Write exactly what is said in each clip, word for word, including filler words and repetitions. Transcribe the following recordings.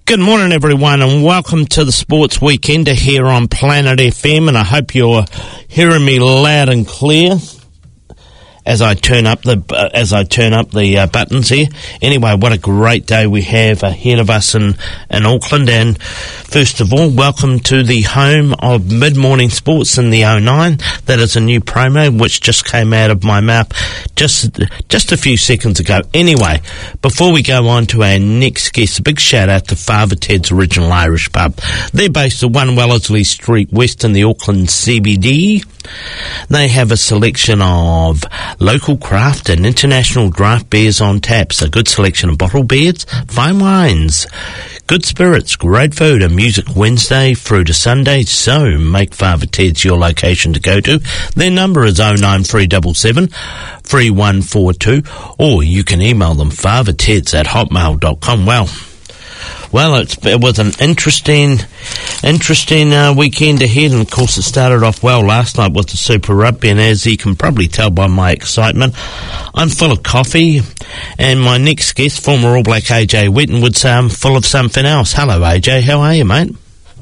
Good morning, everyone, and welcome to the Sports Weekender here on Planet F M, and I hope you're hearing me loud and clear as I turn up the uh, as I turn up the uh, buttons here. Anyway, what a great day we have ahead of us in, in Auckland, and first of all, welcome to the home of mid-morning sports in the oh nine. That is a new promo which just came out of my mouth just just a few seconds ago. Anyway, before we go on to our next guest, a big shout out to Father Ted's Original Irish Pub. They're based at one Wellesley Street West in the Auckland C B D. They have a selection of local craft and international draft beers on taps, a good selection of bottled beers, fine wines, good spirits, great food, and music Wednesday through to Sunday. So make Father Ted's your location to go to. Their number is oh nine three seven seven, three one four two, or you can email them fatherteds at hotmail dot com. Well, Well, it's, it was an interesting, interesting uh, weekend ahead, and of course it started off well last night with the Super Rugby, and as you can probably tell by my excitement, I'm full of coffee, and my next guest, former All Black A J Wetton, would say I'm full of something else. Hello, A J, how are you, mate?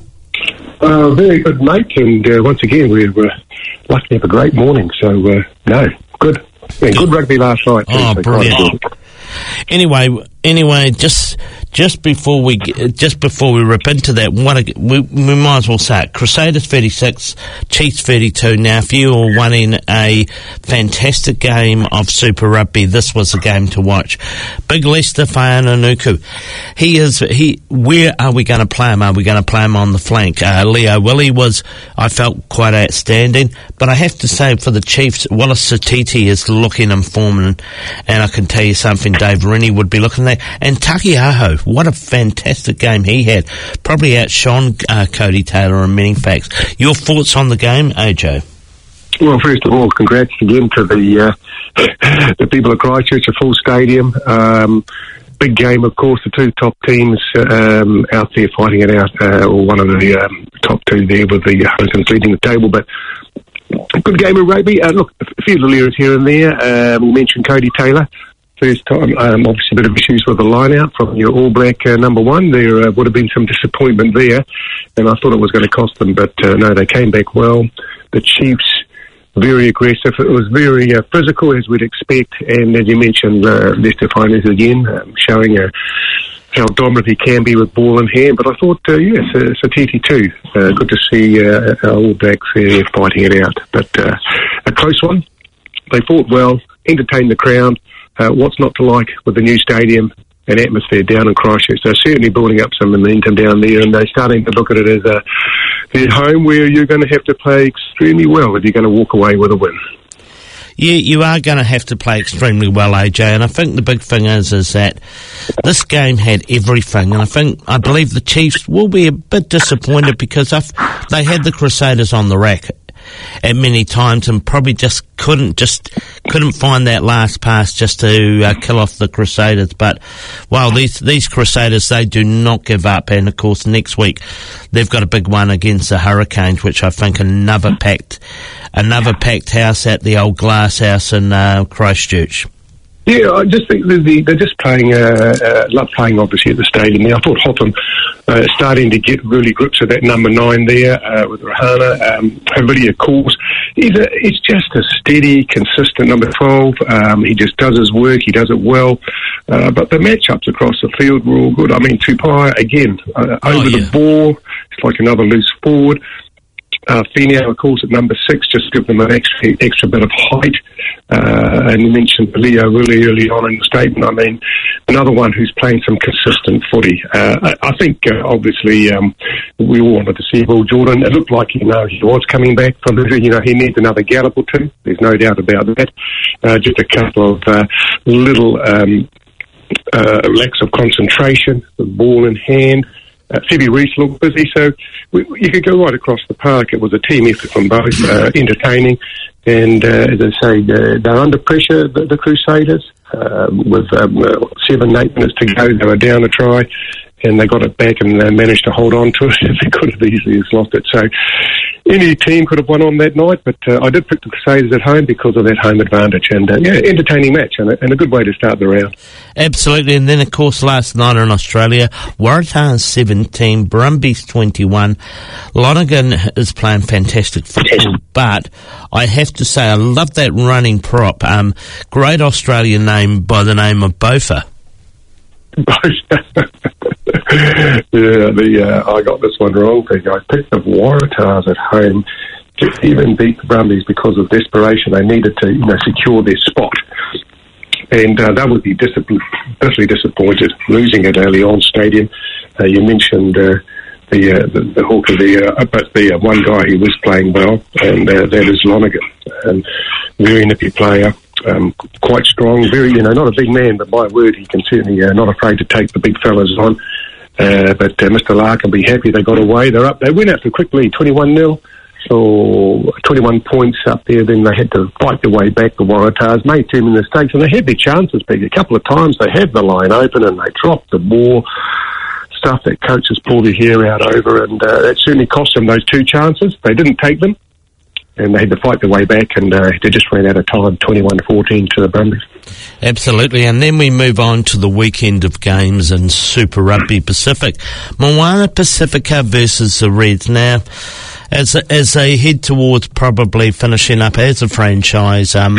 Uh, very good, mate, and uh, once again, we were lucky to have a great morning, so, uh, no, good. Yeah, good rugby last night. Oh, too, so brilliant. Anyway, anyway, just just before we just before we rip into that, what a, we we might as well say it. Crusaders thirty-six, Chiefs thirty-two. Now, if you were wanting a fantastic game of Super Rugby, this was the game to watch. Big Leicester Whānauku. He is he. Where are we going to play him? Are we going to play him on the flank? Uh, Leo Willie was, I felt, quite outstanding, but I have to say for the Chiefs, Wallace Satiti is looking in form, and, and I can tell you something, Dave Rennie would be looking there. And Taki Aho, what a fantastic game he had. Probably outshone uh, Cody Taylor in many facts. Your thoughts on the game, A J? Well, first of all, congrats again to the uh, the people of Christchurch, a full stadium. Um, big game, of course, the two top teams um, out there fighting it out, uh, or one of the um, top two there with the Hurricanes leading the table, but good game of rugby. Uh, look, a few little errors here and there. Um, we mentioned Cody Taylor. First time, um, obviously a bit of issues with the line-out from your All Black uh, number one. There uh, would have been some disappointment there, and I thought it was going to cost them, but uh, no, they came back well. The Chiefs, very aggressive. It was very uh, physical, as we'd expect, and as you mentioned, uh, Leicester Finers again, um, showing uh, how dominant he can be with ball in hand. But I thought, uh, yes, uh, Satiti too. Uh, good to see uh, our All Blacks uh, fighting it out. But uh, a close one. They fought well, entertained the crowd. Uh, what's not to like with the new stadium and atmosphere down in Christchurch? They're certainly building up some momentum down there, and they're starting to look at it as a their home where you're going to have to play extremely well if you're going to walk away with a win. Yeah, you are going to have to play extremely well, A J, and I think the big thing is is that this game had everything, and I think, I believe the Chiefs will be a bit disappointed because if they had the Crusaders on the rack at many times and probably just couldn't just couldn't find that last pass just to uh, kill off the Crusaders. But well, these these Crusaders, they do not give up, and of course next week they've got a big one against the Hurricanes, which I think another packed another packed house at the old Glass House in uh, Christchurch. Yeah, I just think they're, they're just playing, uh, uh, love playing obviously at the stadium there. I thought Hotham uh, starting to get really grips with that number nine there uh, with Rahana. Um, Havilia Calls. He's, a, he's just a steady, consistent number twelve. Um, he just does his work. He does it well. Uh, but the matchups across the field were all good. I mean, Tupai, again, uh, oh, over yeah. the ball. It's like another loose forward. Uh, Finau, of course, at number six, just give them an extra extra bit of height. Uh, and you mentioned Leo really early on in the statement. I mean, another one who's playing some consistent footy. Uh, I, I think, uh, obviously, um, we all wanted to see Will Jordan. It looked like, you know, he was coming back from the, you know, he needs another gallop or two. There's no doubt about that. Uh, just a couple of uh, little um, uh, lacks of concentration, the ball in hand. Uh, Phoebe Reese looked busy, so we, you could go right across the park. It was a team effort from both, uh, entertaining, and uh, as I say, uh, they're under pressure, the, the Crusaders, uh, with um, uh, seven, eight minutes to go. They were down a try, and they got it back and they managed to hold on to it. They could have easily lost it. So any team could have won on that night, but uh, I did pick the Crusaders at home because of that home advantage, and uh, yeah, entertaining match and a, and a good way to start the round. Absolutely, and then of course last night in Australia, Waratahs seventeen, Brumbies twenty-one. Lonergan is playing fantastic football, but I have to say I love that running prop. Um, great Australian name by the name of Bofa. yeah, the uh, I got this one wrong. I picked the Waratahs at home to even beat the Brumbies because of desperation. They needed to, you know, secure their spot, and uh, that would be dis- bitterly disappointed losing at Allianz Stadium. Uh, you mentioned uh, the, uh, the the hawker, the uh, but the uh, one guy who was playing well, and uh, that is Lonergan, and very nippy player. Um, quite strong, very, you know, not a big man, but my word, he can certainly, uh, not afraid to take the big fellas on. Uh, but uh, Mister Lark will be happy they got away. They're up, they went out to quickly, twenty-one nil, so twenty-one points up there. Then they had to fight their way back. The Waratahs made too many mistakes, and they had their chances, Big. A couple of times they had the line open and they dropped the ball. Stuff that coaches pulled their hair out over, and uh, that certainly cost them those two chances. They didn't take them, and they had to fight their way back, and uh, they just ran out of time, twenty-one fourteen to the Brumbies. Absolutely, and then we move on to the weekend of games in Super Rugby Pacific. Moana Pacifica versus the Reds. Now, as as they head towards probably finishing up as a franchise, um,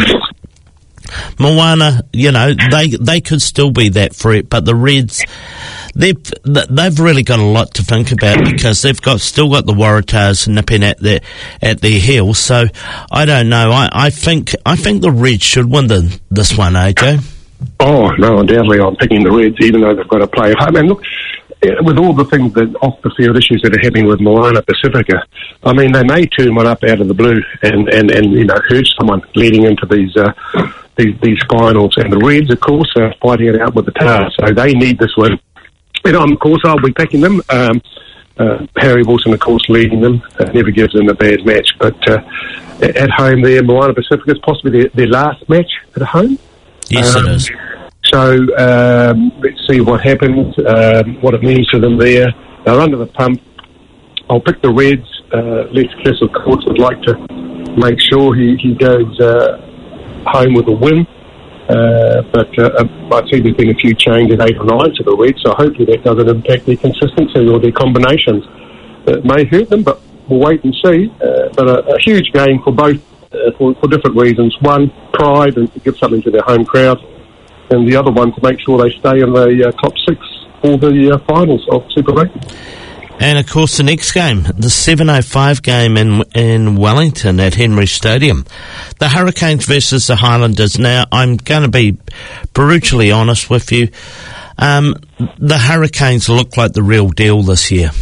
Moana, you know, they they could still be that threat, but the Reds, they've they've really got a lot to think about because they've got still got the Waratahs nipping at their at their heels. So I don't know. I, I think I think the Reds should win the, this one, A J. Oh no, undoubtedly I'm picking the Reds, even though they've got to play at home. And look, with all the things that off the field issues that are happening with Moana Pacifica, I mean they may turn one up out of the blue and and, and you know hurt someone leading into these. Uh, These, these finals, and the Reds, of course, are fighting it out with the Tars, so they need this win. And um, of course, I'll be backing them. Um, uh, Harry Wilson, of course, leading them. Uh, never gives them a bad match, but uh, at home there, Moana Pacifica is possibly their, their last match at home. Yes, um, it is. So um, let's see what happens, um, what it means to them there. They're under the pump. I'll pick the Reds. Uh, Les Kiss, of course, would like to make sure he, he goes Uh, home with a win, uh, but uh, I see there's been a few changes, eight or nine to the Reds, so hopefully that doesn't impact their consistency or their combinations. It may hurt them, but we'll wait and see. Uh, but a, a huge game for both, uh, for, for different reasons. One, pride, and to give something to their home crowd, and the other one to make sure they stay in the uh, top six for the uh, finals of Super Rugby. And, of course, the next game, the seven oh five game in in Wellington at Henry Stadium. The Hurricanes versus the Highlanders. Now, I'm going to be brutally honest with you. Um, the Hurricanes look like the real deal this year.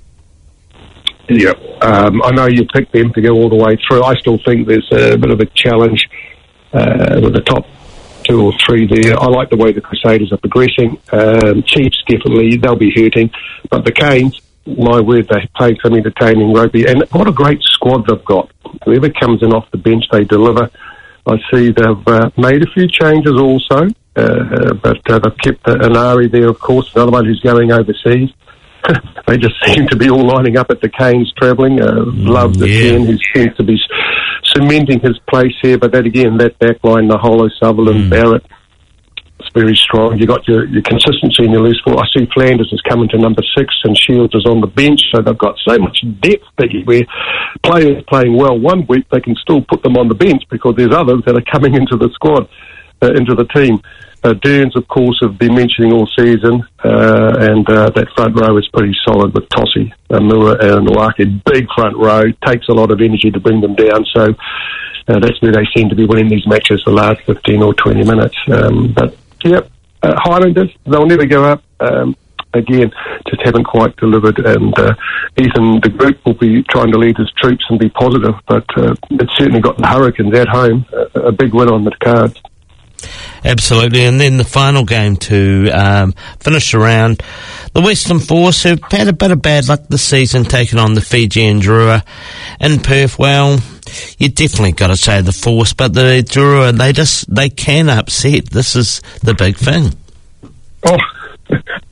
Yeah, um, I know you picked them to go all the way through. I still think there's a bit of a challenge uh, with the top two or three there. I like the way the Crusaders are progressing. Um, Chiefs, definitely, they'll be hurting. But the Canes, my word, they play some entertaining rugby, and what a great squad they've got. Whoever comes in off the bench, they deliver. I see they've uh, made a few changes also, uh, but uh, they've kept uh, Anari there, of course, another one who's going overseas. They just seem to be all lining up at the Canes travelling. Uh, Love the yeah. ten, who seems to be cementing his place here, but that again, that back line, Naholo, Sutherland, mm. Barrett, it's very strong. You got your, your consistency in your loose ball. I see Flanders is coming to number six and Shields is on the bench, so they've got so much depth, Biggie, where players playing well one week, they can still put them on the bench because there's others that are coming into the squad, uh, into the team. Uh, Derns, of course, have been mentioning all season, uh, and uh, that front row is pretty solid with Tossi, uh, Mua and Nwake. Big front row, takes a lot of energy to bring them down, so uh, that's where they seem to be winning these matches the last fifteen or twenty minutes. Um, but, yep, uh, Highlanders, they'll never go up. Um, again, just haven't quite delivered, and uh, Ethan de Groot will be trying to lead his troops and be positive, but uh, it's certainly got the Hurricanes at home, a, a big win on the cards. Absolutely, and then the final game to um, finish around, the Western Force, who've had a bit of bad luck this season, taking on the Fijian Drua in Perth. Well, you definitely got to say the Force, but the Drua, they just they can upset. This is the big thing. Oh,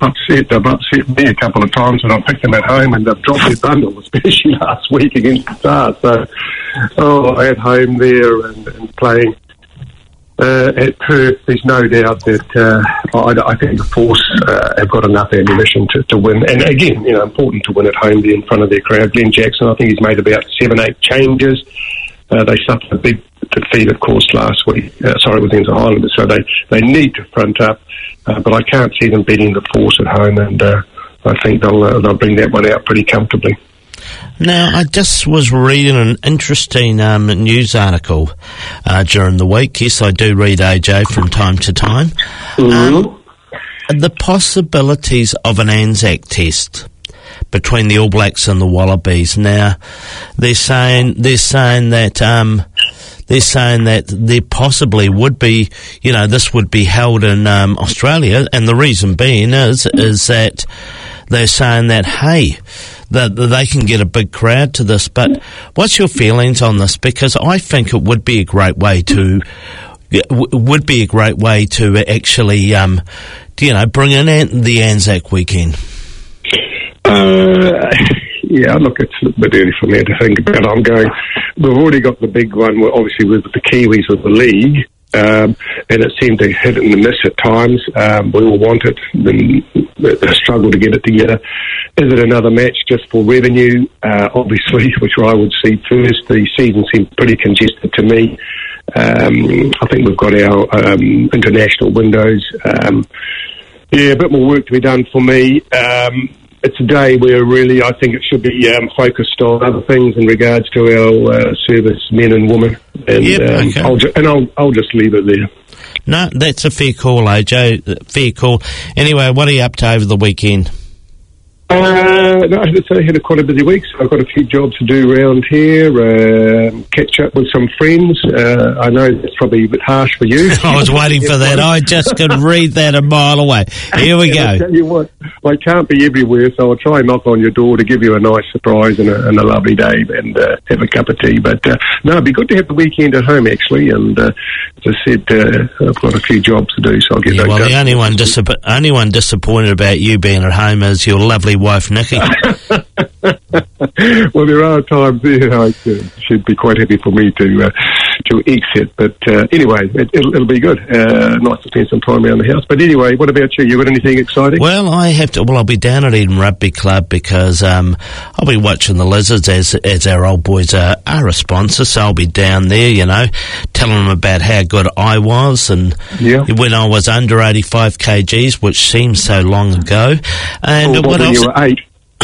upset. They've upset me a couple of times when I picked them at home, and they've dropped their bundle, especially last week against the Stars. So, oh, at home there and, and playing uh, at Perth, there's no doubt that uh, I, I think the Force uh, have got enough ammunition to, to win. And again, you know, important to win at home there in front of their crowd. Glenn Jackson, I think he's made about seven, eight changes. Uh, they suffered a big defeat, of course, last week. Uh, sorry, with the Highlanders. So they, they need to front up. Uh, but I can't see them beating the Force at home, and uh, I think they'll uh, they'll bring that one out pretty comfortably. Now, I just was reading an interesting um, news article uh, during the week. Yes, I do read A J from time to time. Mm-hmm. Um, the possibilities of an Anzac test between the All Blacks and the Wallabies. Now, they're saying they're saying that um, they're saying that there possibly would be, you know, this would be held in um, Australia, and the reason being is is that they're saying that hey, that they can get a big crowd to this. But what's your feelings on this? Because I think it would be a great way to would be a great way to actually, um, you know, bring in the Anzac weekend. Uh, yeah, look, it's a bit early for me to think about. I'm going, we've already got the big one, obviously, with the Kiwis with the league, um, and it seemed to hit and miss at times. Um, we all want it, then a struggle to get it together. Is it another match just for revenue? Uh, obviously, which I would see first. The season seemed pretty congested to me. Um, I think we've got our um, international windows. Um, yeah, a bit more work to be done for me. Um, It's a day where really I think it should be um, focused on other things in regards to our uh, service men and women, and yep, um, okay. I'll ju- and I'll I'll just leave it there. No, that's a fair call, A J. Fair call. Anyway, what are you up to over the weekend? Uh, no, I had, to, I had a quite a busy week, so I've got a few jobs to do around here, um, catch up with some friends. Uh, I know that's probably a bit harsh for you. I was waiting for that. I just could read that a mile away. Here we go. I'll tell you what, I can't be everywhere, so I'll try and knock on your door to give you a nice surprise and a, and a lovely day and uh, have a cup of tea. But uh, no, it'd be good to have the weekend at home, actually, and uh, as I said, uh, I've got a few jobs to do, so I'll get yeah, those well, done. the only one, disapp- only one disappointed about you being at home is your lovely wife, Nikki. Well, there are times there I uh, should be quite happy for me to uh, to exit, but uh, anyway, it, it'll, it'll be good. Uh, nice to spend some time around the house. But anyway, what about you? You got anything exciting? Well, I have to. Well, I'll be down at Eden Rugby Club because um, I'll be watching the Lizards as as our old boys are, are a sponsor. So I'll be down there, you know, telling them about how good I was and yeah. when I was under eighty-five kilograms, which seems so long ago. And or what when else? you were eight.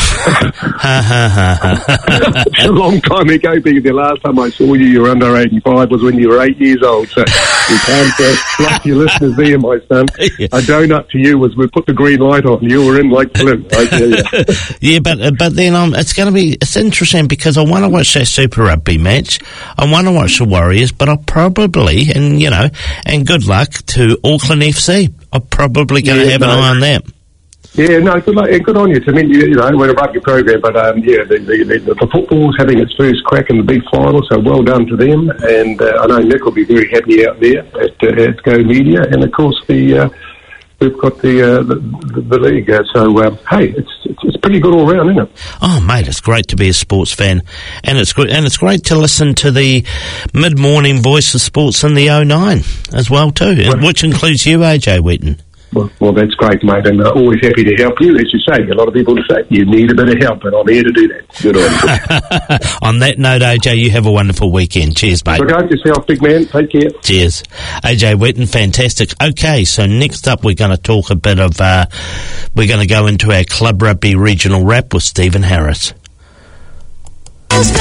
It's a long time ago, because the last time I saw you, you were under eighty-five, was when you were eight years old. So you can't uh, like your listeners there, my son. Yeah. A donut to you was we put the green light on. You were in like Flint, I tell you. Yeah, but uh, but then um, it's going to be it's interesting because I want to watch that Super Rugby match. I want to watch the Warriors, but I'll probably and you know and good luck to Auckland F C. I'm probably going to yeah, have no. an eye on that. Yeah, no, good, luck, good on you. To me, you, you know, we're a rugby program, but um, yeah, the, the, the, the football's having its first crack in the big final, so well done to them. And uh, I know Nick will be very happy out there at, uh, at Go Media, and of course the uh, we've got the uh, the, the, the league. Uh, so um, hey, it's, it's it's pretty good all round, isn't it? Oh, mate, it's great to be a sports fan, and it's good, and it's great to listen to the mid-morning voice of sports in the oh nine as well too, well, which includes you, A J Wheaton. Well, well, that's great, mate, and uh, always happy to help you. As you say, a lot of people say you need a bit of help, and I'm here to do that. Good on you. On that note, A J, you have a wonderful weekend. Cheers, mate. Look after yourself, big man. Take care. Cheers. A J Wheaton, fantastic. Okay, so next up we're going to talk a bit of, uh, we're going to go into our Club Rugby regional wrap with Stephen Harris. Kiss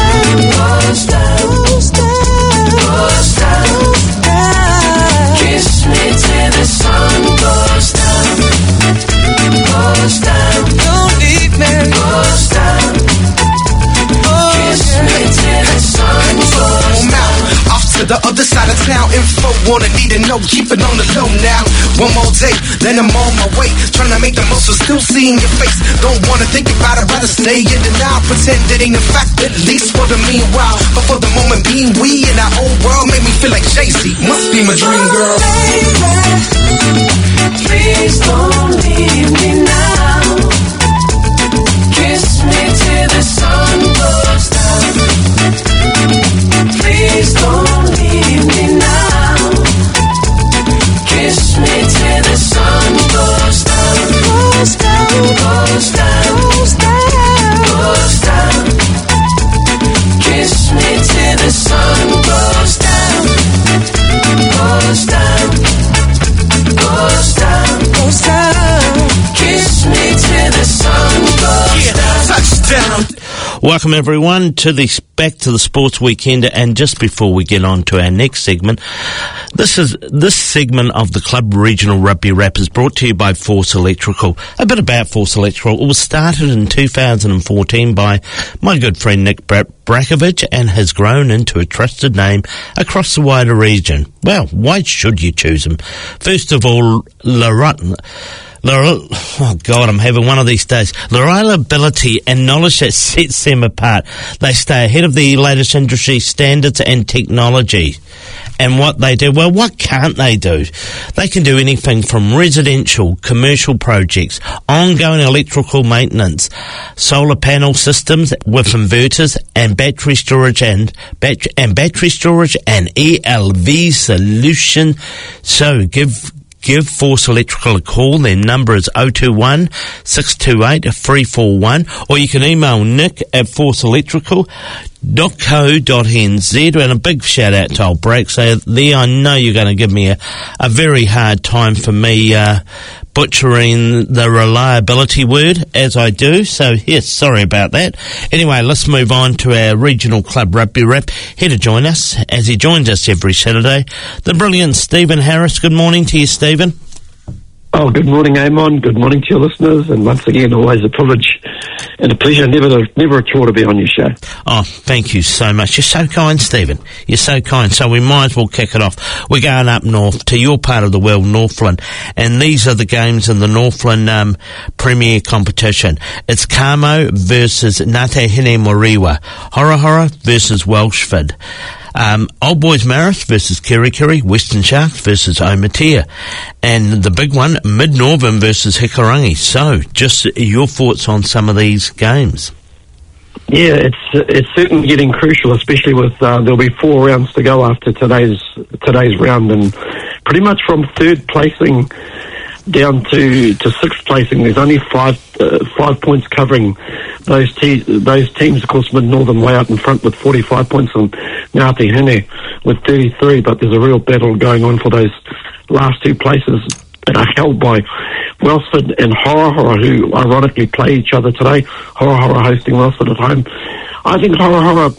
me till the sun goes down, goes down. Don't leave me, goes down. Kiss me till the sun goes down. Off to the other side of town, info wanna need to know, keep it on the low now. One more day, then I'm on my way, trying to make the most of still seeing your face. Don't wanna think about it, rather stay in denial, pretend it ain't a fact, at least for the meanwhile. But for the moment being, we in our own world make me feel like Jay-Z, must be my dream girl. Oh, baby, please don't leave me now. goes down, goes down, goes down. Kiss me till the sun goes down, goes down, goes down, goes down. Kiss me till the sun goes yeah, down. Touchdown. Welcome everyone to the back to the Sports Weekender, and just before we get on to our next segment, this is this segment of the Club Regional Rugby Wrap is brought to you by Force Electrical. A bit about Force Electrical. It was started in two thousand fourteen by my good friend Nick Bra- Brakovic and has grown into a trusted name across the wider region. Well, why should you choose him? First of all, Lorette. Oh God, I'm having one of these days. The reliability and knowledge that sets them apart. They stay ahead of the latest industry standards and technology. And what they do, well, what can't they do? They can do anything from residential, commercial projects, ongoing electrical maintenance, solar panel systems with inverters and battery storage and, bat- and battery storage and E L V solution. So give Give Force Electrical a call. Their number is oh two one, six two eight, three four one, or you can email nick at force electrical dot co dot n z. And a big shout out to old Break. So there, I know you're going to give me a, a very hard time for me uh, butchering the reliability word as I do. So yes, sorry about that. Anyway, let's move on to our regional club rugby rep. Here to join us, as he joins us every Saturday, the brilliant Stephen Harris. Good morning to you, Stephen. Oh, good morning, Amon. Good morning to your listeners. And once again, always a privilege and a pleasure. Never, never a chore to be on your show. Oh, thank you so much. You're so kind, Stephen. You're so kind. So we might as well kick it off. We're going up north to your part of the world, Northland. And these are the games in the Northland um, Premier competition. It's Kamo versus Ngāti Hine Moriwa. Horahora versus Welshford. Um, Old Boys Marist versus Kirikiri, Western Sharks versus Omatea, and the big one, Mid Northern versus Hikurangi. So, just your thoughts on some of these games? Yeah, it's it's certainly getting crucial, especially with uh, there'll be four rounds to go after today's today's round, and pretty much from third placing down to, to sixth placing, there's only five uh, five points covering those te- those teams. Of course, Mid Northern way out in front with forty-five points, and Ngāti Hine with thirty-three. But there's a real battle going on for those last two places that are held by Welsford and Horahora, who ironically play each other today. Horahora hosting Welsford at home. I think Horahora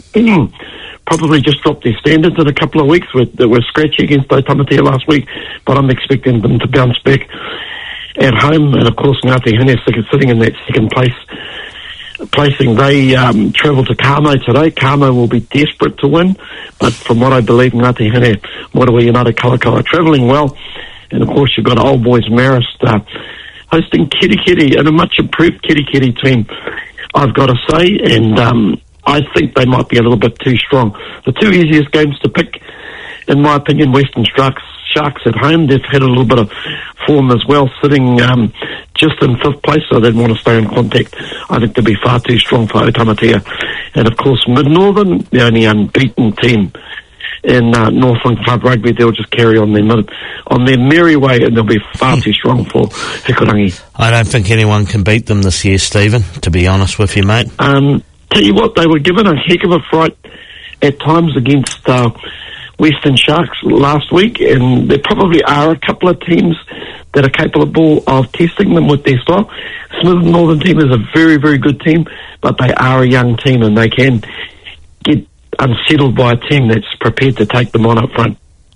probably just dropped their standards in a couple of weeks. They were scratchy against Otamatea last week, but I'm expecting them to bounce back at home. And of course, Ngāti Hine sitting in that second place placing. They um, travel to Kamo today. Kamo will be desperate to win, but from what I believe, Ngāti Hine, Moerewa United Kalakaua travelling well. And of course, you've got Old Boys Marist uh, hosting Kirikiri, and a much improved Kirikiri team, I've got to say. And um, I think they might be a little bit too strong. The two easiest games to pick, in my opinion, Western Sharks, Sharks at home. They've had a little bit of form as well, sitting um, just in fifth place, so they'd want to stay in contact. I think they'll be far too strong for Otamatea. And of course, Mid Northern, the only unbeaten team in uh, Northland Club Rugby. They'll just carry on their on their merry way, and they'll be far too strong for Hikurangi. I don't think anyone can beat them this year, Stephen, to be honest with you, mate. Um, tell you what, they were given a heck of a fright at times against uh, Western Sharks last week, and there probably are a couple of teams that are capable of testing them with their style. Smith Northern team is a very, very good team, but they are a young team, and they can get unsettled by a team that's prepared to take them on up front.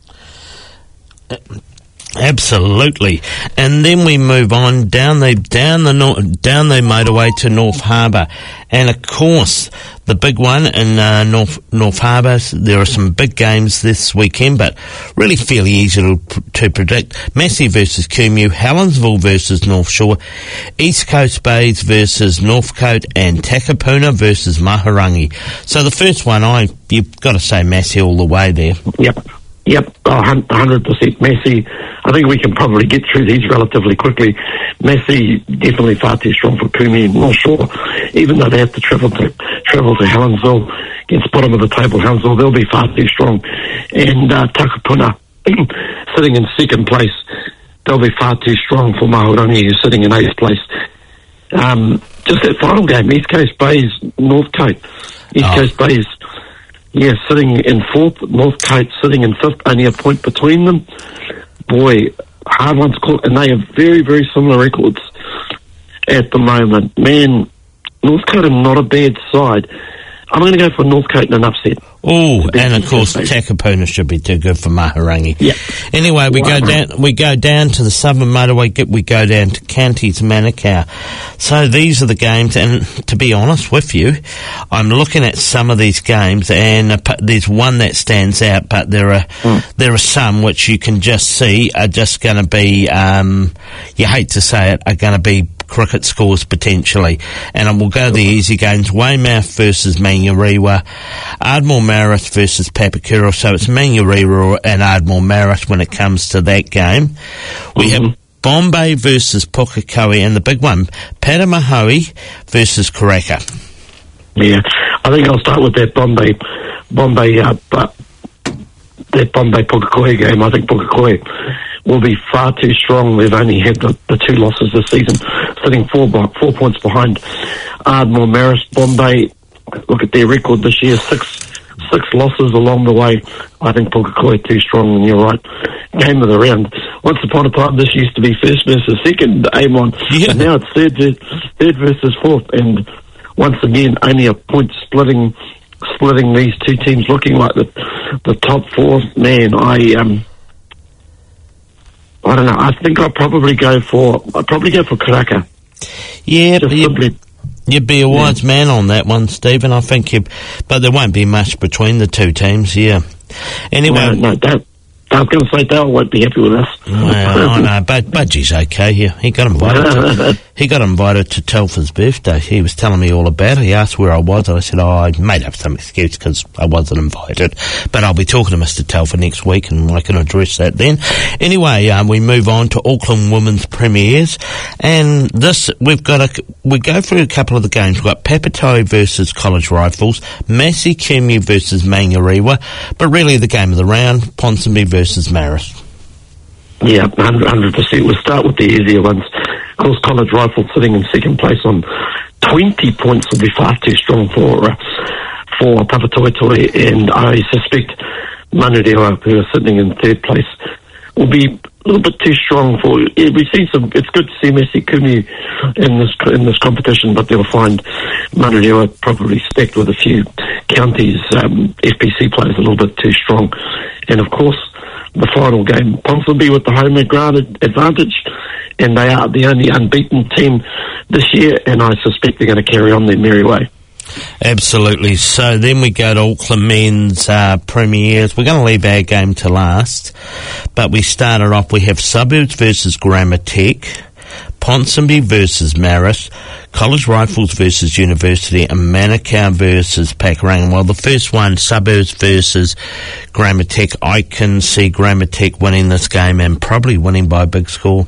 Absolutely. And then we move on down the down the nor- down the motorway to North Harbour, and of course the big one in uh, North North Harbour. There are some big games this weekend, but really fairly easy to, to predict. Massey versus Kumeu, Helensville versus North Shore, East Coast Bays versus Northcote, and Takapuna versus Mahurangi. So the first one, I you've got to say Massey all the way there. Yep. Yep, one hundred percent Massey. I think we can probably get through these relatively quickly. Massey definitely far too strong for Kumeu and North Shore, even though they have to travel to travel to Helensville against bottom of the table Helensville. They'll be far too strong. And uh, Takapuna sitting in second place, they'll be far too strong for Mahurangi, who's sitting in eighth place. Um, just that final game, East Coast Bays, Northcote. East Oh. Coast Bays, yeah, sitting in fourth, Northcote sitting in fifth, only a point between them. Boy, hard one to call, and they have very, very similar records at the moment. Man, Northcote are not a bad side. I'm going to go for Northcote in an upset. Oh, Big and of East course, Coast Bays. Takapuna should be too good for Maharangi. Yeah. Anyway, we go Wow. down. We go down to the Southern Motorway. get- We go down to Counties Manukau. So these are the games. And to be honest with you, I'm looking at some of these games, and uh, p- there's one that stands out. But there are there are some which you can just see are just going to be. Um, you hate to say it, are going to be cricket scores potentially. And I will go the easy games. Weymouth versus Manurewa, Ardmore Marist versus Papakura. So it's Manurewa and Ardmore Marist when it comes to that game. We Mhm. have Bombay versus Pukekohe, and the big one, Paramahoe versus Karaka. Yeah, I think I'll start with that Bombay, Bombay, uh, but that Bombay Pukekohe game. I think Pukekohe will be far too strong. They've only had the, the two losses this season, sitting four bo- four points behind Ardmore Marist. Bombay, look at their record this year, six six losses along the way. I think Pukekohe too strong, and you're right. Game of the round. Once upon a time, this used to be first versus second, Amon. Yeah. And now it's third, ver- third versus fourth, and once again, only a point splitting splitting these two teams, looking like the the top four. Man, I um, I don't know. I think I'll probably go for I'll probably go for Karaka. Yeah, Just but you, simply, you'd be a wise man on that one, Stephen. I think you, but there won't be much between the two teams. Yeah. Anyway, no, no, don't. I was going to say Dale won't be happy with us. well, I know, but Budgie's okay. He, he got invited. To, he got invited to Telfer's birthday. He was telling me all about it. He asked where I was, and I said, "Oh, I made up some excuse because I wasn't invited." But I'll be talking to Mister Telfer next week, and I can address that then. Anyway, um, we move on to Auckland Women's Premiers, and this we've got a we go through a couple of the games. We've got Papatoe versus College Rifles, Massey Kemu versus Manurewa, but really the game of the round, Ponsonby versus Marist. Yeah, one hundred percent. We'll start with the easier ones. Of course, College Rifle sitting in second place on twenty points will be far too strong for uh, for Papatoetoe, and I suspect Manurewa, who are sitting in third place, will be a little bit too strong for. Yeah, we see some. It's good to see Messi Kumi in this in this competition, but they'll find Manurewa probably stacked with a few counties um, F P C players a little bit too strong, and of course, the final game, Ponsonby with the home ground advantage, and they are the only unbeaten team this year, and I suspect they're going to carry on their merry way. Absolutely. So then we go to Auckland Men's uh, Premiers. We're going to leave our game to last, but we started off, we have Suburbs versus Grammar Tech, Ponsonby versus Marist, College Rifles versus University, and Manukau versus Pakuranga. Well, the first one, Suburbs versus Grammar Tech, I can see Grammar Tech winning this game and probably winning by a big score.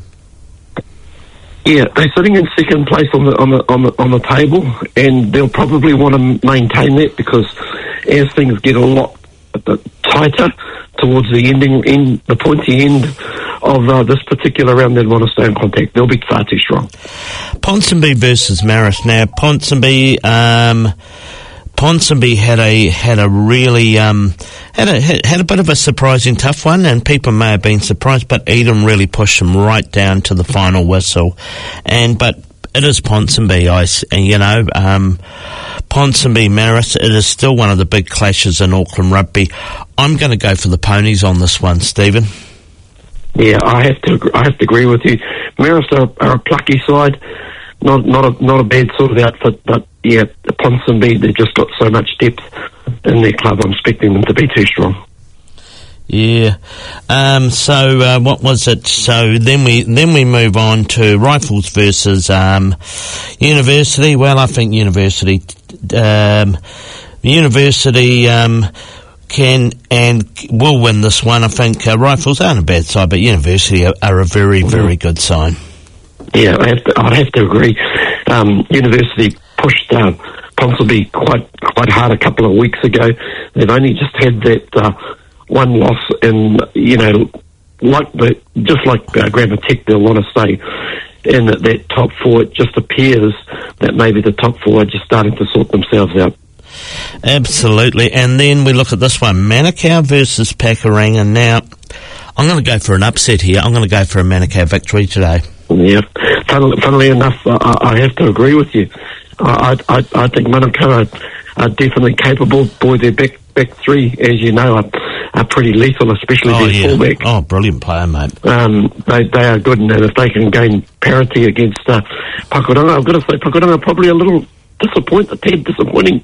Yeah, they're sitting in second place on the on the on the on the table, and they'll probably want to maintain that because as things get a lot tighter towards the ending, end, the pointy end of uh, this particular round, they'll want to stay in contact. They'll be far too strong. Ponsonby versus Marist. Now, Ponsonby, um, Ponsonby had a had a really um, had a had, had a bit of a surprising tough one, and people may have been surprised, but Eden really pushed them right down to the final whistle. And but it is Ponsonby, I s- and you know, um, Ponsonby Marist. It is still one of the big clashes in Auckland rugby. I'm going to go for the Ponies on this one, Stephen. Yeah, I have to. I have to agree with you. Marist are, are a plucky side, not not a not a bad sort of outfit, but yeah, Ponsonby, they've just got so much depth in their club. I'm expecting them to be too strong. Yeah. Um, so uh, what was it? So then we then we move on to Rifles versus um, University. Well, I think University um, University um, can and will win this one. I think uh, Rifles aren't a bad side, but University are, are a very very good side. Yeah, I have to, I'd have to agree. Um, University pushed uh, Ponsonby quite quite hard a couple of weeks ago. They've only just had that uh, one loss, and you know, like the just like uh, Grammar Tech, they'll want to stay in that, that top four. It just appears that maybe the top four are just starting to sort themselves out. Absolutely. And then we look at this one, Manukau versus Pakuranga. Now, I'm going to go for an upset here. I'm going to go for a Manukau victory today. Yeah, funnily, funnily enough, I, I have to agree with you. I I, I think Manukau are, are definitely capable. Boy, their back, back three, as you know, are, are pretty lethal, especially oh, their yeah. fullback. Oh, brilliant player, mate. Um, they they are good, and if they can gain parity against uh, Pakuranga, I've got to say Pakuranga are probably a little disappointing, a tad disappointing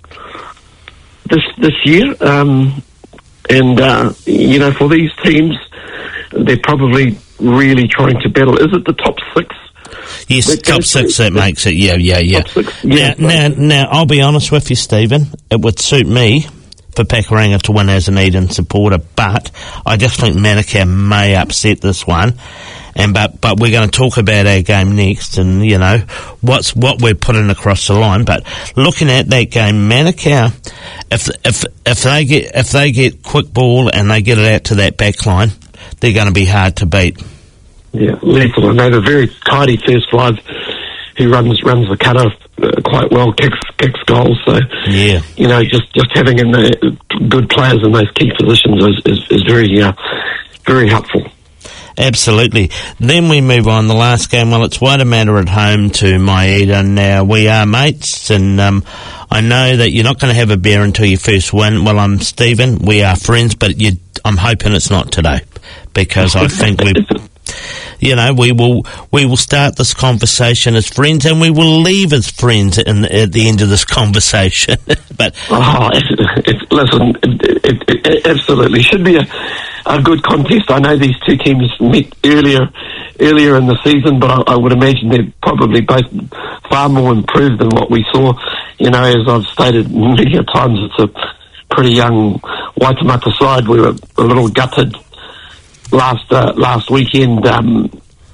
this this year. Um, and uh, you know, for these teams, they're probably really trying to battle. Is it the top six? Yes, top six that makes it. Yeah, yeah, yeah. Six, yeah now, now, now, I'll be honest with you, Stephen. It would suit me for Pakuranga to win as an Eden supporter, but I just think Manukau may upset this one. And but but we're going to talk about our game next, and you know what's what we're putting across the line. But looking at that game, Manukau, if if if they get if they get quick ball and they get it out to that back line, they're going to be hard to beat. Yeah, lethal. And they have a very tidy first five who runs runs the cutter uh, quite well, kicks kicks goals. So yeah, you know, just, just having in the good players in those key positions is is, is very uh, very helpful. Absolutely. Then we move on. The last game, well, it's Waitemata at home to Maeda. Now, we are mates, and um, I know that you're not going to have a beer until you first win. Well, I'm Stephen. We are friends, but you, I'm hoping it's not today, because I think we, you know, we will we will start this conversation as friends, and we will leave as friends in, at the end of this conversation. But oh, it's, it's, listen, it, it, it absolutely should be a. A good contest. I know these two teams met earlier earlier in the season, but I, I would imagine they're probably both far more improved than what we saw. You know, as I've stated many a times, it's a pretty young Waitemata side. We were a little gutted last uh, last weekend, um,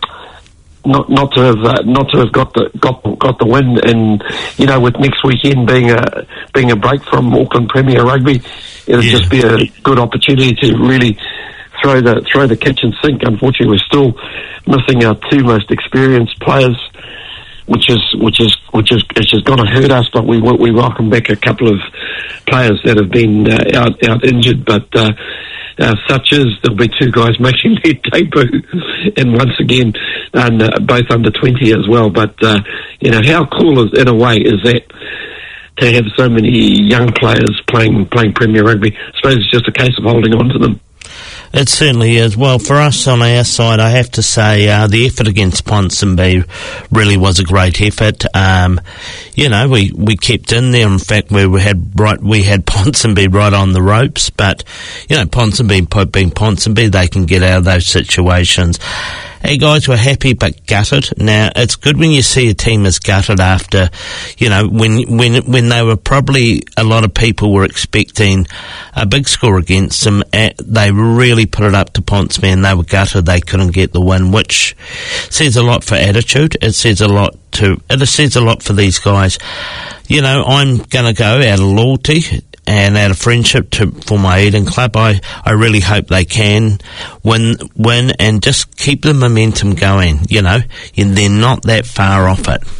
not not to have uh, not to have got the got got the win. And you know, with next weekend being a being a break from Auckland Premier Rugby, it'll yeah. just be a good opportunity to really throw the throw the kitchen sink. Unfortunately, we're still missing our two most experienced players, which is which is which is which is going to hurt us. But we we welcome back a couple of players that have been uh, out out injured, but. Uh, Uh, such as there'll be two guys making their debut, and once again, and uh, both under twenty as well. But uh, you know, how cool is in a way is that to have so many young players playing playing Premier Rugby? I suppose it's just a case of holding on to them. It certainly is. Well, for us on our side, I have to say uh, the effort against Ponsonby really was a great effort. Um, you know, we, we kept in there. In fact, we had right we had Ponsonby right on the ropes. But you know, Ponsonby being Ponsonby, they can get out of those situations. Hey guys, we're happy but gutted. Now, it's good when you see a team is gutted after, you know, when when when they were probably, a lot of people were expecting a big score against them. They really put it up to Ponsonby and they were gutted. They couldn't get the win, which says a lot for attitude. It says a lot to, it says a lot for these guys. You know, I'm going to go out of loyalty and out of friendship to, for my Eden club. I, I really hope they can win, win and just keep the momentum going, you know, and they're not that far off it.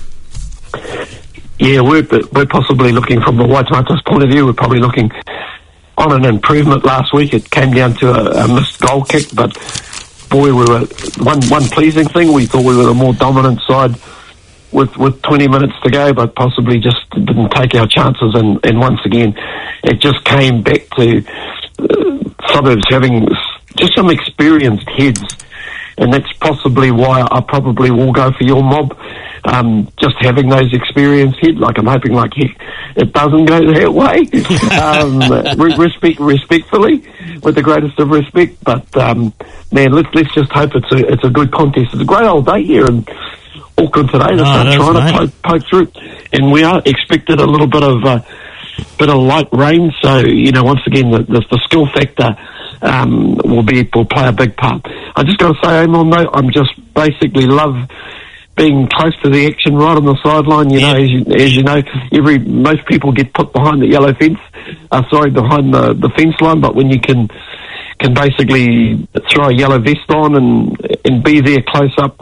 Yeah, we're, we're possibly looking from the Waitemata's point of view, we're probably looking on an improvement last week. It came down to a, a missed goal kick, but boy, we were, one, one pleasing thing, we thought we were the more dominant side with with twenty minutes to go, but possibly just didn't take our chances, and, and once again it just came back to uh, Suburbs having just some experienced heads, and that's possibly why I probably will go for your mob. Um, just having those experienced heads, like I'm hoping like heck it doesn't go that way. um, re- respect respectfully, with the greatest of respect, but um, man, let's let's just hope it's a it's a good contest. It's a great old day here and Auckland today. They're oh, trying to poke, poke through, and we are expected a little bit of uh, bit of light rain. So you know, once again, the, the, the skill factor um, will be will play a big part. I just got to say, Amon, though, I'm just basically love being close to the action, right on the sideline. You know, as you, as you know, every most people get put behind the yellow fence. Uh, sorry, behind the, the fence line, but when you can can basically throw a yellow vest on and and be there close up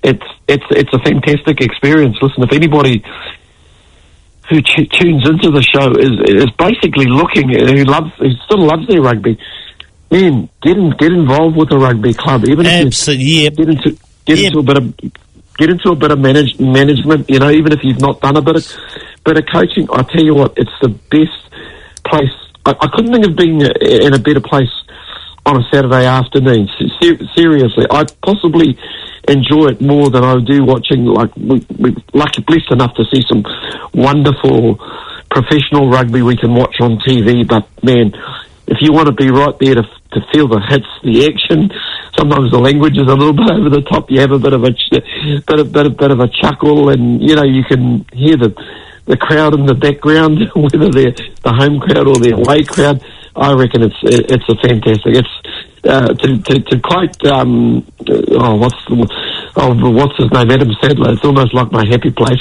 it's it's it's a fantastic experience. Listen, if anybody who t- tunes into the show is is basically looking, who loves, who still loves their rugby, man, get in, get involved with the rugby club. Even if Absolutely, you yep. get into get Yep. into a bit of get into a bit of manage, management. You know, even if you've not done a bit of bit of coaching, I tell you what, it's the best place. I, I couldn't think of being in a better place on a Saturday afternoon. Ser- seriously, I possibly enjoy it more than I do watching. Like we, we're lucky, blessed enough to see some wonderful professional rugby we can watch on T V. But man, if you want to be right there to to feel the hits, the action, sometimes the language is a little bit over the top. You have a bit of a ch- bit of bit of bit of a chuckle, and you know you can hear the the crowd in the background, whether they're the home crowd or the away crowd. I reckon it's it's a fantastic. It's uh, to, to to quote um, oh what's the, oh what's his name, Adam Sandler. It's almost like my happy place.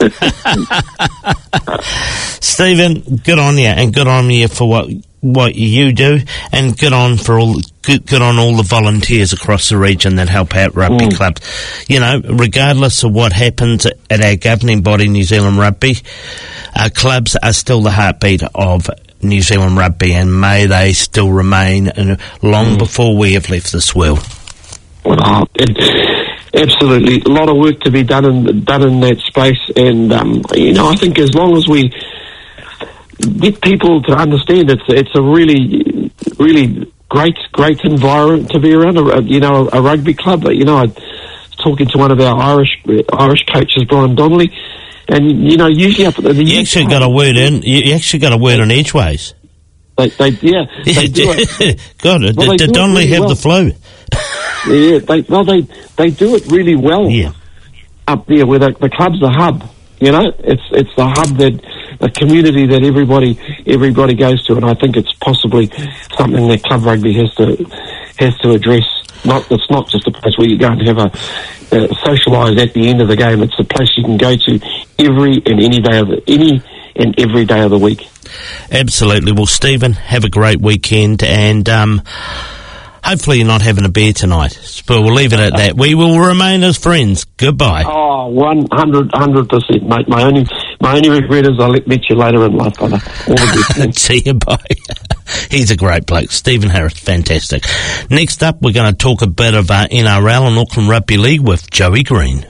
Stephen, good on you, and good on you for what what you do, and good on for all good, good on all the volunteers across the region that help out rugby Mm. clubs. You know, regardless of what happens at our governing body, New Zealand Rugby, our clubs are still the heartbeat of New Zealand Rugby, and may they still remain and long mm. before we have left this world. Oh, it, absolutely, a lot of work to be done in done in that space, and um, you know, I think as long as we get people to understand it's it's a really, really great, great environment to be around. A, you know, a, a rugby club. You know, I was talking to one of our Irish Irish coaches, Brian Donnelly, and you know, usually up at the you actually got a word in. You actually got a word on Edgeways. They, they yeah, they do it. God, well, did, did Donnelly really have well. the flu? Yeah, they well they they do it really well. Yeah, up there where the, the club's the hub. You know, it's it's the hub that the community that everybody everybody goes to, and I think it's possibly something that club rugby has to has to address. Not it's not just a place where you go and have a uh, socialise at the end of the game. It's a place you can go to every and any day of the, any and every day of the week. Absolutely. Well, Stephen, have a great weekend, and um, hopefully you're not having a beer tonight. But we'll leave it at that. We will remain as friends. Goodbye. Oh, one hundred, hundred percent, mate. My only, my only regret is I'll meet you later in life, brother. All the best. See you, bye. He's a great bloke. Stephen Harris, fantastic. Next up, we're going to talk a bit of uh, N R L and Auckland Rugby League with Joey Green.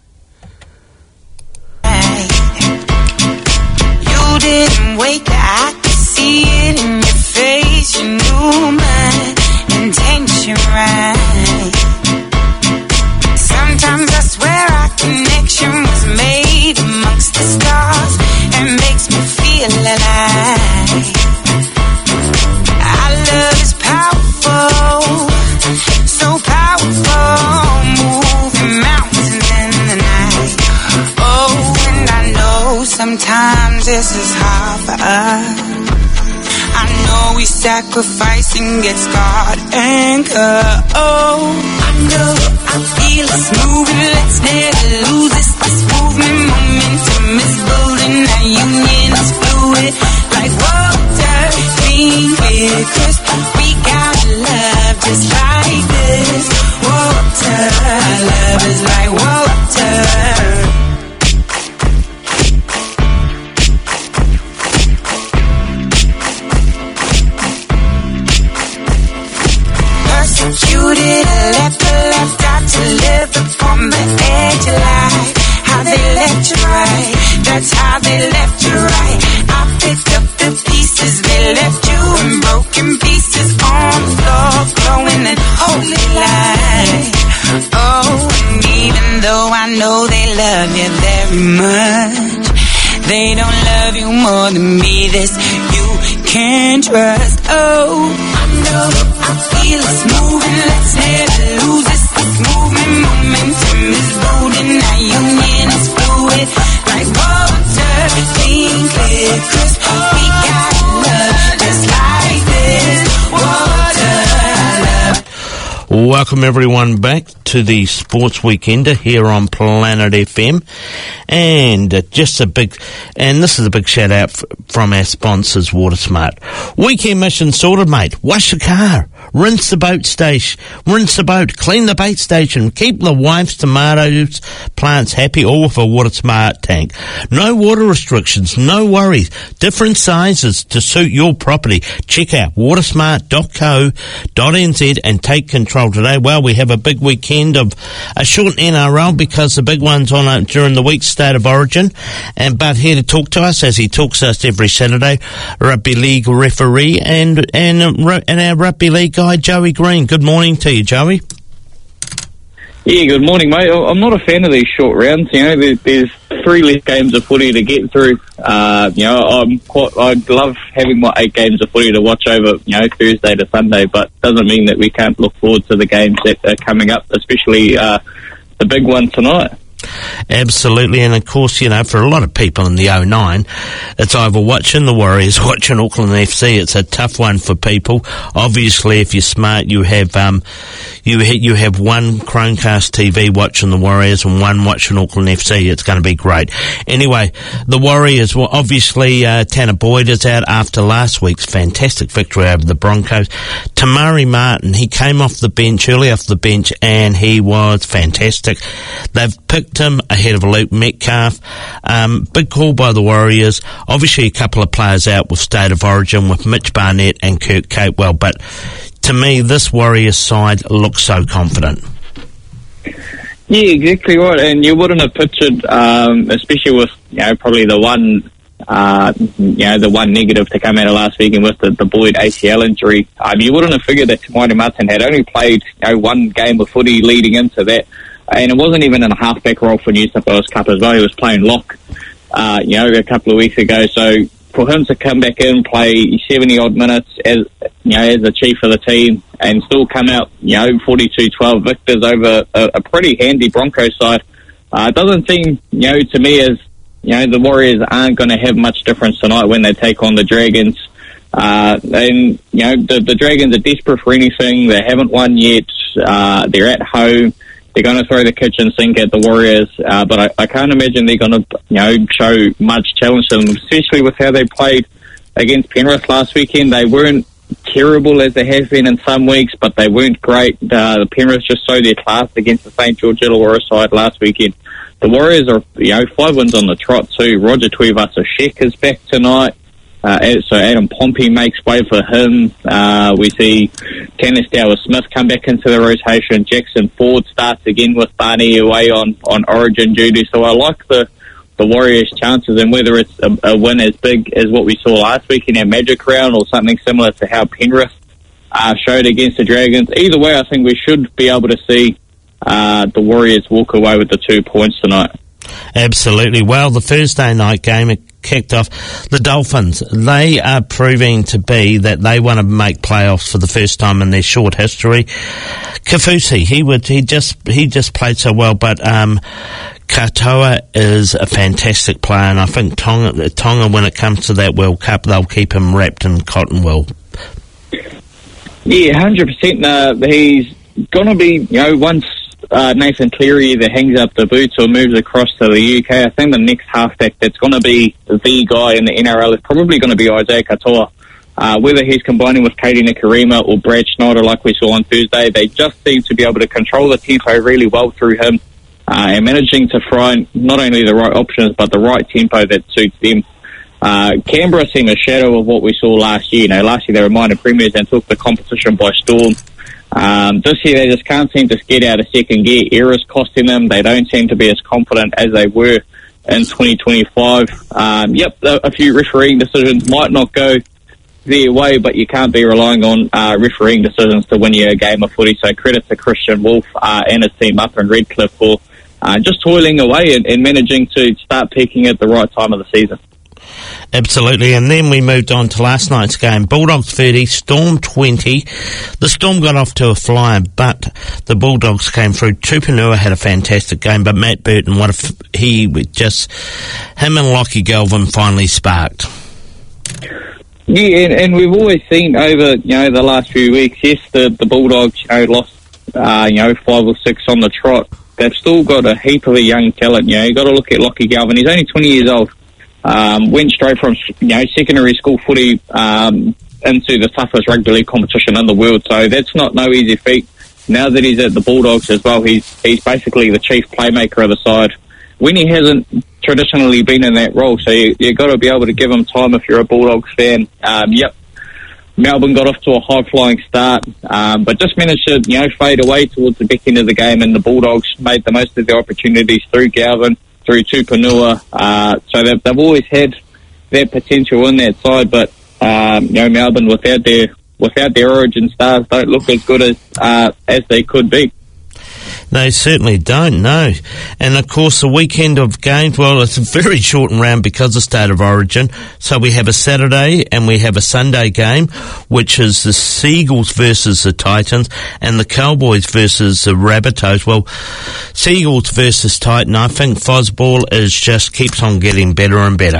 You didn't wait, I could see it in your face. You knew my intention right. Sometimes I swear our connection was made amongst the stars and makes me feel alive. Our love is powerful, so powerful, moving mountains in the night. Oh, and I know sometimes this is hard for us. I know we sacrifice and get scarred and cut. Oh, I know, I feel it's moving. Let's never lose this. This movement, momentum is building. Our union is fluid, like water, clean, clear, crisp. We got love just like this. Water, love is like water. Persecuted, left, left out to live upon the edge of life. How they left you right, that's how they left you right. I picked up the pieces they left you in broken pieces on the floor, glowing in holy light. Oh, and even though I know they love you very much, they don't love you more than me. This you can trust. Oh, I know, I feel it's moving. Let's never lose this. This movement, momentum is building. Our union is fluid, like water, clean, clear, crisp. We got love just like this. Water, love. Welcome everyone back to the Sports Weekender here on Planet F M, and uh, just a big, and this is a big shout out f- from our sponsors, WaterSmart. Weekend mission sorted, mate. Wash your car, Rinse the boat station. Rinse the boat. Clean the bait station. Keep the wife's tomatoes plants happy, all with a Water Smart tank. No water restrictions. No worries. Different sizes to suit your property. Check out water smart dot co dot n z and take control today. Well, we have a big weekend of a short N R L because the big one's on uh, during the week, State of Origin. And but here to talk to us, as he talks to us every Saturday, rugby league referee and and uh, and our rugby league guy, Joey Green. Good morning to you, Joey. Yeah, good morning, mate. I'm not a fan of these short rounds. You know, there's, there's three less games of footy to get through. Uh, you know, I'm quite, I love having my eight games of footy to watch over, you know, Thursday to Sunday, but doesn't mean that we can't look forward to the games that are coming up, especially uh, the big one tonight. Absolutely, and of course, you know, for a lot of people in the oh nine, it's either watching the Warriors, watching Auckland F C. It's a tough one for people. Obviously, if you're smart, you have um, you you have one Chromecast T V watching the Warriors and one watching Auckland F C. It's going to be great. Anyway, the Warriors, well, obviously, uh, Tanner Boyd is out after last week's fantastic victory over the Broncos. Tamari Martin, he came off the bench, early off the bench, and he was fantastic. They've picked him ahead of Luke Metcalf. Um, big call by the Warriors. Obviously, a couple of players out with State of Origin with Mitch Barnett and Kirk Capewell, but to me, this Warriors side looks so confident. Yeah, exactly right. And you wouldn't have pictured, um, especially with, you know, probably the one, uh, you know, the one negative to come out of last weekend with the, the Boyd A C L injury. Um, you wouldn't have figured that Tamari Martin had only played, you know, one game of footy leading into that. And it wasn't even in a halfback role for New South Wales Cup as well. He was playing lock, uh, you know, a couple of weeks ago. So for him to come back in, play seventy odd minutes as, you know, as the chief of the team and still come out, you know, forty-two twelve victors over a, a pretty handy Broncos side, uh, it doesn't seem, you know, to me as, you know, the Warriors aren't going to have much difference tonight when they take on the Dragons. Uh, and, you know, the, the Dragons are desperate for anything. They haven't won yet. Uh, they're at home. They're going to throw the kitchen sink at the Warriors, uh, but I, I can't imagine they're going to, you know, show much challenge to them, especially with how they played against Penrith last weekend. They weren't terrible as they have been in some weeks, but they weren't great. Uh, the Penrith just showed their class against the Saint George Illawarra side last weekend. The Warriors are, you know, five wins on the trot too. Roger Tuivasa-Sheck is back tonight. Uh, so Adam Pompey makes way for him. Uh, we see Tanner Stowers-Smith come back into the rotation. Jackson Ford starts again with Barney away on, on Origin duty. So I like the, the Warriors' chances, and whether it's a, a win as big as what we saw last week in our Magic Round or something similar to how Penrith uh, showed against the Dragons. Either way, I think we should be able to see uh, the Warriors walk away with the two points tonight. Absolutely. Well, the Thursday night game, it kicked off. The Dolphins, they are proving to be that they want to make playoffs for the first time in their short history. Kafusi, he would, he just, he just played so well, but, um, Katoa is a fantastic player, and I think Tonga, Tonga, when it comes to that World Cup, they'll keep him wrapped in cotton wool. Yeah, one hundred percent. Uh, he's going to be, you know, once Uh, Nathan Cleary either hangs up the boots or moves across to the U K, I think the next halfback that's going to be the guy in the N R L is probably going to be Isaiah Katoa. Uh, whether he's combining with Katie Nikarima or Brad Schneider like we saw on Thursday, they just seem to be able to control the tempo really well through him uh, and managing to find not only the right options but the right tempo that suits them. Uh, Canberra seem a shadow of what we saw last year. You know, last year they were minor premiers and took the competition by storm. Um, this year they just can't seem to get out of second gear. Errors costing them. They don't seem to be as confident as they were in twenty twenty-five. Um, yep, a, a few refereeing decisions might not go their way, but you can't be relying on uh, refereeing decisions to win you a game of footy. So credit to Christian Wolf uh, and his team up in Redcliffe for uh, just toiling away and, and managing to start peaking at the right time of the season. Absolutely, and then we moved on to last night's game. Bulldogs thirty, Storm twenty. The Storm got off to a flyer, but the Bulldogs came through. Tupanua had a fantastic game, but Matt Burton, what if he just, him and Lockie Galvin finally sparked. Yeah, and, and we've always seen over, you know, the last few weeks, yes, the, the Bulldogs, you know, lost, uh, you know, five or six on the trot. They've still got a heap of a young talent, you know. You've got to look at Lockie Galvin. He's only twenty years old. Um, went straight from, you know, secondary school footy, um, into the toughest rugby league competition in the world. So that's not no easy feat. Now that he's at the Bulldogs as well, he's he's basically the chief playmaker of the side, when he hasn't traditionally been in that role. So you, you've got to be able to give him time if you're a Bulldogs fan. Um, yep, Melbourne got off to a high-flying start, um, but just managed to, you know, fade away towards the back end of the game, and the Bulldogs made the most of their opportunities through Galvin, through Tupanua. Uh, so they've, they've always had that potential in that side, but um, you know, Melbourne without their without their origin stars don't look as good as uh, as they could be. They certainly don't, no. And, of course, the weekend of games, well, it's a very shortened round because of State of Origin. So we have a Saturday and we have a Sunday game, which is the Seagulls versus the Titans and the Cowboys versus the Rabbitohs. Well, Seagulls versus Titan, I think Fosball is just keeps on getting better and better.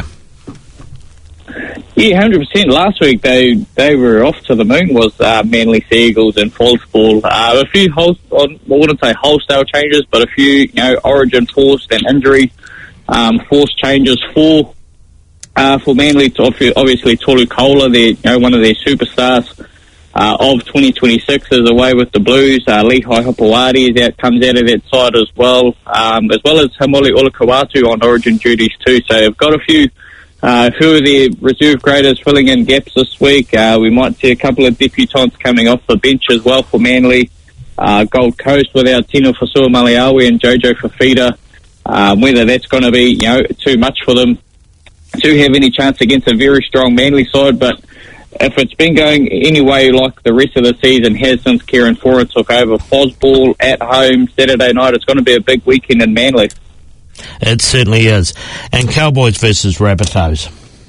Yeah, one hundred percent. Last week they they were off to the moon, was uh, Manly Seagulls and Fosball. Uh, a few, host, I wouldn't say wholesale changes, but a few, you know, origin forced and injury um, forced changes for uh, for Manly. Obviously, Tolu Koula, their, you know, one of their superstars uh, of twenty twenty-six, is away with the Blues. Uh, Lehigh Hopewadi is out, comes out of that side as well, um, as well as Hamoli Olakauatu on origin duties too. So they've got a few Uh, who are the reserve graders filling in gaps this week. Uh, we might see a couple of debutants coming off the bench as well for Manly. Uh, Gold Coast without Tino Fasua Maliawi and Jojo Fafita. Um, whether that's going to be, you know, too much for them to have any chance against a very strong Manly side. But if it's been going anyway like the rest of the season has since Kieran Fora took over, Fosball at home Saturday night, it's going to be a big weekend in Manly. It certainly is. And Cowboys versus Rabbitohs.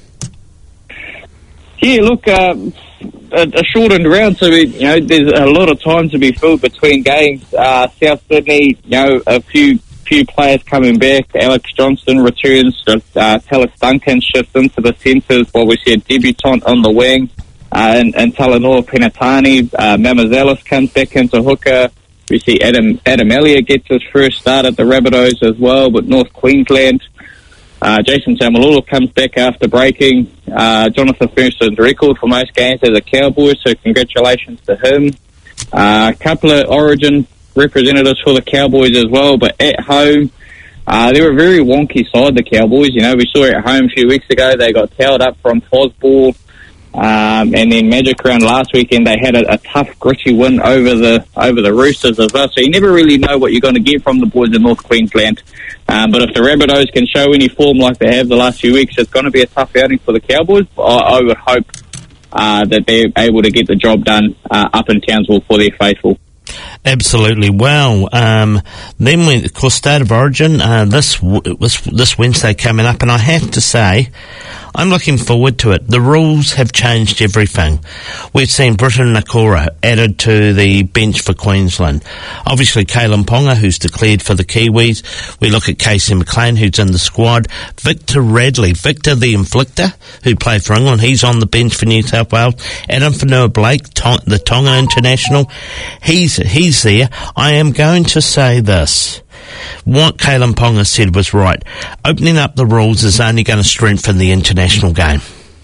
Yeah, look, um, a, a shortened round, so we, you know, there's a lot of time to be filled between games. Uh, South Sydney, you know, a few few players coming back. Alex Johnston returns. Uh, Talis Duncan shifts into the centres while we see a debutant on the wing. Uh, and, and Talanoa Penatani, uh, Mamazelis comes back into hooker. We see Adam Adam Elliott gets his first start at the Rabbitohs as well, but North Queensland. Uh, Jason Tamalolo comes back after breaking uh, Jonathan Ferguson's record for most games as a Cowboy, so congratulations to him. Uh, a couple of Origin representatives for the Cowboys as well, but at home, uh, they were a very wonky side, the Cowboys. You know, we saw it at home a few weeks ago. They got towed up from Fosball. Um, and then Magic Round last weekend, they had a, a tough, gritty win over the over the Roosters as well. So you never really know what you're going to get from the boys in North Queensland. Um, but if the Rabbitohs can show any form like they have the last few weeks, it's going to be a tough outing for the Cowboys. I, I would hope uh, that they're able to get the job done uh, up in Townsville for their faithful. Absolutely. Well, um, then we, of course, State of Origin uh, this, this this Wednesday coming up, and I have to say, I'm looking forward to it. The rules have changed everything. We've seen Britain Nakora added to the bench for Queensland. Obviously, Kalen Ponga, who's declared for the Kiwis. We look at Casey McLean, who's in the squad. Victor Radley, Victor the Inflictor, who played for England. He's on the bench for New South Wales. Adam Whanua-Blake, Tong- the Tonga international. He's he's there. I am going to say this. What Kalen Ponga said was right. Opening up the rules is only going to strengthen the international game.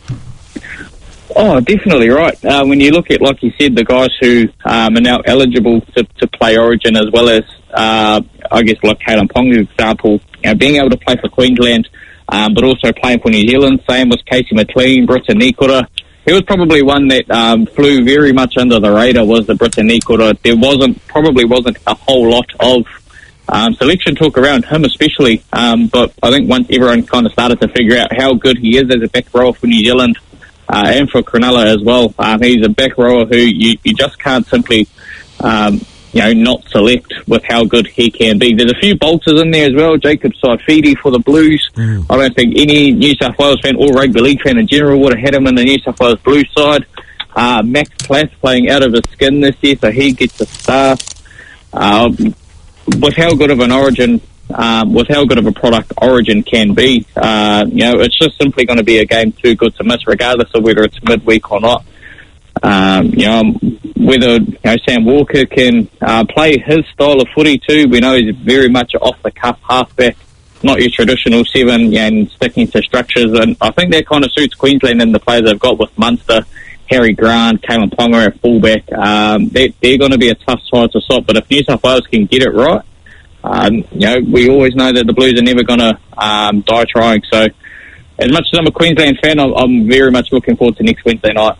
Oh, definitely right. Uh, when you look at, like you said, the guys who um, are now eligible to, to play Origin, as well as, uh, I guess, like Kalen Ponga's example, you know, being able to play for Queensland, um, but also playing for New Zealand. Same was Casey McLean, Britta Nikora. He was probably one that um, flew very much under the radar, was the Britta Nikora. There wasn't, probably wasn't a whole lot of Um, selection talk around him especially, um, but I think once everyone kind of started to figure out how good he is as a back rower for New Zealand uh, and for Cronulla as well, um, he's a back rower who you, you just can't simply, um, you know, not select with how good he can be. There's a few bolters in there as well. Jacob Saifidi for the Blues. Mm. I don't think any New South Wales fan or rugby league fan in general would have had him in the New South Wales Blues side. Uh, Max Plath playing out of his skin this year, so he gets a start. Um, With how good of an Origin, um, with how good of a product Origin can be, uh, you know, it's just simply going to be a game too good to miss, regardless of whether it's midweek or not. Um, you know, whether you know, Sam Walker can uh, play his style of footy too. We know he's very much off the cuff halfback, not your traditional seven, and sticking to structures. And I think that kind of suits Queensland and the players they've got with Munster, Harry Grant, Kalen Ponga at fullback. Um, they, they're going to be a tough side to stop, but if New South Wales can get it right, um, you know, we always know that the Blues are never going to um, die trying. So as much as I'm a Queensland fan, I'm, I'm very much looking forward to next Wednesday night.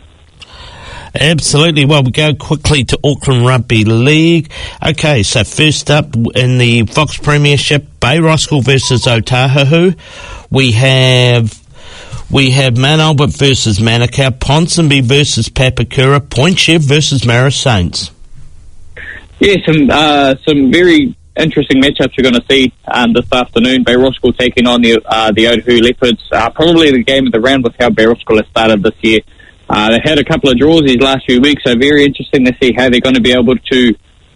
Absolutely. Well, we go quickly to Auckland Rugby League. Okay, so first up in the Fox Premiership, Bayroscool versus Otahuhu. We have we have Mount Albert versus Manukau, Ponsonby versus Papakura, Point Chev versus Marist Saints. Yeah, some uh, some very interesting matchups you're going to see um, this afternoon. Bayroscool taking on the uh, the Otahuhu Leopards. Uh, probably the game of the round with how Bayroscool has started this year. Uh, they had a couple of draws these last few weeks, so very interesting to see how they're going to be able to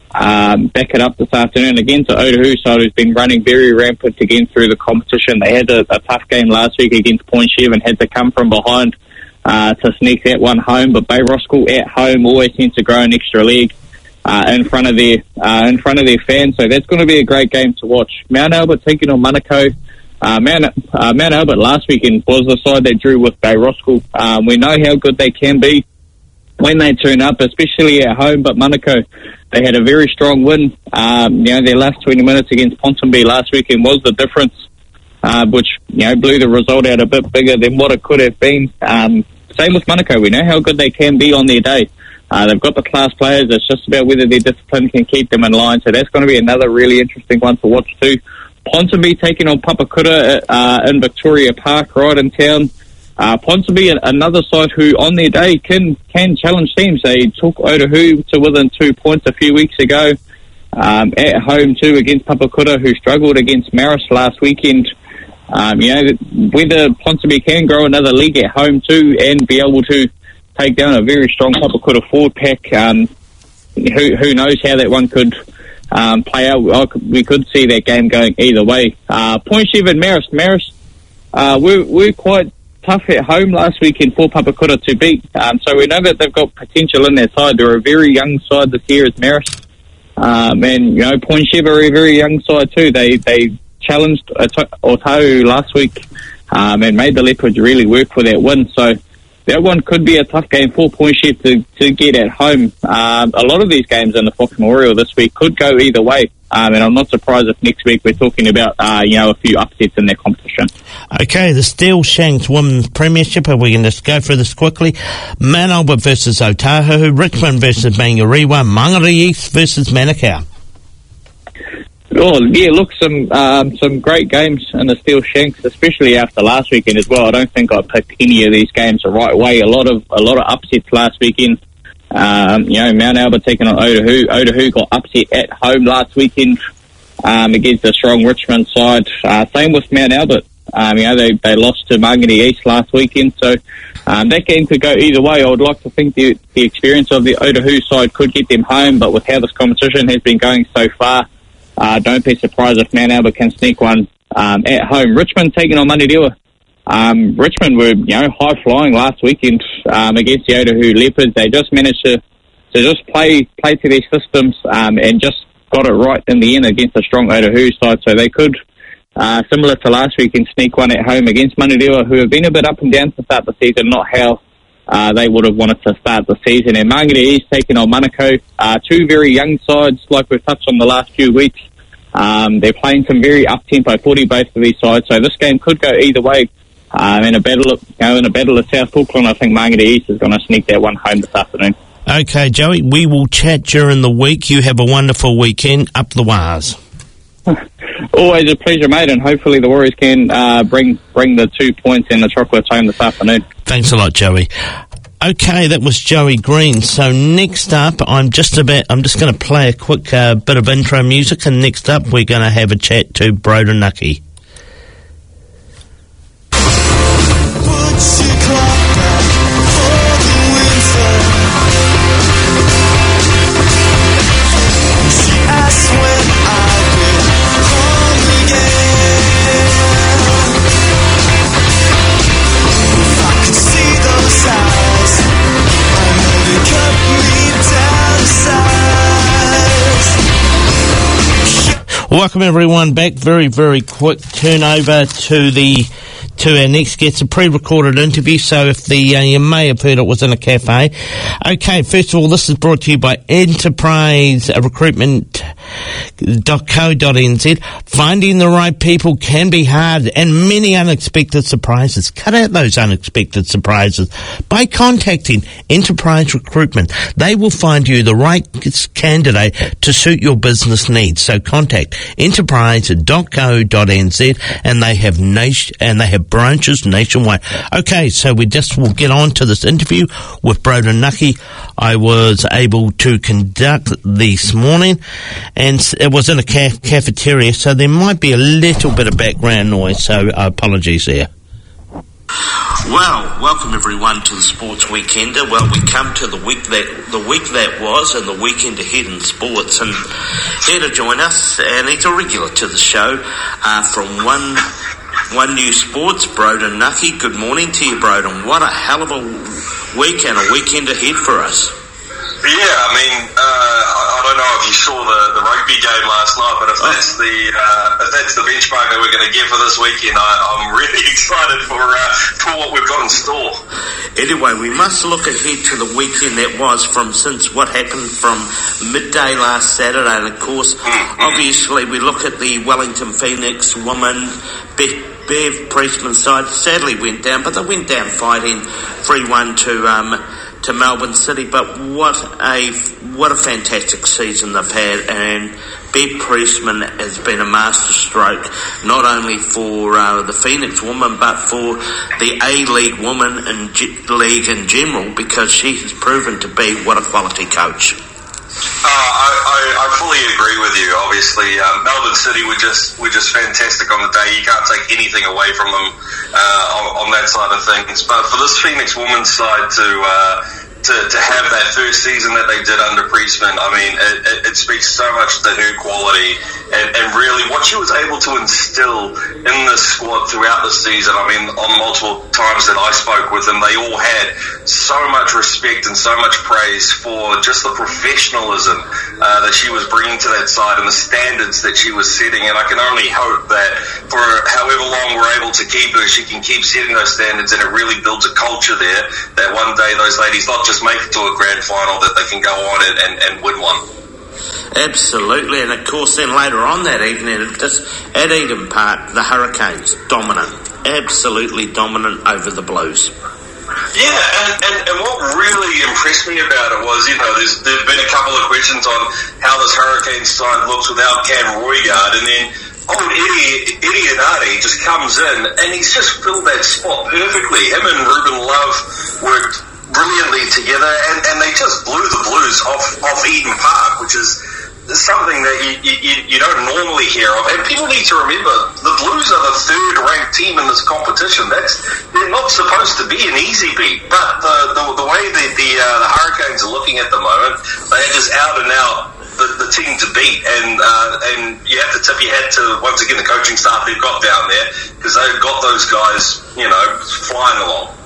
um, back it up this afternoon against the Otahuhu side, who's been running very rampant again through the competition. They had a, a tough game last week against Point Chev and had to come from behind uh, to sneak that one home. But Bayroscool at home always seems to grow an extra leg uh, in front of their uh, in front of their fans, so that's going to be a great game to watch. Mount Albert taking on Manukau. Uh, Mount, uh, Mount Albert last weekend was the side that drew with Bayroscool. Um, we know how good they can be when they turn up, especially at home, but Manukau, they had a very strong win. Um, you know, their last twenty minutes against Ponsonby last weekend was the difference, uh, which, you know, blew the result out a bit bigger than what it could have been. Um, same with Manukau. We know how good they can be on their day. Uh, they've got the class players. It's just about whether their discipline can keep them in line. So that's going to be another really interesting one to watch too. Ponsonby taking on Papakura uh, in Victoria Park, right in town. Uh, Ponsonby, another side who on their day can can challenge teams. They took Otahuhu to within two points a few weeks ago. Um, at home too against Papakura, who struggled against Marist last weekend. Um, you know, whether Ponsonby can grow another league at home too and be able to take down a very strong Papakura forward pack, um, who, who knows how that one could Um, play out. We could see that game going either way. Uh, Point Chev and Marist. Marist uh, were, were quite tough at home last weekend for Papakura to beat. Um, so we know that they've got potential in their side. They're a very young side this year as Marist. Um, and, you know, Point Chev are a very young side too. They they challenged Otahuhu last week um, and made the Leopards really work for that win. So that one could be a tough game for Point Chev to, to get at home. Um, a lot of these games in the Fox Memorial this week could go either way. Um, and I'm not surprised if next week we're talking about, uh, you know, a few upsets in their competition. Okay, the Steel Shanks Women's Premiership, we can just go through this quickly. Mount Albert versus Otahuhu, Richmond versus Mangariwa, Mangere East versus Manukau. Oh, yeah, look, some um, some great games in the Steel Shanks, especially after last weekend as well. I don't think I picked any of these games the right way. A lot of a lot of upsets last weekend. Um, you know, Mount Albert taking on Otahuhu. Otahuhu got upset at home last weekend um, against a strong Richmond side. Uh, same with Mount Albert. Um, you know, they, they lost to Mangere East last weekend, so um, that game could go either way. I would like to think the the experience of the Otahuhu side could get them home, but with how this competition has been going so far, Uh, don't be surprised if Mount Albert can sneak one um, at home. Richmond taking on Manukau. Um, Richmond were, you know, high flying last weekend um, against the Otahuhu Leopards. They just managed to, to just play play to their systems um, and just got it right in the end against a strong Otahuhu side. So they could, uh, similar to last week, and sneak one at home against Manukau, who have been a bit up and down to start the season, not how uh, they would have wanted to start the season. And Mangere East taking on Manukau. Uh, two very young sides, like we've touched on the last few weeks. Um, they're playing some very up-tempo footy, both of these sides, so this game could go either way. Um, in a battle, of, you know, in a battle of South Auckland, I think Mangere East is going to sneak that one home this afternoon. Okay, Joey, we will chat during the week. You have a wonderful weekend. Up the Wars. Always a pleasure, mate, and hopefully the Warriors can uh, bring bring the two points and the chocolates home this afternoon. Thanks a lot, Joey. Okay, that was Joey Green. So next up, I'm just about, I'm just going to play a quick uh, bit of intro music, and next up we're going to have a chat to Broden Nucky. Welcome everyone back. Very, very quick turnover to the to our next guest, a pre-recorded interview, so if the uh, you may have heard it was in a cafe. Okay, first of all, this is brought to you by Enterprise Recruitment dot co dot n z. Finding the right people can be hard, and many unexpected surprises. Cut out those unexpected surprises by contacting Enterprise Recruitment. They will find you the right candidate to suit your business needs. So contact Enterprise dot co dot n z, and they have nation and they have branches nationwide. Okay, so we just will get on to this interview with Broden Nucky. I was able to conduct this morning, and it was in a ca- cafeteria, so there might be a little bit of background noise, so apologies there. Well, welcome everyone to the Sports Weekender. Well, we come to the week that the week that was and the weekend ahead in sports, and here to join us, and he's a regular to the show, uh, from one one New Sports, Broden Nucky. Good morning to you, Broden. What a hell of a week and a weekend ahead for us. Yeah, I mean, uh, I don't know if you saw the, the rugby game last night, but if oh. that's the uh, if that's the benchmark that we're going to get for this weekend, I, I'm really excited for uh, for what we've got in store. Anyway, we must look ahead to the weekend that was from since what happened from midday last Saturday, and of course, mm-hmm. obviously, we look at the Wellington Phoenix women. Be- Bev Priestman's side sadly went down, but they went down fighting three one to um, to Melbourne City. But what a what a fantastic season they've had, and Bev Priestman has been a masterstroke not only for uh, the Phoenix woman but for the A-League woman and G- league in general, because she has proven to be what a quality coach. Uh, I, I, I fully agree with you. Obviously, um, Melbourne City were just were just fantastic on the day. You can't take anything away from them uh, on, on that side of things. But for this Phoenix women's side to uh, to to have that first season that they did under Priestman, I mean, it, it, it speaks so much to her quality and, and really what she was able to instill in this squad throughout the season. I mean, on multiple times that I spoke with them, they all had so much respect and so much praise for just the professionalism uh, that she was bringing to that side and the standards that she was setting. And I can only hope that for however long we're able to keep her, she can keep setting those standards, and it really builds a culture there that one day those ladies not just make it to a grand final, that they can go on and, and, and win one. Absolutely, and of course then later on that evening at Eden Park, the Hurricanes dominant, absolutely dominant over the Blues. Yeah, and, and, and what really impressed me about it was, you know, there's there's been a couple of questions on how this Hurricanes side looks without Cam Roigard, and then old Eddie, Eddie Anati just comes in and he's just filled that spot perfectly. Him and Ruben Love worked brilliantly together, and, and they just blew the Blues off, off Eden Park, which is something that you, you, you don't normally hear of. And people need to remember, the Blues are the third-ranked team in this competition. That's they're not supposed to be an easy beat, but the the, the way that the, uh, the Hurricanes are looking at the moment, they are just out and out the, the team to beat, and uh, and you have to tip your hat to, once again, the coaching staff they've got down there, because they've got those guys, you know, flying along.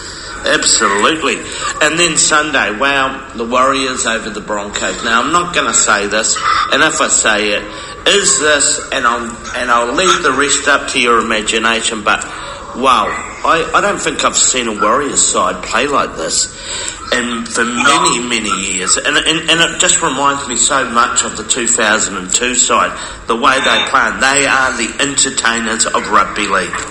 Absolutely. And then Sunday, wow, the Warriors over the Broncos. Now, I'm not going to say this, and if I say it, is this, and I'll, and I'll leave the rest up to your imagination, but wow, I, I don't think I've seen a Warriors side play like this and for many, many years. And, and, and it just reminds me so much of the two thousand two side, the way they play. They are the entertainers of rugby league.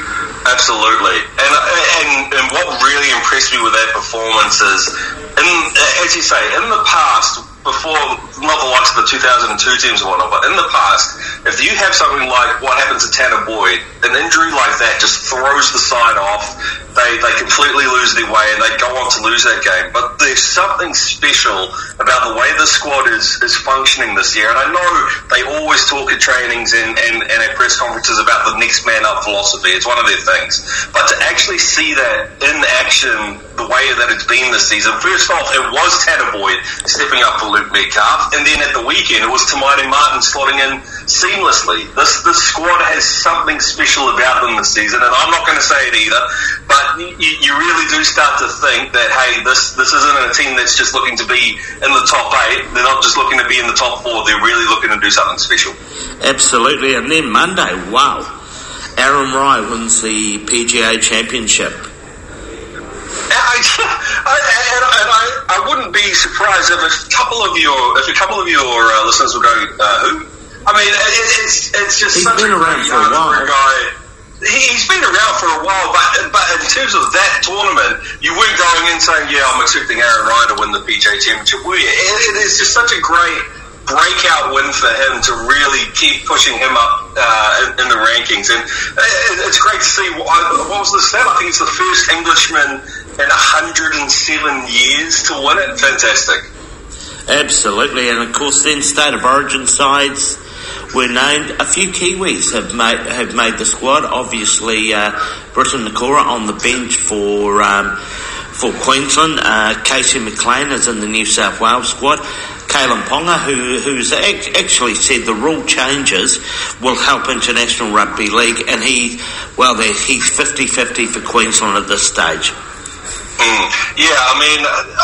Absolutely, and, and and what really impressed me with that performance is, in, as you say, in the past, before, not the likes of the two thousand two teams or whatnot, but in the past, if you have something like what happened to Tanner Boyd, an injury like that just throws the side off. They they completely lose their way and they go on to lose that game. But there's something special about the way the squad is, is functioning this year. And I know they always talk at trainings and, and, and at press conferences about the next man up philosophy. It's one of their things. But to actually see that in action, the way that it's been this season, first off, it was Tanner Boyd stepping up for Luke Metcalf. And then at the weekend, it was Tamaiti Martin slotting in seamlessly. This, this squad has something special about them this season. And I'm not going to say it either, but You, you really do start to think that, hey, this this isn't a team that's just looking to be in the top eight. They're not just looking to be in the top four. They're really looking to do something special. Absolutely. And then Monday, wow. Aaron Rai wins the P G A Championship. I, I, and I, and I, I wouldn't be surprised if a couple of your if a couple of your uh, listeners were going, uh, who? I mean, it, it's it's just he's such been a around great for a while. For a guy. He, he's been around for a while, but but in terms of that tournament, you weren't going in saying, yeah, I'm expecting Aaron Rai to win the P G A Championship, were you? It, it is just such a great breakout win for him to really keep pushing him up uh, in, in the rankings, and it, it's great to see. What, what was the stat? I think it's the first Englishman in one hundred seven years to win it. Fantastic. Absolutely, and of course then State of Origin sides were named. A few Kiwis have made have made the squad. Obviously, uh, Britain Nakora on the bench for um, for Queensland. Uh, Casey McLean is in the New South Wales squad. Kalen Ponga, who who's ac- actually said the rule changes will help International Rugby League, and he well, he's fifty-fifty for Queensland at this stage. Mm. Yeah, I mean,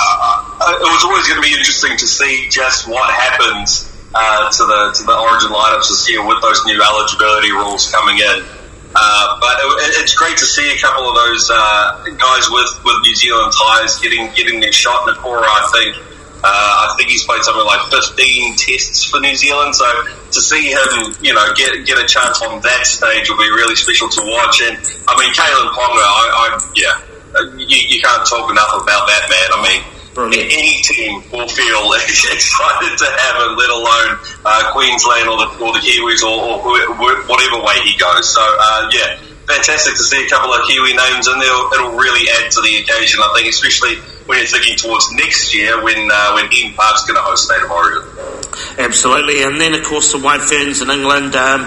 uh, it was always going to be interesting to see just what happens uh, to the to the Origin lineups this year with those new eligibility rules coming in. Uh, but it, it's great to see a couple of those uh, guys with, with New Zealand ties getting getting their shot. Nakora, I think, uh, I think he's played something like fifteen tests for New Zealand. So to see him, you know, get get a chance on that stage will be really special to watch. And I mean, Kalen Ponga, I, I yeah. You, you can't talk enough about that man. I mean, Brilliant. Any team will feel excited to have him, let alone uh, Queensland or the, or the Kiwis or, or whatever way he goes. So, uh, yeah, fantastic to see a couple of Kiwi names in there. It'll really add to the occasion, I think, especially when you're thinking towards next year when uh, when Eden Park's going to host State of Origin. Absolutely. And then, of course, the White Ferns in England, um,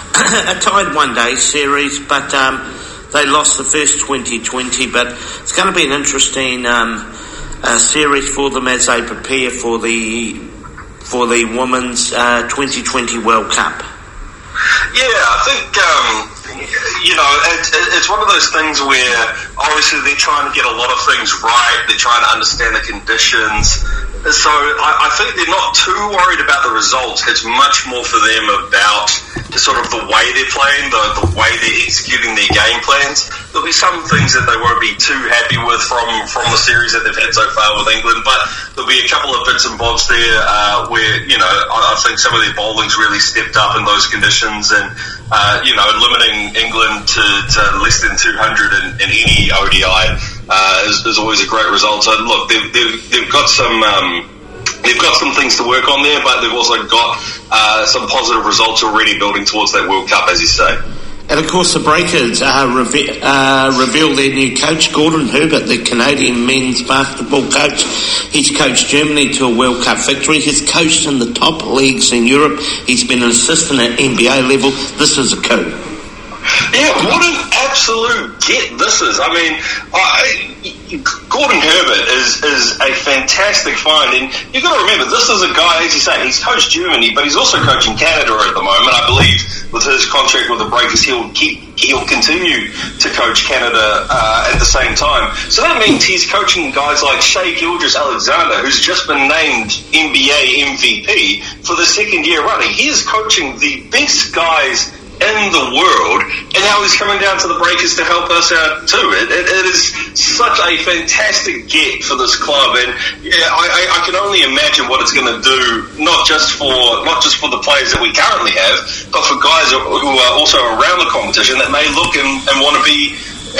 a tied one-day series, but... Um, They lost the first twenty twenty, but it's going to be an interesting um, uh, series for them as they prepare for the for the Women's uh, twenty twenty World Cup. Yeah, I think, um, you know, it, it's one of those things where obviously they're trying to get a lot of things right. They're trying to understand the conditions. So I, I think they're not too worried about the results. It's much more for them about the sort of the way they're playing, the, the way they're executing their game plans. There'll be some things that they won't be too happy with from, from the series that they've had so far with England, but there'll be a couple of bits and bobs there uh, where, you know, I, I think some of their bowling's really stepped up in those conditions, and, uh, you know, limiting England to, to less than two hundred in, in any O D I uh, is, is always a great result. So, look, they've, they've, they've got some... Um, They've got some things to work on there, but they've also got uh, some positive results already building towards that World Cup, as you say. And of course, the Breakers uh, reve- uh, revealed their new coach, Gordon Herbert, the Canadian men's basketball coach. He's coached Germany to a World Cup victory. He's coached in the top leagues in Europe. He's been an assistant at N B A level. This is a coup. Yeah, what an absolute get this is. I mean, I, Gordon Herbert is, is a fantastic find, and you've got to remember, this is a guy, as you say, he's coached Germany, but he's also coaching Canada at the moment. I believe with his contract with the Breakers, he'll keep he'll continue to coach Canada uh, at the same time. So that means he's coaching guys like Shai Gilgeous-Alexander, who's just been named N B A M V P for the second year running. He is coaching the best guys in the world, and now he's coming down to the Breakers to help us out too. It, it, it is such a fantastic get for this club, and yeah, I, I, I can only imagine what it's going to do, not just for not just for the players that we currently have, but for guys who are also around the competition that may look and, and want to be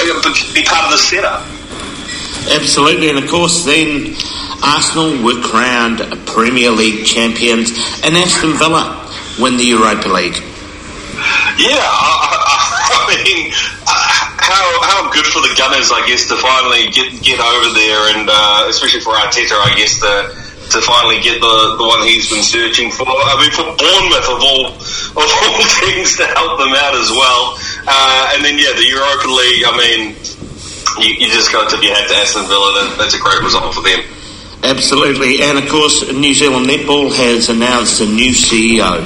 be part of the setup. Absolutely, and of course then Arsenal were crowned Premier League champions, and Aston Villa win the Europa League. Yeah, I, I, I mean, how how good for the Gunners, I guess, to finally get get over there, and uh, especially for Arteta, I guess, to to finally get the, the one he's been searching for. I mean, for Bournemouth of all of all teams to help them out as well. Uh, and then yeah, the Europa League. I mean, you, you just got to tip your hat to Aston Villa. That, that's a great result for them. Absolutely, and of course, New Zealand Netball has announced a new C E O.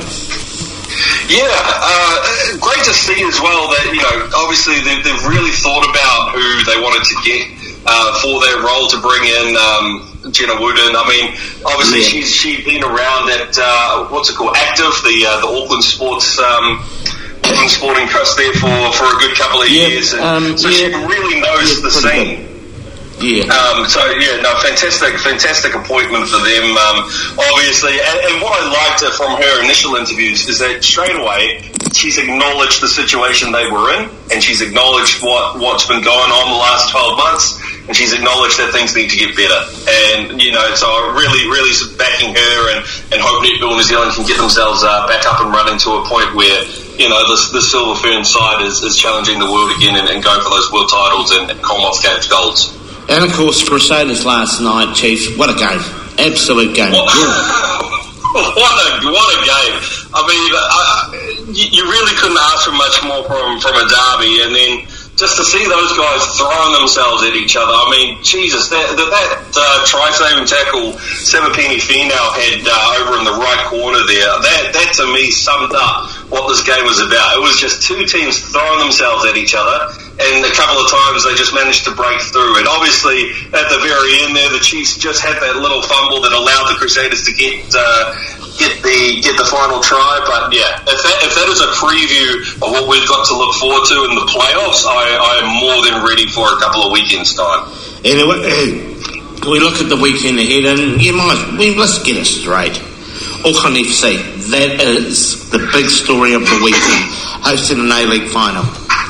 Yeah, uh, great to see as well that, you know, obviously they've, they've really thought about who they wanted to get uh, for their role to bring in um, Jenna Wooden. I mean, obviously yeah. she's she's been around at, uh, what's it called, Active, the uh, the Auckland Sports um, Tottenham Sporting Trust there for, for a good couple of yeah, years. And um, so yeah, she really knows yeah, the scene. good. Yeah. Um, so yeah, no, fantastic, fantastic appointment for them. Um, obviously, and, and what I liked from her initial interviews is that straight away she's acknowledged the situation they were in, and she's acknowledged what what's been going on the last twelve months, and she's acknowledged that things need to get better. And you know, so I'm really, really backing her, and and hope Netball New Zealand can get themselves uh, back up and running to a point where, you know, this the Silver Fern side is, is challenging the world again and, and going for those world titles and, and Commonwealth Games golds. And of course, Crusaders last night, Chief. What a game! Absolute game. What, what a what a game! I mean, I, you really couldn't ask for much more from from a derby, and then just to see those guys throwing themselves at each other. I mean, Jesus, that that, that uh, try-saving tackle Samipeni Finau had uh, over in the right corner there. That that to me summed up what this game was about. It was just two teams throwing themselves at each other, and a couple of times they just managed to break through. And obviously, at the very end there, the Chiefs just had that little fumble that allowed the Crusaders to get uh, get the get the final try. But yeah, if that, if that is a preview of what we've got to look forward to in the playoffs, I, I am more than ready for a couple of weekends' time. Anyway, we look at the weekend ahead, and you might, we, let's get it straight. Auckland F C, that is the big story of the weekend, hosting an A-League final.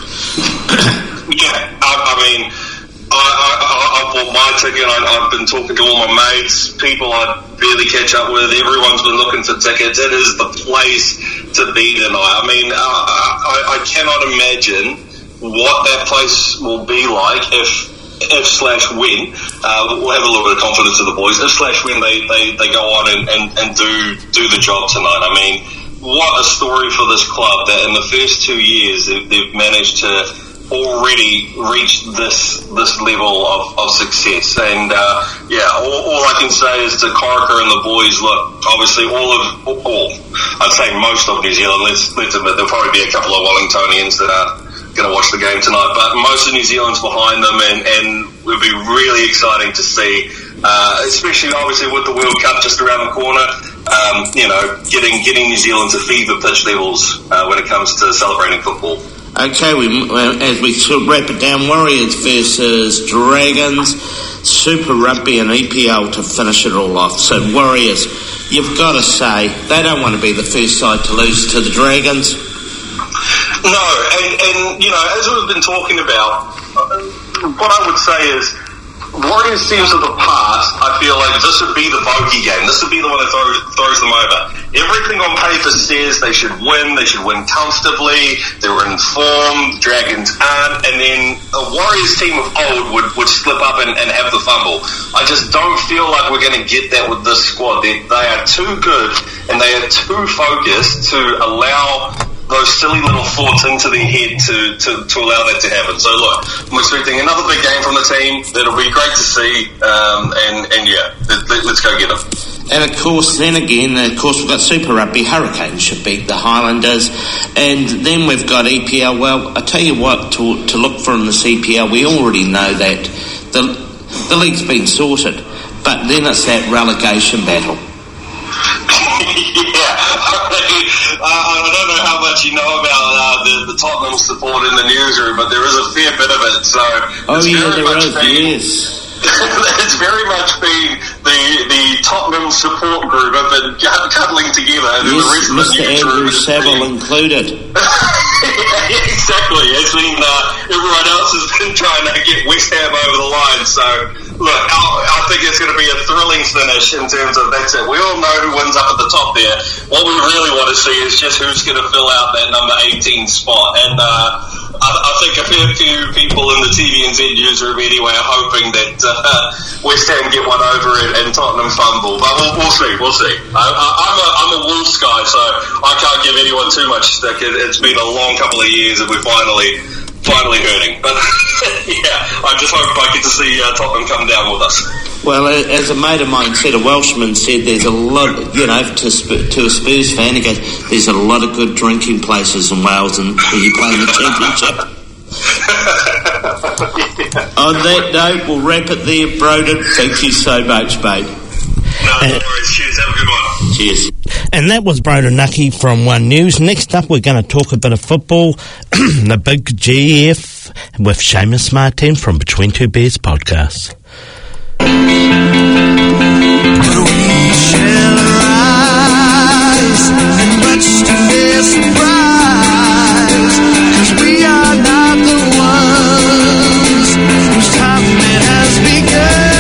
Yeah, I, I mean, I, I, I bought my ticket. I, I've been talking to all my mates, people I barely catch up with. Everyone's been looking for tickets. It is the place to be tonight. I mean, I, I, I cannot imagine what that place will be like if if slash when, uh, we'll have a little bit of confidence in the boys, if slash when they, they, they go on and, and, and do do the job tonight. I mean, what a story for this club that in the first two years they've, they've managed to already reach this this level of, of success. And uh, yeah, all, all I can say is to Corica and the boys, look, obviously all of, all, I'd say most of New Zealand, let's, let's admit there'll probably be a couple of Wellingtonians that are going to watch the game tonight, but most of New Zealand's behind them, and, and it would be really exciting to see, uh, especially obviously with the World Cup just around the corner, um, you know, getting getting New Zealand to fever pitch levels uh, when it comes to celebrating football. Okay, we, as we sort of wrap it down, Warriors versus Dragons, Super Rugby and E P L to finish it all off. So Warriors, you've got to say, they don't want to be the first side to lose to the Dragons. No, and, and you know, as we've been talking about, what I would say is, Warriors teams of the past, I feel like this would be the bogey game. This would be the one that throws, throws them over. Everything on paper says they should win, they should win comfortably, they were informed, Dragons aren't, and then a Warriors team of old would, would slip up and, and have the fumble. I just don't feel like we're going to get that with this squad. They, they are too good, and they are too focused to allow those silly little thoughts into their head to, to, to allow that to happen. So look, I'm expecting another big game from the team. That'll be great to see, um, and, and yeah, let, let, let's go get them. And of course, then again, of course, we've got Super Rugby. Hurricanes should beat the Highlanders. And then we've got E P L. Well, I tell you what, to, to look for in this E P L, we already know that the, the league's been sorted. But then it's that relegation battle. Yeah, I, I don't know how much you know about uh, the, the Tottenham support in the newsroom, but there is a fair bit of it. So oh it's yeah, very there much is. been, Yes, it's very much been the the Tottenham support group have been cuddling together, and yes, the rest Mister of the newsroom Andrew Saville been, included. yeah, exactly. It's been uh, everyone else has been trying to get West Ham over the line. So look, I, I think it's going to be a thrilling finish in terms of that's it. We all know who wins up at the top there. What we really want to see is just who's going to fill out that number eighteen spot. And uh, I, I think a fair few people in the T V N Z newsroom anyway are hoping that uh, West Ham get one over and, and Tottenham fumble. But we'll, we'll see, we'll see. I, I, I'm a I'm a Wolves guy, so I can't give anyone too much stick. It, it's been a long couple of years, and we're finally. Finally hurting, but yeah, I just hope I get to see uh, Tottenham come down with us. Well, as a mate of mine said, a Welshman said, there's a lot, you know, to, to a Spurs fan, he goes, there's a lot of good drinking places in Wales and when you play in the Championship. yeah. On that note, we'll wrap it there, Broden. Thank you so much, mate. No, no worries. Cheers. Have a good one. Cheers. And that was Broden Nucky from One News. Next up, we're going to talk a bit of football. The big G F with Seamus Martin from Between Two Bears podcast. We shall rise, and much to their surprise, 'cause we are not the ones whose time it has begun.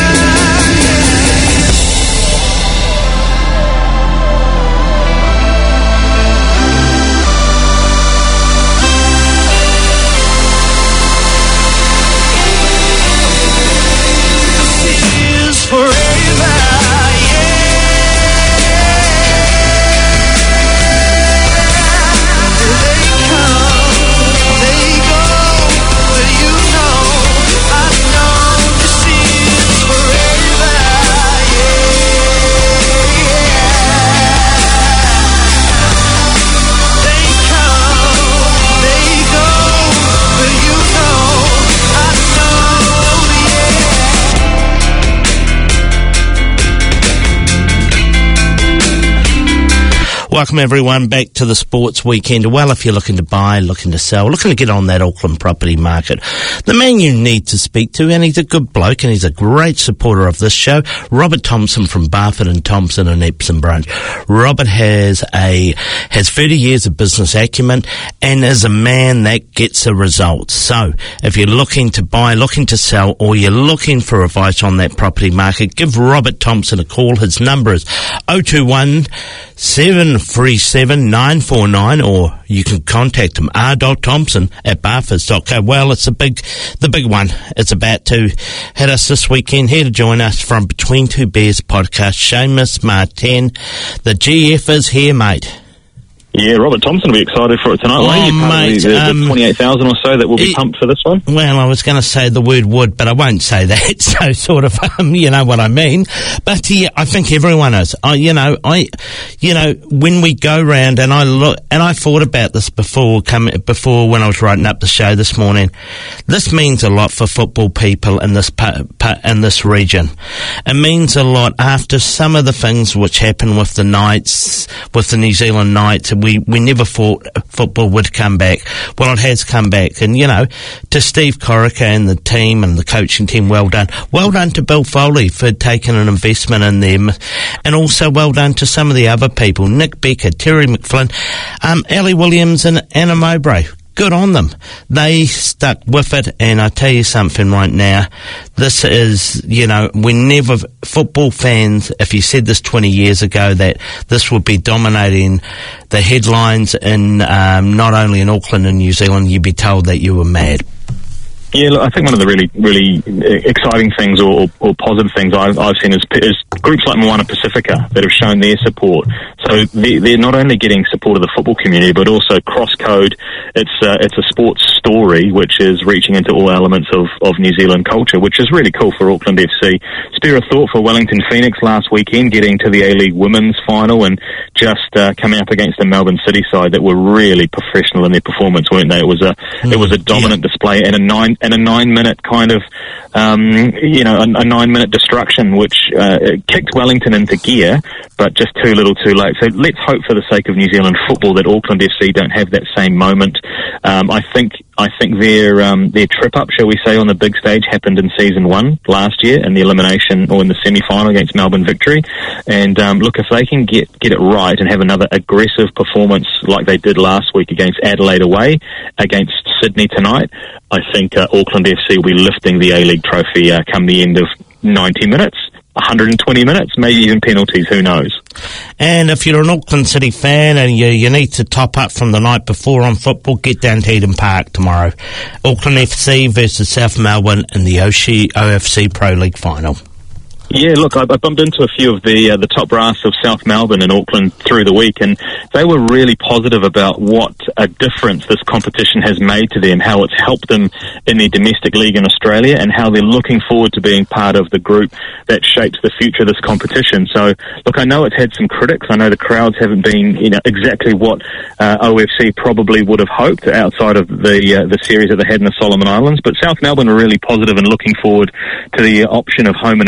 Welcome everyone back to the Sports Weekend. Well, if you're looking to buy, looking to sell, looking to get on that Auckland property market, the man you need to speak to, and he's a good bloke and he's a great supporter of this show, Robert Thompson from Barfoot and Thompson and Epsom Branch. Robert has a has thirty years of business acumen and is a man that gets a result. So if you're looking to buy, looking to sell, or you're looking for advice on that property market, give Robert Thompson a call. His number is oh two one seven three seven nine four nine, or you can contact him r dot thompson at barfoot dot co. Well, it's a big the big one. It's about to hit us this weekend. Here to join us from Between Two Bears podcast, Seamus Martin. The G F is here, mate. Yeah, Robert Thompson will be excited for it tonight. Oh, You're part mate, of the, the, um, the twenty-eight thousand or so that will be it, pumped for this one. Well, I was going to say the word would, but I won't say that. So sort of, um, you know what I mean. But yeah, I think everyone is. I, you know, I, you know, when we go round and I look, and I thought about this before coming, before when I was writing up the show this morning. This means a lot for football people in this pa, pa, in this region. It means a lot after some of the things which happened with the Knights, with the New Zealand Knights. We we never thought football would come back. Well, it has come back. And, you know, to Steve Corica and the team and the coaching team, well done. Well done to Bill Foley for taking an investment in them. And also well done to some of the other people, Nick Becker, Terry McFlynn, um, Ellie Williams and Anna Mowbray. Good on them. They stuck with it, and I tell you something right now, this is, you know, we never, football fans, if you said this twenty years ago that this would be dominating the headlines in, um, not only in Auckland and New Zealand, you'd be told that you were mad. Yeah, look, I think one of the really, really exciting things or, or positive things I've, I've seen is, is groups like Moana Pacifica that have shown their support. So they're, they're not only getting support of the football community, but also Crosscode. It's uh, it's a sports story which is reaching into all elements of, of New Zealand culture, which is really cool for Auckland F C. Spare a thought for Wellington Phoenix last weekend, getting to the A-League Women's Final and just uh, coming up against the Melbourne City side that were really professional in their performance, weren't they? It was a mm, it was a dominant yeah. display and a nine and a nine minute kind of um, you know a, a nine minute destruction which uh, kicked Wellington into gear, but just too little, too late. So let's hope for the sake of New Zealand football that Auckland F C don't have that same moment. Um, I think I think their um, their trip up, shall we say, on the big stage happened in season one last year in the elimination or in the semi-final against Melbourne Victory. And um, look, if they can get get it right and have another aggressive performance like they did last week against Adelaide away, against Sydney tonight, I think uh, Auckland F C will be lifting the A-League trophy uh, come the end of ninety minutes. one hundred twenty minutes, maybe even penalties, who knows. And if you're an Auckland City fan and you, you need to top up from the night before on football, get down to Eden Park tomorrow. Auckland F C versus South Melbourne in the O F C Pro League final. Yeah, look, I, I bumped into a few of the uh, the top brass of South Melbourne and Auckland through the week, and they were really positive about what a difference this competition has made to them, how it's helped them in their domestic league in Australia, and how they're looking forward to being part of the group that shapes the future of this competition. So, look, I know it's had some critics. I know the crowds haven't been, you know, exactly what uh, O F C probably would have hoped outside of the uh, the series that they had in the Solomon Islands, but South Melbourne are really positive and looking forward to the option of home and away games.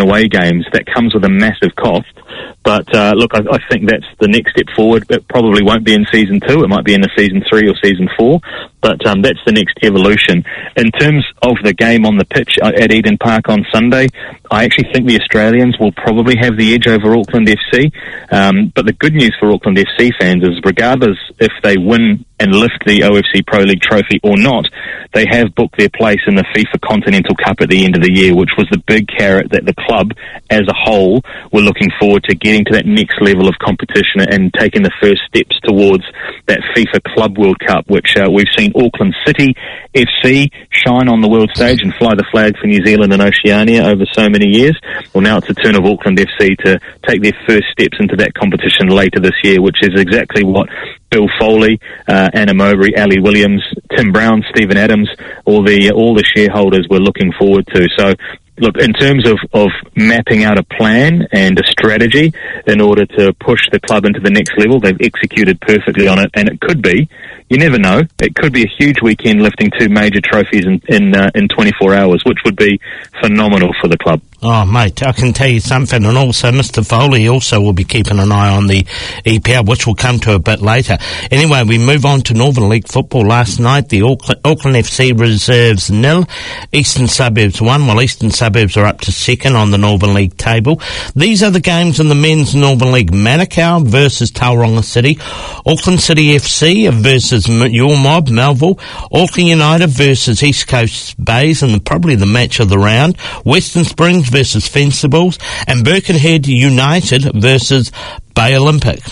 games. That comes with a massive cost. But uh, look, I, I think that's the next step forward. It probably won't be in season two. It might be in the season three or season four. But um, that's the next evolution. In terms of the game on the pitch at Eden Park on Sunday, I actually think the Australians will probably have the edge over Auckland F C. Um, but the good news for Auckland F C fans is, regardless if they win and lift the O F C Pro League trophy or not, they have booked their place in the FIFA Continental Cup at the end of the year, which was the big carrot that the club as a whole were looking forward to, getting to that next level of competition and taking the first steps towards that FIFA Club World Cup, which uh, we've seen Auckland City F C shine on the world stage and fly the flag for New Zealand and Oceania over so many years. Well, now it's the turn of Auckland F C to take their first steps into that competition later this year, which is exactly what Bill Foley, uh, Anna Mowbray, Ali Williams, Tim Brown, Stephen Adams, all the all the shareholders were looking forward to. So, look, in terms of, of mapping out a plan and a strategy in order to push the club into the next level, they've executed perfectly on it. And it could be, you never know, it could be a huge weekend lifting two major trophies in in, uh, in twenty-four hours, which would be phenomenal for the club. Oh, mate, I can tell you something. And also, Mister Foley also will be keeping an eye on the E P L, which we'll come to a bit later. Anyway, we move on to Northern League football. Last night, the Auckland, Auckland F C reserves nil, Eastern Suburbs one, while Eastern Suburbs are up to second on the Northern League table. These are the games in the men's Northern League. Manukau versus Tauranga City, Auckland City F C versus your mob, Melville, Auckland United versus East Coast Bays, and probably the match of the round, Western Springs versus Fencibles, and Birkenhead United versus Bay Olympic.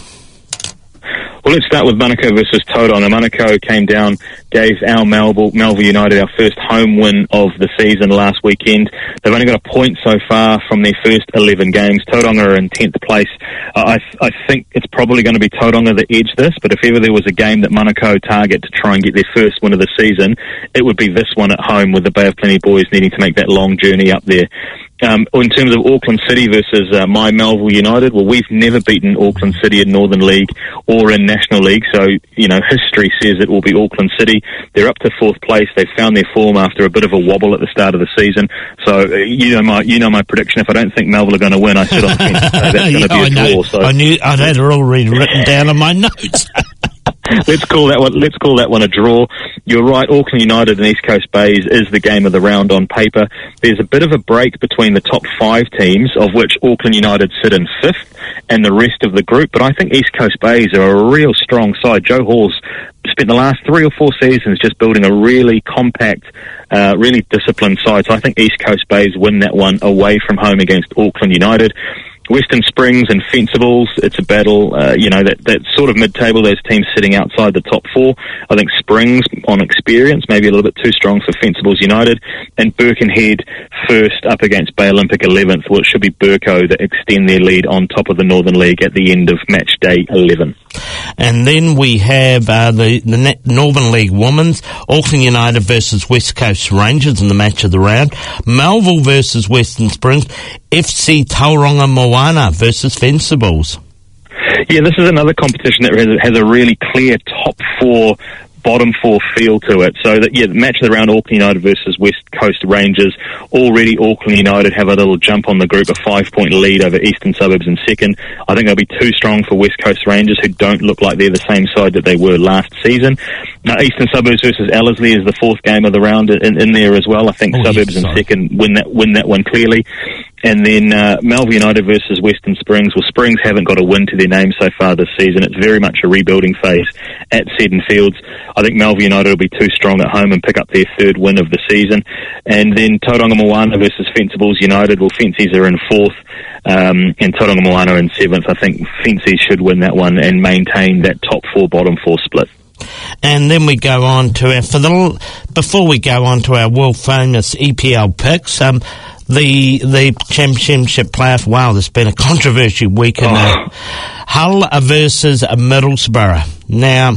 Well, let's start with Manukau versus Tauranga. Manukau came down, gave our Melville, Melville United our first home win of the season last weekend. They've only got a point so far from their first eleven games. Tauranga are in tenth place. Uh, I, I think it's probably going to be Tauranga that edge this, but if ever there was a game that Manukau target to try and get their first win of the season, it would be this one at home, with the Bay of Plenty boys needing to make that long journey up there. Um, in terms of Auckland City versus uh, my Melville United, well, we've never beaten Auckland City in Northern League or in National League, so, you know, history says it will be Auckland City. They're up to fourth place. They've found their form after a bit of a wobble at the start of the season. So, uh, you know my you know my prediction. If I don't think Melville are going to win, I sit on the fence. So that's going to yeah, be a I draw. So. I knew I'd had it already written down on my notes. Let's call that one. Let's call that one a draw. You're right. Auckland United and East Coast Bays is the game of the round on paper. There's a bit of a break between the top five teams, of which Auckland United sit in fifth, and the rest of the group. But I think East Coast Bays are a real strong side. Joe Hall's spent the last three or four seasons just building a really compact, uh, really disciplined side. So I think East Coast Bays win that one away from home against Auckland United. Western Springs and Fencibles, it's a battle, uh, you know, that, that sort of mid-table, those teams sitting outside the top four. I think Springs, on experience, maybe a little bit too strong for Fencibles United. And Birkenhead first up against Bay Olympic eleventh. Well, it should be Burco that extend their lead on top of the Northern League at the end of match day eleven. And then we have uh, the, the Northern League Women's, Auckland United versus West Coast Rangers in the match of the round, Melville versus Western Springs, F C Tauranga Moana versus Fencibles. Yeah, this is another competition that has, has a really clear top four, bottom four feel to it. So that, yeah, the match of the round, Auckland United versus West Coast Rangers. Already Auckland United have a little jump on the group, a five-point lead over Eastern Suburbs in second. I think they'll be too strong for West Coast Rangers, who don't look like they're the same side that they were last season. Now, Eastern Suburbs versus Ellerslie is the fourth game of the round in, in there as well. I think oh, Suburbs yes, in second win that win that one clearly. And then uh, Melville United versus Western Springs. Well, Springs haven't got a win to their name so far this season. It's very much a rebuilding phase at Seddon Fields. I think Melville United will be too strong at home and pick up their third win of the season. And then Tauranga Moana versus Fencibles United. Well, Fencies are in fourth, um, and Tauranga Moana in seventh. I think Fencies should win that one and maintain that top four, bottom four split. And then we go on to our, for the, before we go on to our world famous E P L picks, um, the the championship playoff. Wow, there's been a controversial week in oh. uh, Hull versus Middlesbrough. Now,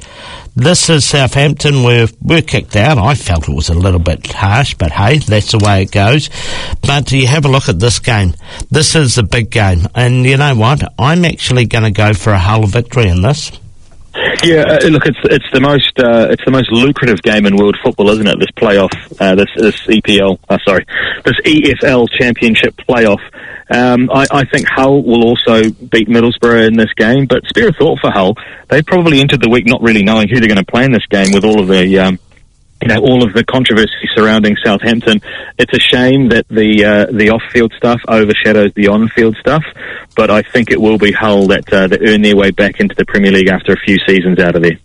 this is Southampton. We're, we're kicked out. I felt it was a little bit harsh, but hey, that's the way it goes. But you have a look at this game. This is the big game. And you know what? I'm actually going to go for a Hull victory in this. Yeah, uh, look, it's it's the most uh, it's the most lucrative game in world football, isn't it? This playoff, uh, this this E P L, uh, sorry, this E F L Championship playoff. Um, I, I think Hull will also beat Middlesbrough in this game, but spare a thought for Hull. They probably entered the week not really knowing who they're going to play in this game with all of the... Um, You know, all of the controversy surrounding Southampton. It's a shame that the uh, the off-field stuff overshadows the on-field stuff, but I think it will be Hull that, uh, that earn their way back into the Premier League after a few seasons out of there.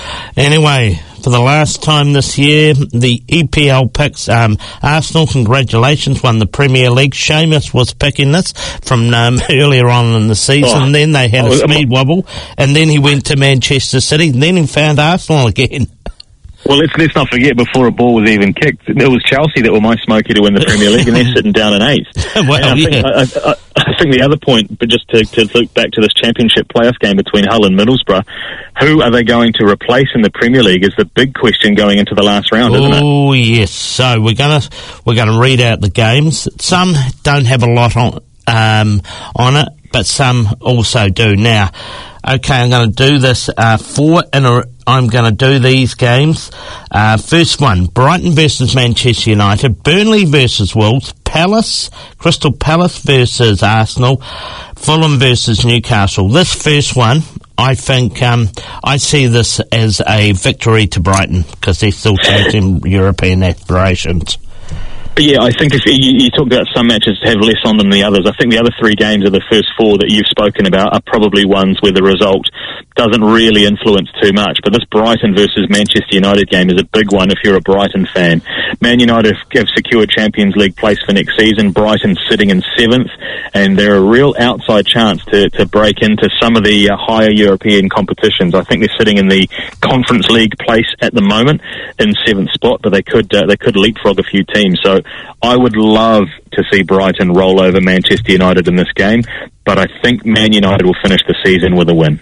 Anyway, for the last time this year, the E P L picks, um, Arsenal, congratulations, won the Premier League. Seamus was picking this from um, earlier on in the season. Oh. Then they had a Oh, speed wobble, and then he went to Manchester City, and then he found Arsenal again. Well, let's, let's not forget, before a ball was even kicked, it was Chelsea that were my smoky to win the Premier League, and they're sitting down in eighth. Well, and I, yeah. think, I, I, I think the other point, but just to, to look back to this championship playoff game between Hull and Middlesbrough, who are they going to replace in the Premier League is the big question going into the last round, isn't it? Oh, yes. So we're gonna we're gonna read out the games. Some don't have a lot on um, on it, but some also do. Now, okay, I'm going to do this uh, four in a. I'm going to do these games. Uh, first one, Brighton versus Manchester United, Burnley versus Wolves, Palace, Crystal Palace versus Arsenal, Fulham versus Newcastle. This first one, I think, um, I see this as a victory to Brighton because they're still chasing European aspirations. Yeah, I think if you, you talk about some matches have less on them than the others. I think the other three games of the first four that you've spoken about are probably ones where the result doesn't really influence too much. But this Brighton versus Manchester United game is a big one if you're a Brighton fan. Man United have secured Champions League place for next season. Brighton's sitting in seventh, and they're a real outside chance to, to break into some of the uh, higher European competitions. I think they're sitting in the Conference League place at the moment in seventh spot, but they could uh, they could leapfrog a few teams. So I would love to see Brighton roll over Manchester United in this game, but I think Man United will finish the season with a win.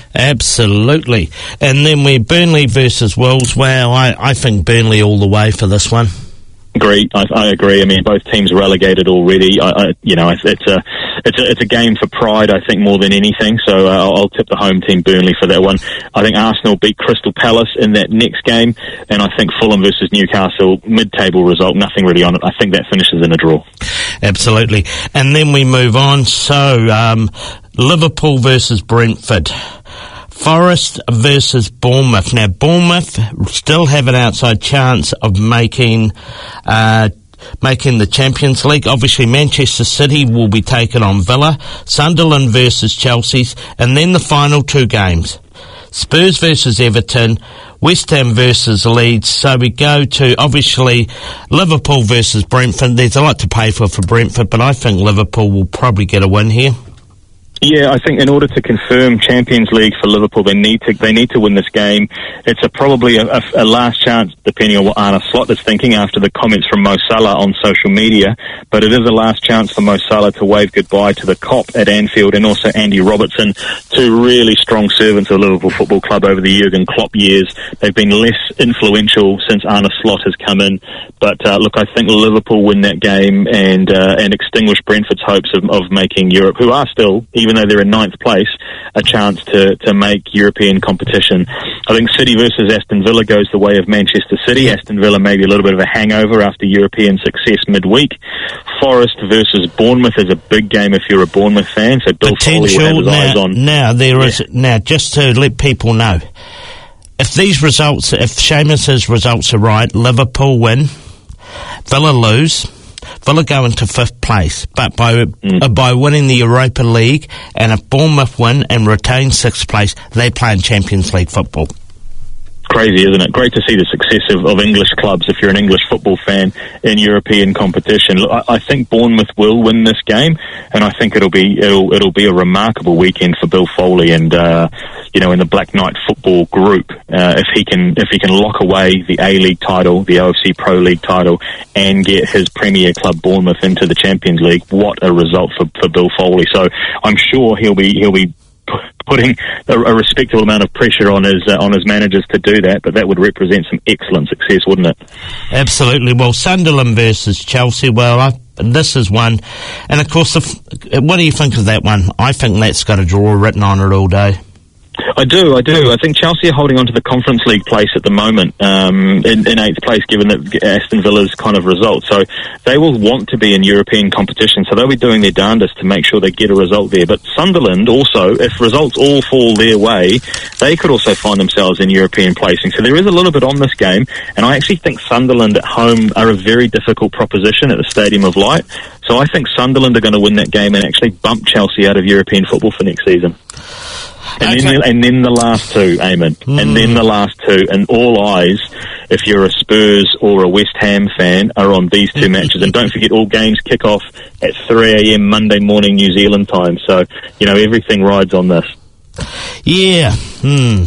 Absolutely. And then we're Burnley versus Wolves. Well, I, I think Burnley all the way for this one. Agree. I, I agree. I mean, both teams relegated already. I, I, you know, it's, it's a it's a it's a game for pride, I think, more than anything. So uh, I'll, I'll tip the home team Burnley for that one. I think Arsenal beat Crystal Palace in that next game, and I think Fulham versus Newcastle, mid-table result, nothing really on it. I think that finishes in a draw. Absolutely. And then we move on. So um, Liverpool versus Brentford. Forest versus Bournemouth. Now, Bournemouth still have an outside chance of making uh, making the Champions League. Obviously, Manchester City will be taking on Villa. Sunderland versus Chelsea. And then the final two games. Spurs versus Everton. West Ham versus Leeds. So we go to, obviously, Liverpool versus Brentford. There's a lot to pay for for Brentford, but I think Liverpool will probably get a win here. Yeah, I think in order to confirm Champions League for Liverpool, they need to they need to win this game. It's a probably a, a, a last chance, depending on what Arne Slot is thinking after the comments from Mo Salah on social media. But it is a last chance for Mo Salah to wave goodbye to the Kop at Anfield and also Andy Robertson, two really strong servants of Liverpool Football Club over the Jurgen Klopp years. They've been less influential since Arne Slot has come in. But uh, look, I think Liverpool win that game and uh, and extinguish Brentford's hopes of, of making Europe, who are still, even though they're in ninth place, a chance to, to make European competition. I think City versus Aston Villa goes the way of Manchester City. Aston Villa maybe a little bit of a hangover after European success midweek. Forest versus Bournemouth is a big game if you're a Bournemouth fan, so Bill Foley will have his now, eyes on. Now, there yeah. is, now, just to let people know, if these results, if Seamus's results are right, Liverpool win, Villa lose, Villa go into fifth place, but by mm. uh, by winning the Europa League, and if Bournemouth win and retain sixth place, they play in Champions League football. Crazy, isn't it? Great to see the success of, of English clubs, if you're an English football fan, in European competition. Look, I, I think Bournemouth will win this game, and I think it'll be it'll it'll be a remarkable weekend for Bill Foley and uh, you know, in the Black Knight football group. Uh, if he can if he can lock away the A-League title, the O F C Pro League title, and get his premier club Bournemouth into the Champions League, what a result for, for Bill Foley. So I'm sure he'll be he'll be putting a, a respectable amount of pressure on his uh, on his managers to do that, but that would represent some excellent success, wouldn't it? Absolutely. Well, Sunderland versus Chelsea, well, I, this is one, and of course, the, what do you think of that one? I think that's got a draw written on it all day. I do, I do. I think Chelsea are holding on to the Conference League place at the moment, um, in, in eighth place, given that Aston Villa's kind of result. So they will want to be in European competition, so they'll be doing their darndest to make sure they get a result there. But Sunderland also, if results all fall their way, they could also find themselves in European placing. So there is a little bit on this game, and I actually think Sunderland at home are a very difficult proposition at the Stadium of Light. So I think Sunderland are going to win that game and actually bump Chelsea out of European football for next season. And, okay. then, and then the last two, Eamon. Mm. And then the last two. And all eyes, if you're a Spurs or a West Ham fan, are on these two matches. And don't forget, all games kick off at three a.m. Monday morning New Zealand time. So, you know, everything rides on this. Yeah. Hmm.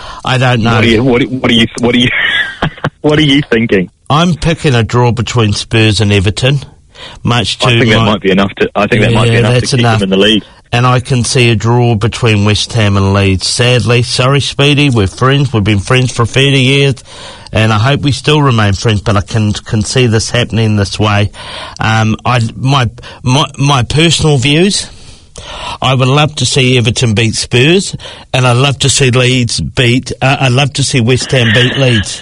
I don't know. What are you, what, what are you, what are you, what are you thinking? I'm picking a draw between Spurs and Everton. Much too. I think that my, might be enough to. I think yeah, that might be enough to keep enough. them in the league. And I can see a draw between West Ham and Leeds. Sadly, sorry, Speedy, we're friends. We've been friends for thirty years, and I hope we still remain friends. But I can can see this happening this way. Um, I my my my personal views. I would love to see Everton beat Spurs, and I'd love to see Leeds beat. Uh, I'd love to see West Ham beat Leeds.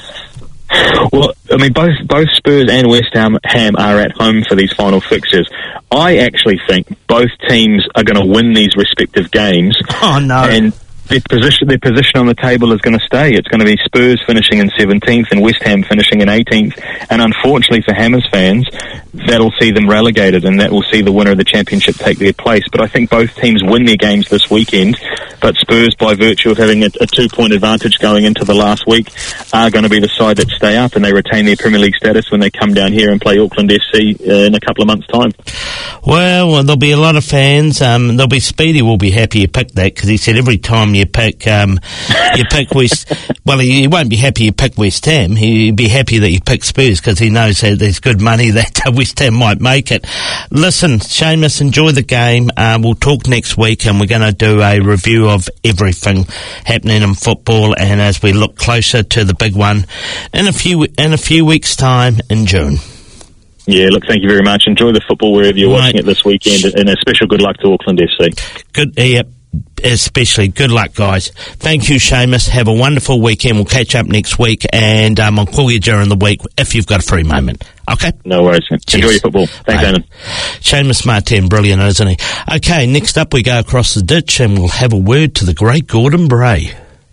Well, I mean, both both Spurs and West Ham, Ham are at home for these final fixtures. I actually think both teams are going to win these respective games. Oh, no. And their position, their position on the table is going to stay. It's going to be Spurs finishing in seventeenth and West Ham finishing in eighteenth. And unfortunately for Hammers fans, that'll see them relegated, and that will see the winner of the championship take their place. But I think both teams win their games this weekend. But Spurs, by virtue of having a, a two-point advantage going into the last week, are going to be the side that stay up, and they retain their Premier League status when they come down here and play Auckland F C uh, in a couple of months' time. Well, well there'll be a lot of fans. Um, there'll be Speedy will be happy you picked that, because he said every time you pick um, you pick West, well, he, he won't be happy you pick West Ham. He'd be happy that you pick Spurs, because he knows that there's good money that West Ham might make it. Listen, Seamus, enjoy the game. Uh, we'll talk next week, and we're going to do a review of everything happening in football, and as we look closer to the big one in a few in a few weeks' time in June. Yeah, look, thank you very much. Enjoy the football wherever you're right. watching it this weekend, and a special good luck to Auckland F C. Good, yeah, especially good luck, guys. Thank you, Seamus. Have a wonderful weekend. We'll catch up next week, and um, I'll call you during the week if you've got a free moment. Okay? No worries. Cheers. Enjoy your football. Thanks, Alan. Seamus Martin, brilliant, isn't he? Okay, next up we go across the ditch, and we'll have a word to the great Gordon Bray.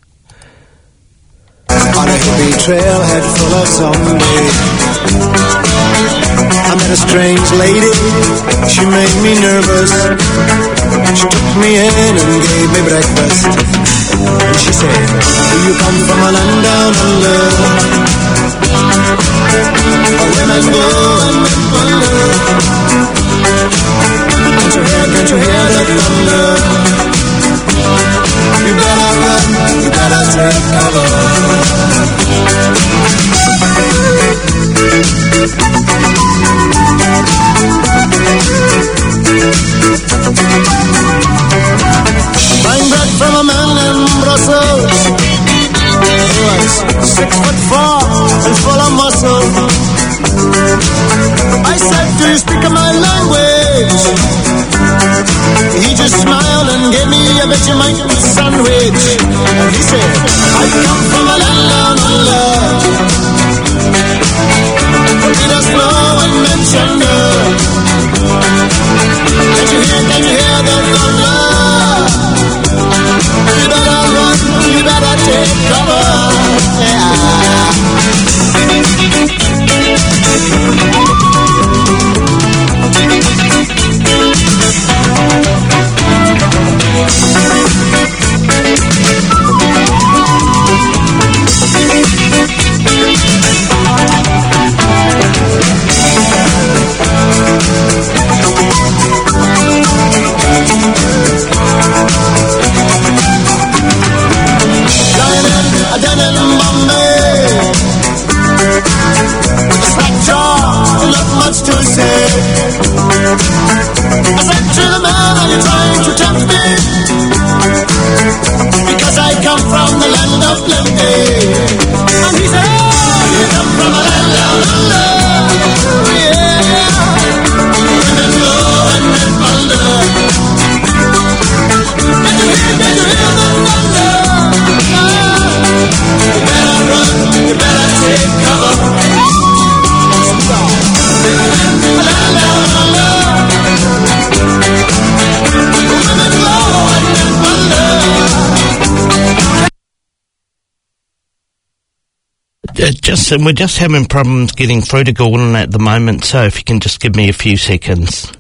On a hippie trailhead full of zombies, I met a strange lady, she made me nervous. She took me in and gave me breakfast, and she said, do you come from a land down under, where women go and men wonder? Can't you hear, can't you hear the thunder? You better run, you better take cover. Buying bread from a man in Brussels, he was six foot four and full of muscle. I said, do you speak my language? He just smiled and gave me a Vegemite sandwich. And he said, I come from a land down under, where we just blow and mention her. Can't you hear, can't you hear the thunder? You better run, you better take cover. Yeah. just and we're just having problems getting through to Gordon at the moment, so if you can just give me a few seconds.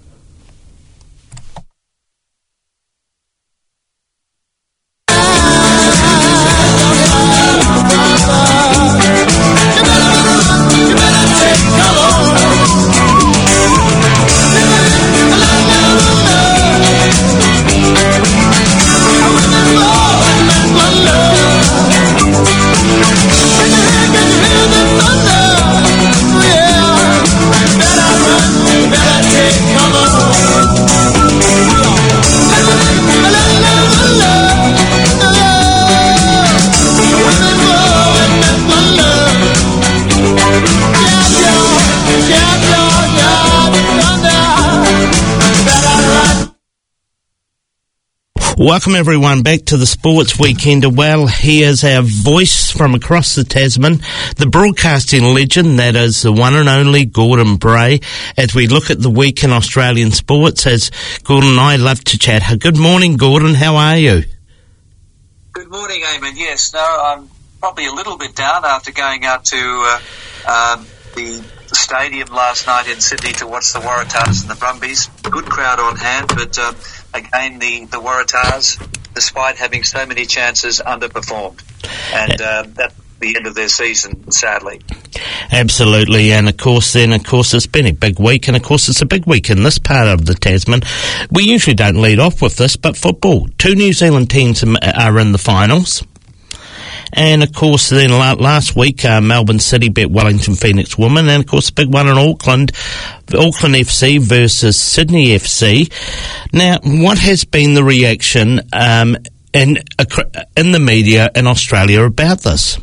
Welcome everyone back to the Sports Weekender. Well, here's our voice from across the Tasman, the broadcasting legend, that is the one and only Gordon Bray, as we look at the week in Australian sports, as Gordon and I love to chat. Good morning, Gordon. How are you? Good morning, Eamon. Yes, no, I'm probably a little bit down after going out to uh, um, the stadium last night in Sydney to watch the Waratahs and the Brumbies. Good crowd on hand, but um, again, the, the Waratahs, despite having so many chances, underperformed. And uh, that's the end of their season, sadly. Absolutely, and of course then, of course, it's been a big week, and of course it's a big week in this part of the Tasman. We usually don't lead off with this, but football. Two New Zealand teams are in the finals. And, of course, then last week, uh, Melbourne City beat Wellington Phoenix Women. And, of course, the big one in Auckland, Auckland F C versus Sydney F C. Now, what has been the reaction um, in, in the media in Australia about this?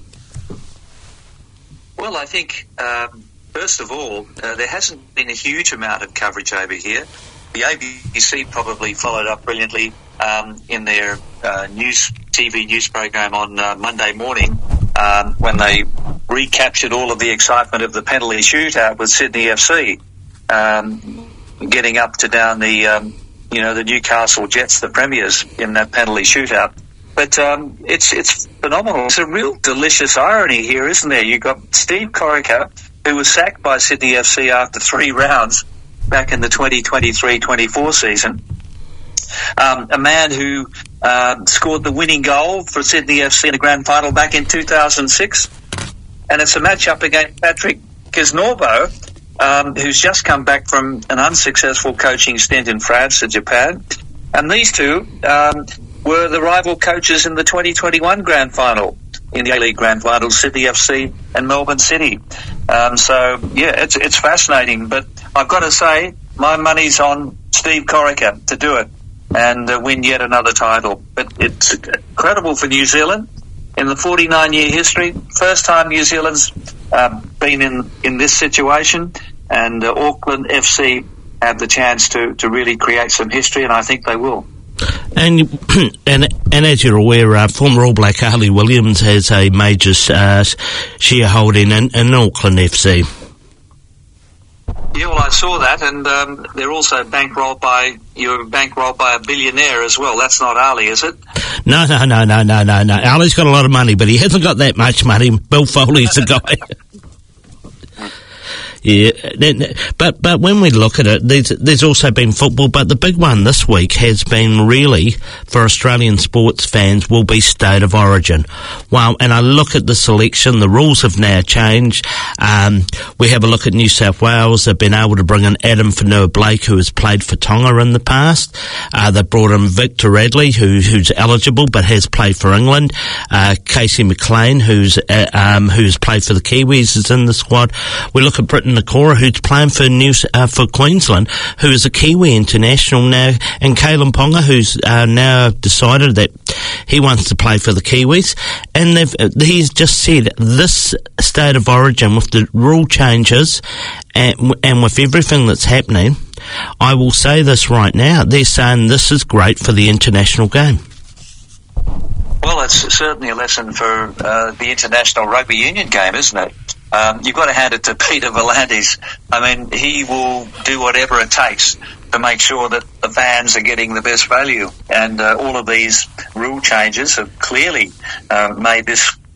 Well, I think, um, first of all, uh, there hasn't been a huge amount of coverage over here. The A B C probably followed up brilliantly um, in their uh, news T V news program on uh, Monday morning um, when they recaptured all of the excitement of the penalty shootout with Sydney F C, um, getting up to down the um, you know the Newcastle Jets, the premiers, in that penalty shootout. But um, it's it's phenomenal. It's a real delicious irony here, isn't there? You've got Steve Corica, who was sacked by Sydney F C after three rounds back in the twenty twenty-three twenty-four season. Um, a man who uh, scored the winning goal for Sydney F C in the grand final back in two thousand six. And it's a match-up against Patrick Kisnorbo, um, who's just come back from an unsuccessful coaching stint in France and Japan. And these two um, were the rival coaches in the twenty twenty-one grand final, in the A-League grand final, Sydney F C and Melbourne City. Um, so, yeah, it's, it's fascinating. But I've got to say, my money's on Steve Corica to do it and uh, win yet another title. But it's incredible for New Zealand. In the forty-nine year history, first time New Zealand's uh, been in, in this situation, and uh, Auckland F C have the chance to, to really create some history, and I think they will. And and and as you're aware, uh, former All Black Harley Williams has a major uh, shareholding in, in Auckland F C. Yeah, well, I saw that, and um, they're also bankrolled by you're bankrolled by a billionaire as well. That's not Ali, is it? No, no, no, no, no, no, no. Ali's got a lot of money, but he hasn't got that much money. Bill Foley's the guy. Yeah, but but when we look at it, there's there's also been football, but the big one this week has been really, for Australian sports fans, will be State of Origin. Wow, and I look at the selection, the rules have now changed. Um, we have a look at New South Wales. They've been able to bring in Adam Fanua-Blake, who has played for Tonga in the past. Uh, they brought in Victor Radley, who, who's eligible but has played for England. Uh, Casey McLean, who's uh, um, who's played for the Kiwis, is in the squad. We look at Britain Nakora, who's playing for New uh, for Queensland, who is a Kiwi international now, and Kalen Ponga, who's uh, now decided that he wants to play for the Kiwis. And they've, uh, he's just said this State of Origin, with the rule changes and, and with everything that's happening, I will say this right now, they're saying this is great for the international game. Well, it's certainly a lesson for uh, the international rugby union game, isn't it? Um, you've got to hand it to Peter V'landys. I mean, he will do whatever it takes to make sure that the fans are getting the best value. And uh, all of these rule changes have clearly uh, made this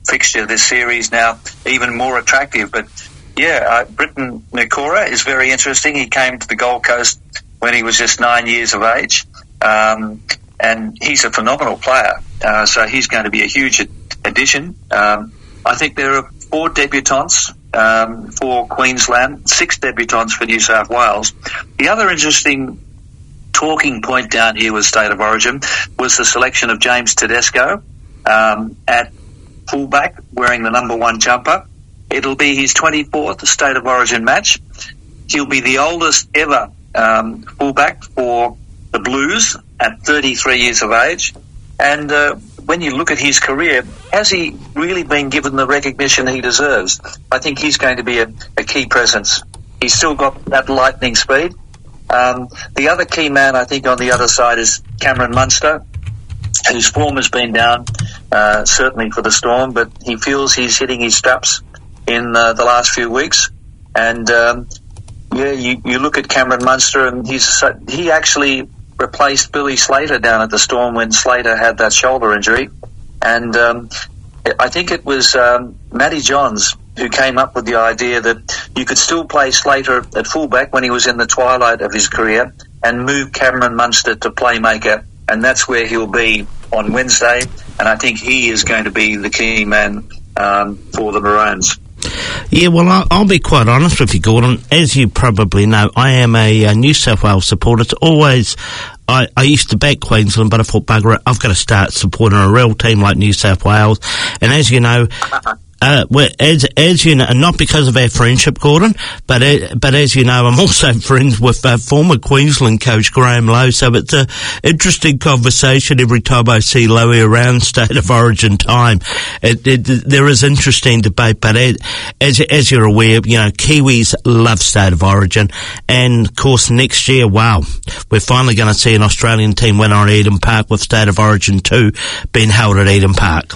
fixture this series now even more attractive. But yeah, uh, Britton Nikora is very interesting. He came to the Gold Coast when he was just nine years of age, um, and he's a phenomenal player. Uh, so he's going to be a huge ad- addition. Um, I think there are four debutants um, for Queensland, six debutants for New South Wales. The other interesting talking point down here with State of Origin was the selection of James Tedesco um, at fullback, wearing the number one jumper. It'll be his twenty-fourth State of Origin match. He'll be the oldest ever um, fullback for the Blues at thirty-three years of age. And uh, when you look at his career, has he really been given the recognition he deserves? I think he's going to be a, a key presence. He's still got that lightning speed. Um, the other key man, I think, on the other side is Cameron Munster, whose form has been down, uh, certainly for the Storm, but he feels he's hitting his straps in uh, the last few weeks. And, um, yeah, you, you look at Cameron Munster, and he's he actually replaced Billy Slater down at the Storm when Slater had that shoulder injury. And um, I think it was um, Matty Johns who came up with the idea that you could still play Slater at fullback when he was in the twilight of his career and move Cameron Munster to playmaker, and that's where he'll be on Wednesday. And I think he is going to be the key man um, for the Maroons. Yeah, well, I'll, I'll be quite honest with you, Gordon. As you probably know, I am a, a New South Wales supporter. It's always, I, I used to back Queensland, but I thought, bugger it, I've got to start supporting a real team like New South Wales. And as you know, Uh, well, as as you know, not because of our friendship, Gordon, but uh, but as you know, I'm also friends with uh, former Queensland coach Graham Lowe. So it's a interesting conversation every time I see Lowe around State of Origin time. It, it, there is interesting debate, but it, as as you're aware, you know, Kiwis love State of Origin, and of course next year, wow, we're finally going to see an Australian team win on Eden Park with State of Origin two being held at Eden Park.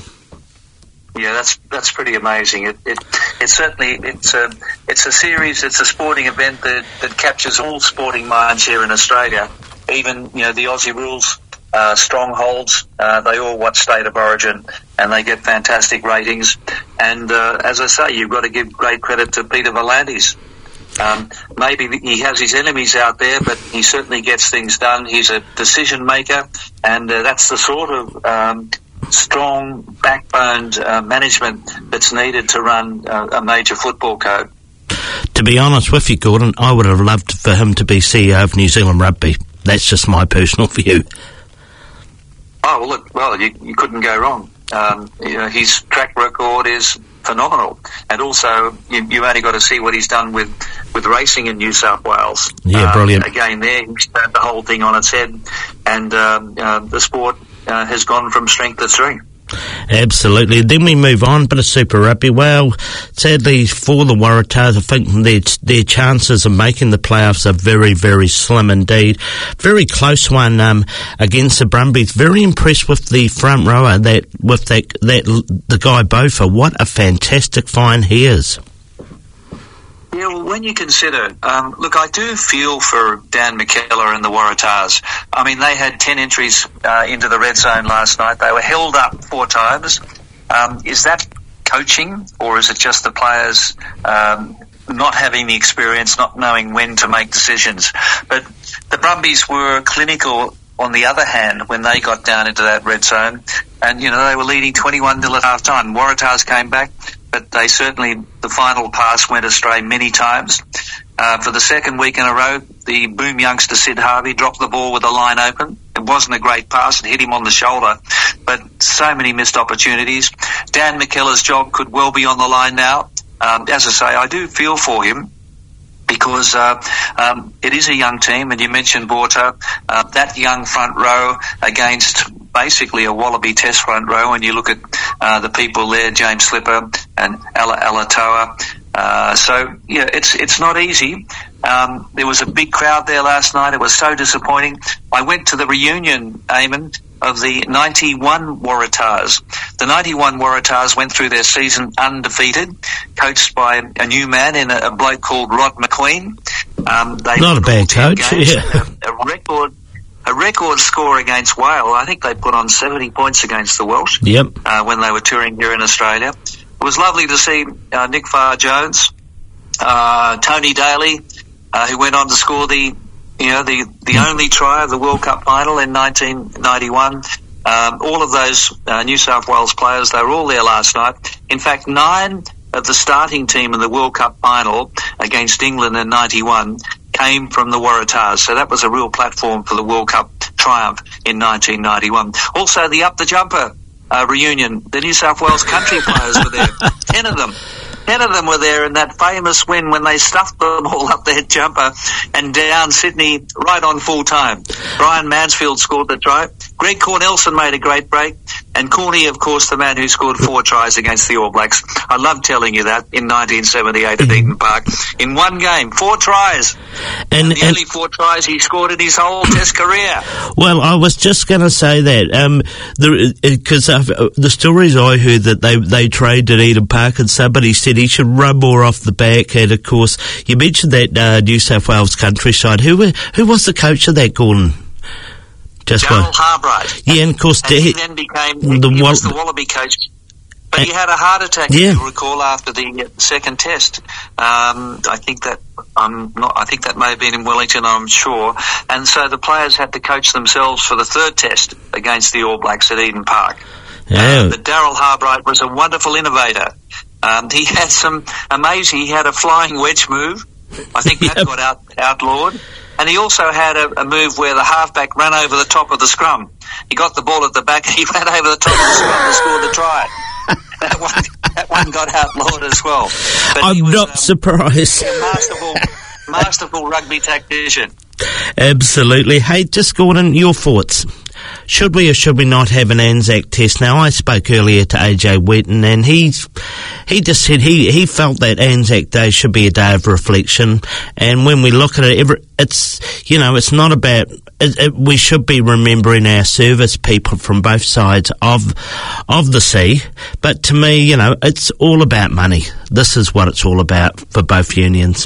Yeah, that's that's pretty amazing. It it, it certainly it's a it's a series. It's a sporting event that, that captures all sporting minds here in Australia. Even you know the Aussie rules uh, strongholds. Uh, they all watch State of Origin, and they get fantastic ratings. And uh, as I say, you've got to give great credit to Peter V'landys. Um, maybe he has his enemies out there, but he certainly gets things done. He's a decision maker, and uh, that's the sort of um, strong backboned uh, management that's needed to run uh, a major football code. To be honest with you, Gordon, I would have loved for him to be C E O of New Zealand Rugby. That's just my personal view. Oh, well, look, well, you, you couldn't go wrong. Um, you know, his track record is phenomenal. And also, you, you only got to see what he's done with, with racing in New South Wales. Yeah, um, brilliant. Again, there, he's turned the whole thing on its head, and um, uh, the sport Uh, has gone from strength to strength. Absolutely. Then we move on, bit of Super Rugby. Well, sadly for the Waratahs, I think their, their chances of making the playoffs are very, very slim indeed. Very close one um, against the Brumbies. Very impressed with the front rower, that with that, that the guy Bofa. What a fantastic find he is. Yeah, well, when you consider, um, look, I do feel for Dan McKellar and the Waratahs. I mean, they had ten entries uh, into the red zone last night. They were held up four times. Um, is that coaching, or is it just the players um, not having the experience, not knowing when to make decisions? But the Brumbies were clinical, on the other hand, when they got down into that red zone. And, you know, they were leading twenty-one nil at half-time. Waratahs came back, but they certainly, the final pass went astray many times. Uh, for the second week in a row, the boom youngster Sid Harvey dropped the ball with the line open. It wasn't a great pass. It hit him on the shoulder, but so many missed opportunities. Dan McKellar's job could well be on the line now. Um, as I say, I do feel for him, because uh, um, it is a young team, and you mentioned Borta, uh, that young front row against basically a Wallaby Test front row, and you look at uh, the people there, James Slipper and Ala Alatoa. Uh, so, yeah, it's it's not easy. Um, there was a big crowd there last night. It was so disappointing. I went to the reunion, Eamon, of the ninety-one Waratahs. The ninety-one Waratahs went through their season undefeated, coached by a new man in a, a bloke called Rod McQueen. Um, they Not a bad coach, games, yeah. A, a record, a record score against Wales. I think they put on seventy points against the Welsh. Yep. Uh, when they were touring here in Australia. It was lovely to see uh, Nick Farr-Jones, uh, Tony Daly, uh, who went on to score the, you know, the, the only try of the World Cup final in nineteen ninety-one. Um, all of those uh, New South Wales players, they were all there last night. In fact, nine of the starting team in the World Cup final against England in ninety-one came from the Waratahs. So that was a real platform for the World Cup triumph in nineteen ninety-one. Also, the Up the Jumper Uh, reunion. The New South Wales country players were there. Ten of them. Ten of them were there in that famous win when they stuffed them all up their jumper and down Sydney right on full time. Brian Mansfield scored the try. Greg Cornelson made a great break. And Corney, of course, the man who scored four tries against the All Blacks. I love telling you that in nineteen seventy-eight at Eden Park. In one game, four tries. And, and the and only four tries he scored in his whole Test career. Well, I was just going to say that. Um, because uh, the stories I heard that they, they trained at Eden Park and somebody said he should run more off the back. And, of course, you mentioned that uh, New South Wales countryside. Who, who was the coach of that, Gordon? Just Darryl Harbright. Yeah, and of course, and he, he then became he, the, he was the Wallaby coach. But uh, he had a heart attack, yeah. if you recall, after the second test. Um, I think that I'm not. I think that may have been in Wellington, I'm sure. And so the players had to coach themselves for the third test against the All Blacks at Eden Park. Yeah. Uh, but Darryl Harbright was a wonderful innovator. Um, he had some amazing. He had a flying wedge move. I think that yep. got out, outlawed. And he also had a, a move where the halfback ran over the top of the scrum. He got the ball at the back and he ran over the top of the scrum and scored the try. That one, that one got outlawed as well. But I'm was, not um, surprised. A masterful, masterful rugby tactician. Absolutely. Hey, just Gordon, your thoughts. Should we or should we not have an Anzac Test? Now, I spoke earlier to A J Wetton, and he's, he just said he, he felt that Anzac Day should be a day of reflection. And when we look at it, every, it's, you know, it's not about, it, it, we should be remembering our service people from both sides of, of the sea. But to me, you know, it's all about money. This is what it's all about for both unions.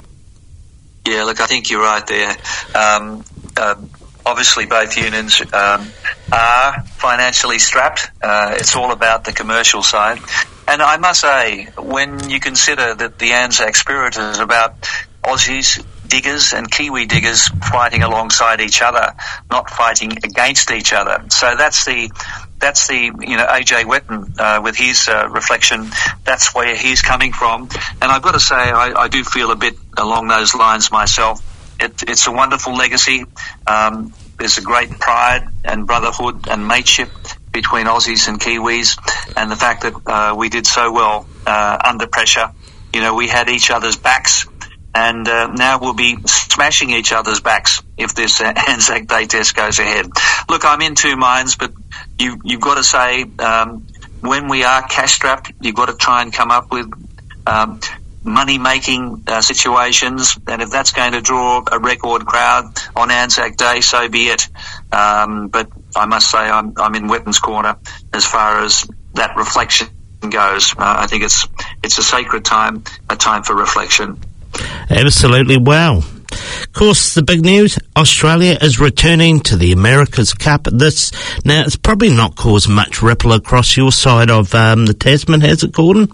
Yeah, look, I think you're right there. Um, uh, Obviously, both unions um, are financially strapped. Uh, it's all about the commercial side. And I must say, when you consider that the Anzac spirit is about Aussies, diggers and Kiwi diggers fighting alongside each other, not fighting against each other. So that's the, that's the, you know, A J Wetton uh, with his uh, reflection. That's where he's coming from. And I've got to say, I, I do feel a bit along those lines myself. It, it's a wonderful legacy. Um, there's a great pride and brotherhood and mateship between Aussies and Kiwis, and the fact that uh, we did so well uh, under pressure. You know, we had each other's backs, and uh, now we'll be smashing each other's backs if this uh, Anzac Day Test goes ahead. Look, I'm in two minds, but you, you've got to say, um, when we are cash-strapped, you've got to try and come up with um, money-making uh, situations, and if that's going to draw a record crowd on Anzac Day, so be it. Um, but I must say I'm, I'm in Wetton's corner as far as that reflection goes. Uh, I think it's it's a sacred time, a time for reflection. Absolutely. Wow. Of course, the big news, Australia is returning to the America's Cup. This, now, it's probably not caused much ripple across your side of um, the Tasman, has it, Gordon?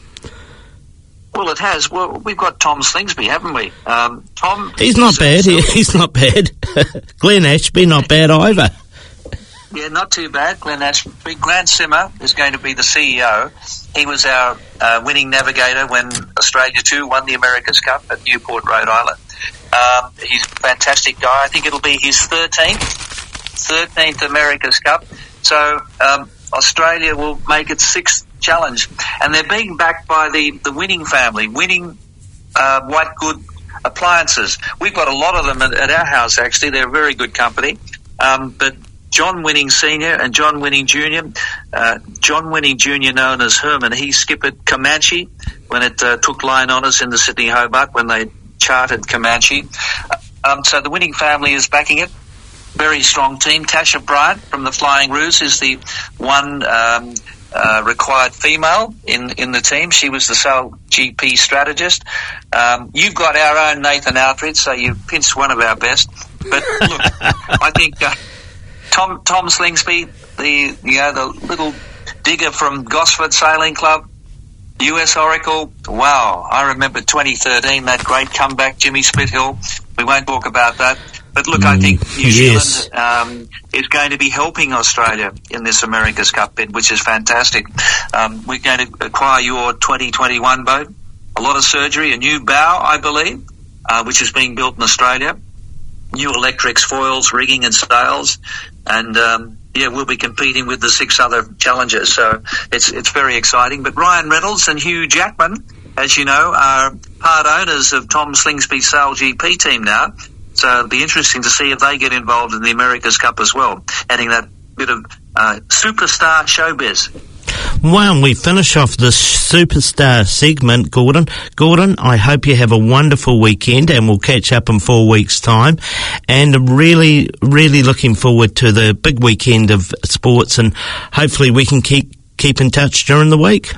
Well, it has. Well, we've got Tom Slingsby, haven't we? Um, Tom, he's not bad. He, he's not bad. Glenn Ashby, not bad either. Yeah, not too bad. Glenn Ashby. Grant Simmer is going to be the C E O. He was our uh, winning navigator when Australia too won the America's Cup at Newport, Rhode Island. Um, he's a fantastic guy. I think it'll be his thirteenth, thirteenth America's Cup. So um, Australia will make its sixth challenge, and they're being backed by the, the Winning family, Winning uh, White Good Appliances. We've got a lot of them at, at our house, actually. They're a very good company. Um, but John Winning Senior and John Winning Junior, uh, John Winning Junior known as Herman, he skippered Comanche when it uh, took line honours in the Sydney Hobart when they chartered Comanche. Um, so the Winning family is backing it. Very strong team. Tasha Bryant from the Flying Roos is the one um, uh, required female in, in the team. She was the sole G P strategist. Um, you've got our own Nathan Outridge, so you've pinched one of our best. But look, I think uh, Tom Tom Slingsby, the you know the little digger from Gosford Sailing Club, U S Oracle. Wow, I remember twenty thirteen, that great comeback, Jimmy Spithill. We won't talk about that. But look, I think New yes. Zealand um, is going to be helping Australia in this America's Cup bid, which is fantastic. Um, we're going to acquire your twenty twenty-one boat. A lot of surgery, a new bow, I believe, uh, which is being built in Australia. New electrics, foils, rigging and sails. And, um, yeah, we'll be competing with the six other challengers. So it's it's very exciting. But Ryan Reynolds and Hugh Jackman, as you know, are part owners of Tom Slingsby's Sail G P team now. So it'll be interesting to see if they get involved in the America's Cup as well, adding that bit of uh, superstar showbiz. Well, we finish off this superstar segment, Gordon. Gordon, I hope you have a wonderful weekend, and we'll catch up in four weeks' time. And really, really looking forward to the big weekend of sports, and hopefully we can keep keep in touch during the week.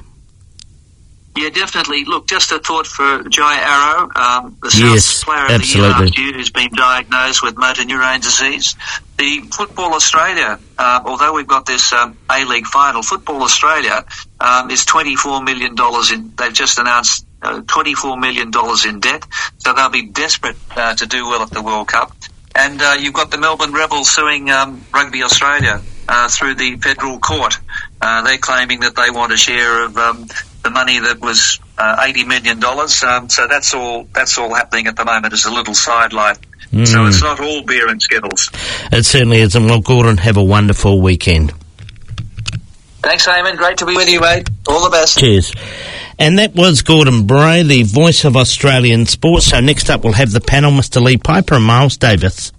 Yeah, definitely. Look, just a thought for Jai Arrow, um, the South Yes, Player of absolutely. the Year last year, who's been diagnosed with motor neurone disease. The Football Australia, uh, although we've got this um, A-League final, Football Australia um, is twenty-four million dollars in, they've just announced uh, twenty-four million dollars in debt, so they'll be desperate uh, to do well at the World Cup. And uh, you've got the Melbourne Rebels suing um, Rugby Australia uh, through the federal court. Uh, they're claiming that they want a share of um, the money that was uh, eighty million dollars. Um, so that's all that's all happening at the moment as a little sidelight. Mm. So it's not all beer and Skittles. It certainly isn't. Well, Gordon, have a wonderful weekend. Thanks, Eamon. Great to be with you, mate. All the best. Cheers. And that was Gordon Bray, the voice of Australian sports. So next up we'll have the panel, Mister Lee Piper and Miles Davis.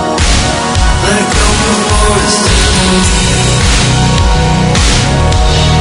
Let go before it's too late.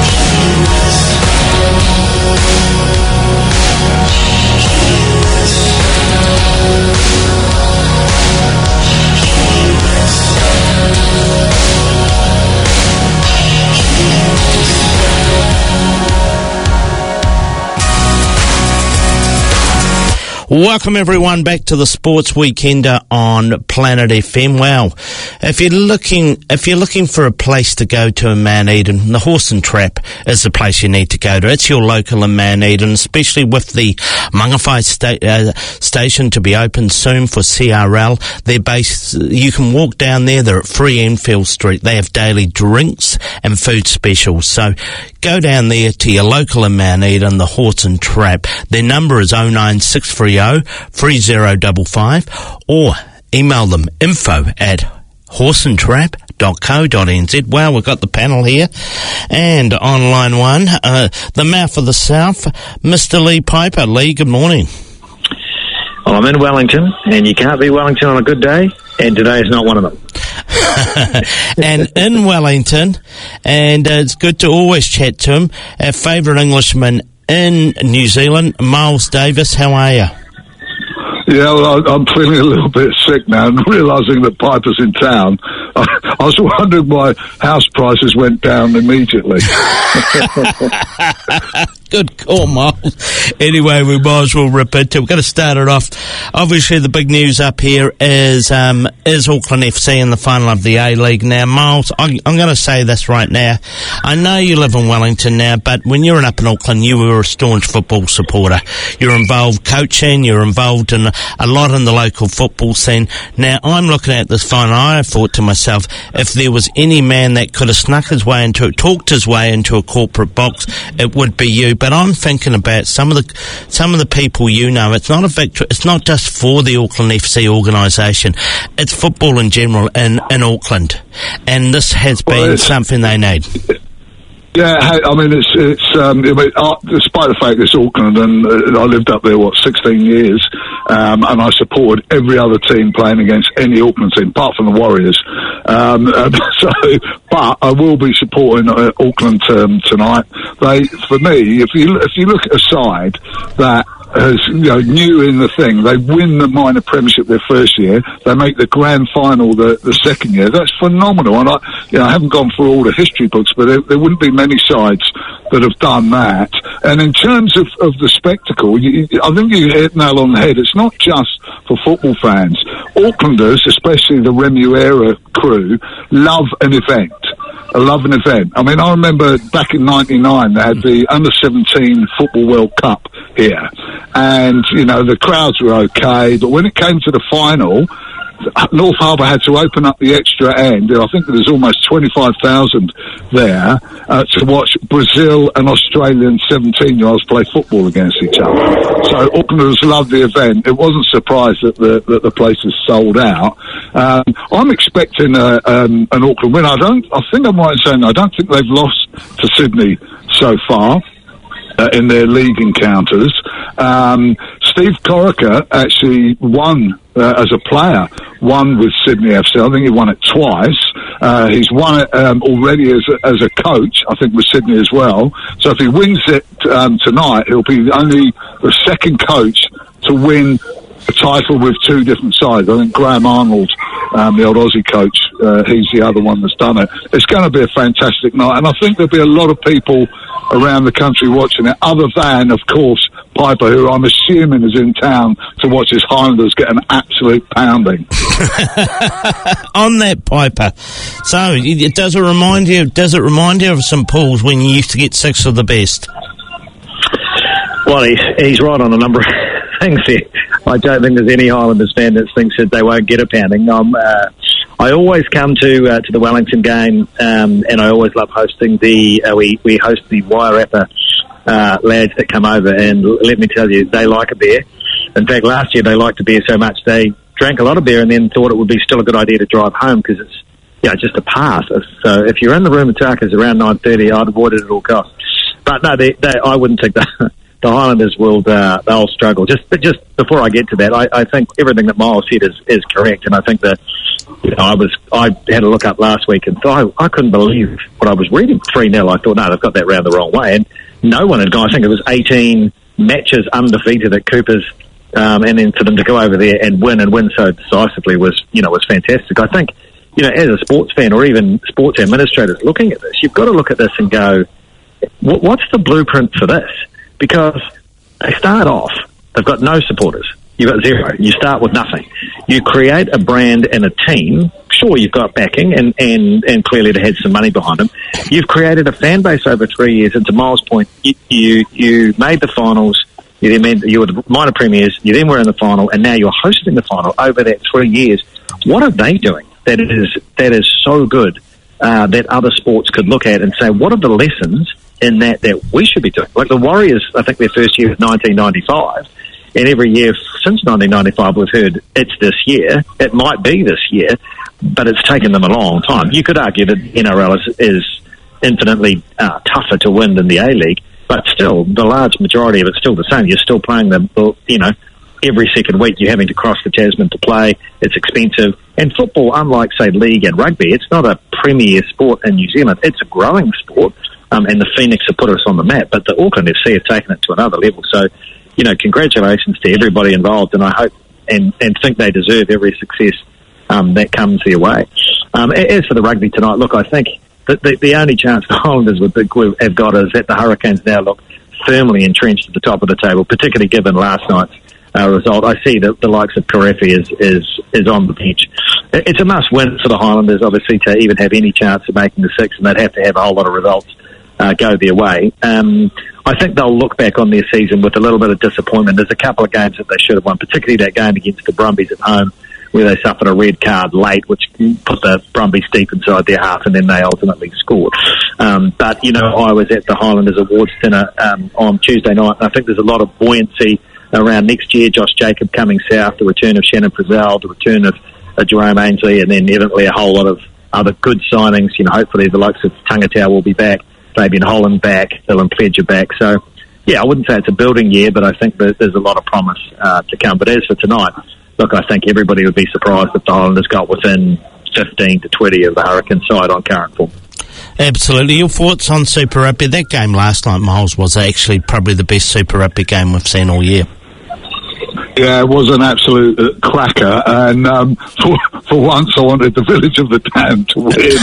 Welcome everyone back to the Sports Weekender on Planet F M. Wow, if you're looking if you're looking for a place to go to in Mount Eden, the Horse and Trap is the place you need to go to. It's your local in Mount Eden, especially with the Mangawhai sta- uh, station to be open soon for C R L. They're based. You can walk down there. They're at Free Enfield Street. They have daily drinks and food specials. So go down there to your local in Mount Eden, the Horse and Trap. Their number is oh nine six three oh three oh five five, or email them info at horse and trap dot co dot n z. Well, we've got the panel here, and on line one, uh, the mouth of the South, Mister Lee Piper. Lee, good morning. Well, I'm in Wellington, and you can't be Wellington on a good day, and today is not one of them. And in Wellington, and uh, it's good to always chat to him, our favourite Englishman in New Zealand, Miles Davis. How are you? Yeah, well, I'm feeling a little bit sick now and realising that Piper's in town. I, I was wondering why house prices went down immediately. Good call, Miles. Anyway, we might as well rip into it. We're going to start it off. Obviously, the big news up here is um, is Auckland F C in the final of the A-League. Now, Miles, I, I'm going to say this right now. I know you live in Wellington now, but when you were up in Auckland, you were a staunch football supporter. You're involved coaching, you're involved in a lot in the local football scene. Now, I'm looking at this final. I thought to myself, if there was any man that could have snuck his way into it, talked his way into a corporate box, it would be you. But I'm thinking about some of the some of the people you know. It's not a victory. It's not just for the Auckland F C organisation. It's football in general in, in Auckland, and this has been well, something they need. Yeah, I mean, it's it's. Um, I mean, uh, despite the fact it's Auckland, and uh, I lived up there what sixteen years, um, and I supported every other team playing against any Auckland team, apart from the Warriors. Um, uh, so, but I will be supporting uh, Auckland um, tonight. They, for me, if you if you look at a side that as you know, new in the thing, they win the minor premiership their first year, they make the grand final the, the second year. That's phenomenal. And I, you know, I haven't gone through all the history books, but there, there wouldn't be many sides that have done that. And in terms of, of the spectacle, you, I think you hit the nail on the head. It's not just for football fans. Aucklanders, especially the Remuera crew, love an event. I love an event. I mean, I remember back in ninety-nine, they had the under seventeen Football World Cup here. And, you know, the crowds were okay. But when it came to the final, North Harbour had to open up the extra end. I think there was almost twenty-five thousand there uh, to watch Brazil and Australian seventeen-year-olds play football against each other. So Aucklanders loved the event. It wasn't surprised that the that the place is sold out. Um, I'm expecting a, um, an Auckland win. I don't. I think I'm right in saying I don't think they've lost to Sydney so far uh, in their league encounters. Um, Steve Corica actually won uh, as a player, won with Sydney F C. I think he won it twice. Uh, he's won it um, already as a, as a coach, I think, with Sydney as well. So if he wins it um, tonight, he'll be only the second coach to win a title with two different sides. I think Graham Arnold, um, the old Aussie coach, uh, he's the other one that's done it. It's going to be a fantastic night, and I think there'll be a lot of people around the country watching it, other than, of course, Piper, who I'm assuming is in town to watch his Highlanders get an absolute pounding. On that, Piper, so it, does it remind you? Does it remind you of Saint Paul's when you used to get six of the best? Well, he's, he's right on a number of things here. I don't think there's any Highlanders fan that thinks that they won't get a pounding. Um, uh, I always come to uh, to the Wellington game, um, and I always love hosting the. Uh, we we host the Wairarapa uh, lads that come over, and let me tell you, they like a beer. In fact, last year they liked a beer so much they drank a lot of beer, and then thought it would be still a good idea to drive home because it's you know just a pass. So if you're in the room at Tuckers around nine thirty, I'd avoid it at all costs. But no, they, they, I wouldn't think that. The Highlanders will uh, they'll struggle. Just but just before I get to that, I, I think everything that Miles said is, is correct, and I think that you know, I was I had a look up last week and thought I, I couldn't believe what I was reading. three nil I thought, no, they've got that round the wrong way, and no one had gone. I think it was eighteen matches undefeated at Cooper's, um, and then for them to go over there and win and win so decisively was you know was fantastic. I think you know as a sports fan or even sports administrators looking at this, you've got to look at this and go, what's the blueprint for this? Because they start off, they've got no supporters. You've got zero. You start with nothing. You create a brand and a team. Sure, you've got backing, and, and, and clearly they had some money behind them. You've created a fan base over three years, and to Miles' point, you, you, you made the finals, you then made, you were the minor premiers, you then were in the final, and now you're hosting the final over that three years. What are they doing that is, that is so good uh, that other sports could look at and say, what are the lessons in that that we should be doing? Like the Warriors, I think their first year was nineteen ninety-five. And every year since nineteen ninety-five, we've heard it's this year. It might be this year, but it's taken them a long time. You could argue that N R L is, is infinitely uh, tougher to win than the A-League, but still, the large majority of it's still the same. You're still playing them, you know, every second week. You're having to cross the Tasman to play. It's expensive. And football, unlike, say, league and rugby, it's not a premier sport in New Zealand. It's a growing sport, um, and the Phoenix have put us on the map. But the Auckland F C have taken it to another level. So, you know, congratulations to everybody involved, and I hope and, and think they deserve every success um, that comes their way. Um, as for the rugby tonight, look, I think that the, the only chance the Highlanders would have got is that the Hurricanes now look firmly entrenched at the top of the table, particularly given last night's uh, result. I see that the likes of Karefi is, is, is on the bench. It's a must-win for the Highlanders, obviously, to even have any chance of making the six, and they'd have to have a whole lot of results uh, go their way. Um, I think they'll look back on their season with a little bit of disappointment. There's a couple of games that they should have won, particularly that game against the Brumbies at home, where they suffered a red card late, which put the Brumbies deep inside their half, and then they ultimately scored. Um, but, you know, I was at the Highlanders Awards dinner um, on Tuesday night, and I think there's a lot of buoyancy around next year. Josh Jacob coming south, the return of Shannon Frizzell, the return of uh, Jerome Ainsley, and then evidently a whole lot of other good signings. You know, hopefully the likes of Tangatau will be back. Fabian Holland back, Dylan Pledger back. So, yeah, I wouldn't say it's a building year, but I think that there's a lot of promise uh, to come. But as for tonight, look, I think everybody would be surprised if the Highlanders got within fifteen to twenty of the Hurricane side on current form. Absolutely. Your thoughts on Super Rugby? That game last night, Miles, was actually probably the best Super Rugby game we've seen all year. Yeah, it was an absolute uh, cracker, and um, for, for once I wanted the Village of the Damned to win.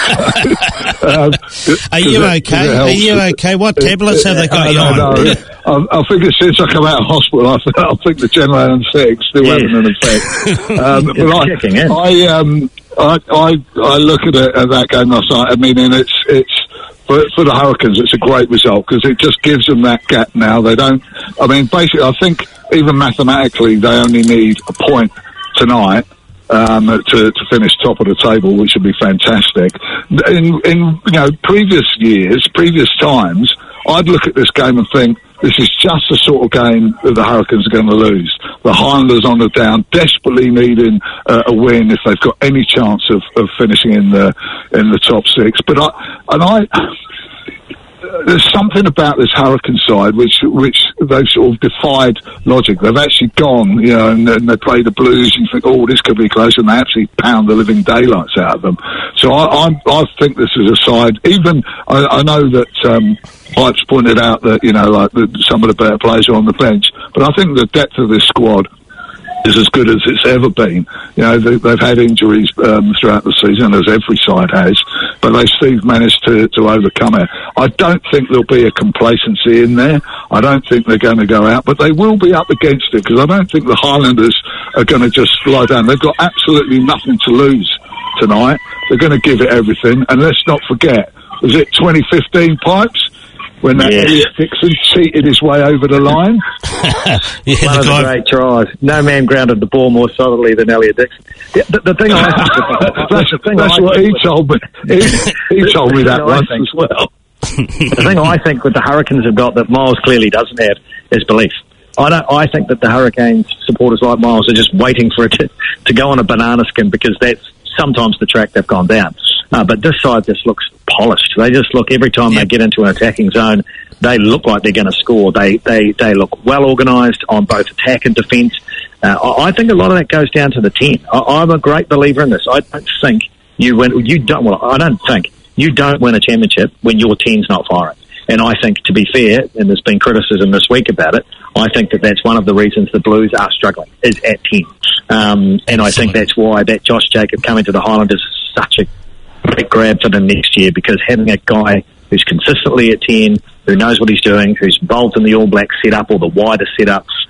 um, Are you okay? Are you okay? What tablets have they got you on? No, no. I, I think since I come out of hospital, I, th- I think the general anaesthetic still yes. having an effect. Um, but I, I, um, I, I, I look at, it, at that game last night. I mean, and it's it's. For, for the Hurricanes, it's a great result because it just gives them that gap now. They don't, I mean, basically, I think even mathematically, they only need a point tonight um, to, to finish top of the table, which would be fantastic. In, in, you know, previous years, previous times, I'd look at this game and think, this is just the sort of game that the Hurricanes are going to lose. The Highlanders on the down, desperately needing uh, a win if they've got any chance of, of finishing in the in the top six. But I and I, there's something about this Hurricane side which which they've sort of defied logic. They've actually gone, you know, and, and they play the Blues. And you think, oh, this could be close, and they actually pound the living daylights out of them. So I, I, I think this is a side. Even I, I know that. Um, Pipes pointed out that, you know, like the, some of the better players are on the bench, but I think the depth of this squad is as good as it's ever been. You know, they, they've had injuries um, throughout the season, as every side has, but they Steve managed to, to overcome it. I don't think there'll be a complacency in there. I don't think they're going to go out, but they will be up against it because I don't think the Highlanders are going to just lie down. They've got absolutely nothing to lose tonight. They're going to give it everything, and let's not forget, was it twenty fifteen Pipes? When that yes. Elliot Dixon cheated his way over the line. yeah, One the of guy... the great tries. No man grounded the ball more solidly than Elliot Dixon. The, the, the thing I think about, that's, the thing that's I what he told me. He, he told me that once as well. The thing I think what the Hurricanes have got that Miles clearly doesn't have is belief. I don't. I think that the Hurricanes supporters like Miles are just waiting for it to, to go on a banana skin because that's sometimes the track they've gone down. Uh, but this side just looks polished. They just look, every time yep. they get into an attacking zone, they look like they're going to score. They they they look well organised on both attack and defence. Uh, I, I think a lot of that goes down to the ten. I, I'm a great believer in this. I don't think you win. You don't. Well, I don't think you don't win a championship when your ten's not firing. And I think, to be fair, and there's been criticism this week about it, I think that that's one of the reasons the Blues are struggling is at ten. Um, and I think that's why that Josh Jacob coming to the Highlanders is such a big grab for them next year, because having a guy who's consistently at ten, who knows what he's doing, who's involved in the All Black setup or the wider setup,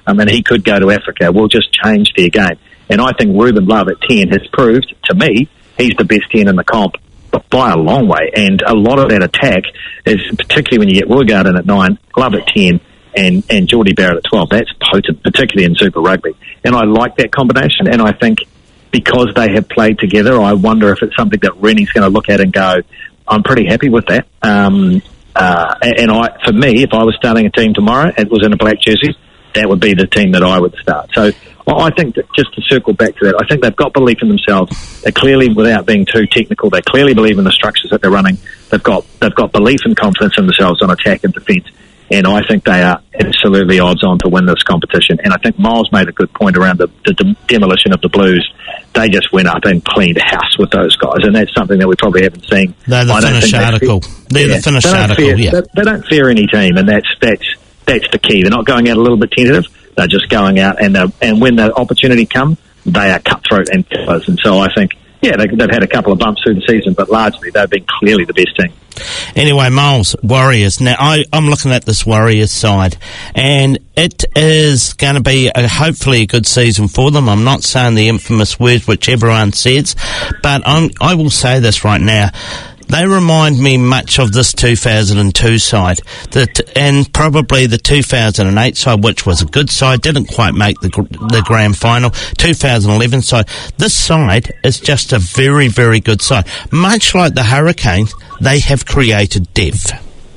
I mean, he could go to Africa, will just change their game. And I think Ruben Love at ten has proved, to me, he's the best ten in the comp by a long way. And a lot of that attack is, particularly when you get Roygaard in at nine, Love at ten, and, and Geordie Barrett at twelve. That's potent, particularly in Super Rugby. And I like that combination, and I think because they have played together, I wonder if it's something that Rennie's going to look at and go, I'm pretty happy with that. Um, uh, and I, for me, if I was starting a team tomorrow, it was in a black jersey, that would be the team that I would start. So I think that, just to circle back to that, I think they've got belief in themselves. They're clearly, without being too technical, they clearly believe in the structures that they're running. They've got they've got belief and confidence in themselves on attack and defence. And I think they are absolutely odds on to win this competition. And I think Miles made a good point around the, the dem- demolition of the Blues. They just went up and cleaned house with those guys, and that's something that we probably haven't seen. They're the finished article. They're yeah, the finished they article, fear, yeah. They, they don't fear any team, and that's that's that's the key. They're not going out a little bit tentative. They're just going out, and and when the opportunity comes, they are cutthroat and killers. And so I think, yeah, they, they've had a couple of bumps through the season, but largely they've been clearly the best team. Anyway, Miles, Warriors. Now, I, I'm looking at this Warriors side, and it is going to be a, hopefully a good season for them. I'm not saying the infamous words which everyone says, but I'm, I will say this right now. They remind me much of this two thousand two side, that, and probably the two thousand eight side, which was a good side, didn't quite make the the grand final. two thousand eleven side. This side is just a very, very good side. Much like the Hurricanes, they have created depth.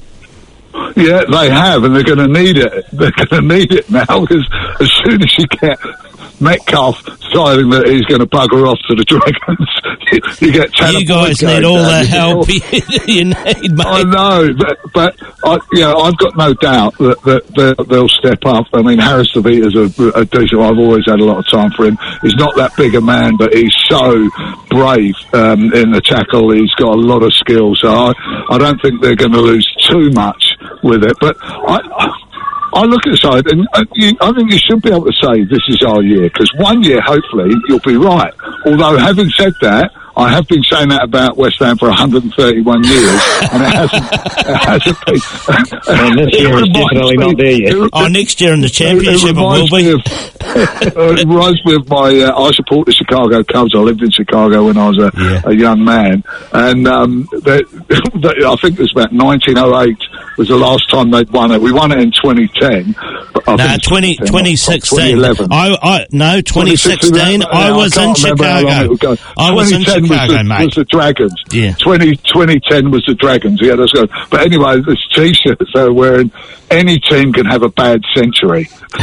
Yeah, they have, and they're going to need it. They're going to need it now, because as soon as you get Metcalf deciding that he's going to bugger off to the Dragons, you, you get ten. You guys need all the help you need, mate. I know, but, but I, yeah, I've got no doubt that, that they'll, they'll step up. I mean, Harris Tavita's a, a decent. I've always had a lot of time for him. He's not that big a man, but he's so brave um, in the tackle. He's got a lot of skills, so I, I don't think they're going to lose too much with it. But I. I I look at the side, and uh, you, I think you should be able to say this is our year, because one year, hopefully, you'll be right. Although, having said that, I have been saying that about West Ham for one hundred thirty-one years, and it hasn't, it hasn't been. And this year is definitely me, not there yet. It, oh, next year in the championship it, it, it will be. Of, it reminds me of my, uh, I support the Chicago Cubs. I lived in Chicago when I was a, yeah. a young man, and um, they, they, I think it was about nineteen oh eight was the last time they'd won it. We won it in twenty ten. No, nah, twenty, twenty sixteen. I, I, no, twenty sixteen. I was in Chicago. I was in Chicago. Was the, mate. was the Dragons. Yeah. twenty, twenty ten was the Dragons. Yeah, let's go. But anyway, this T-shirt they're wearing, any team can have a bad century.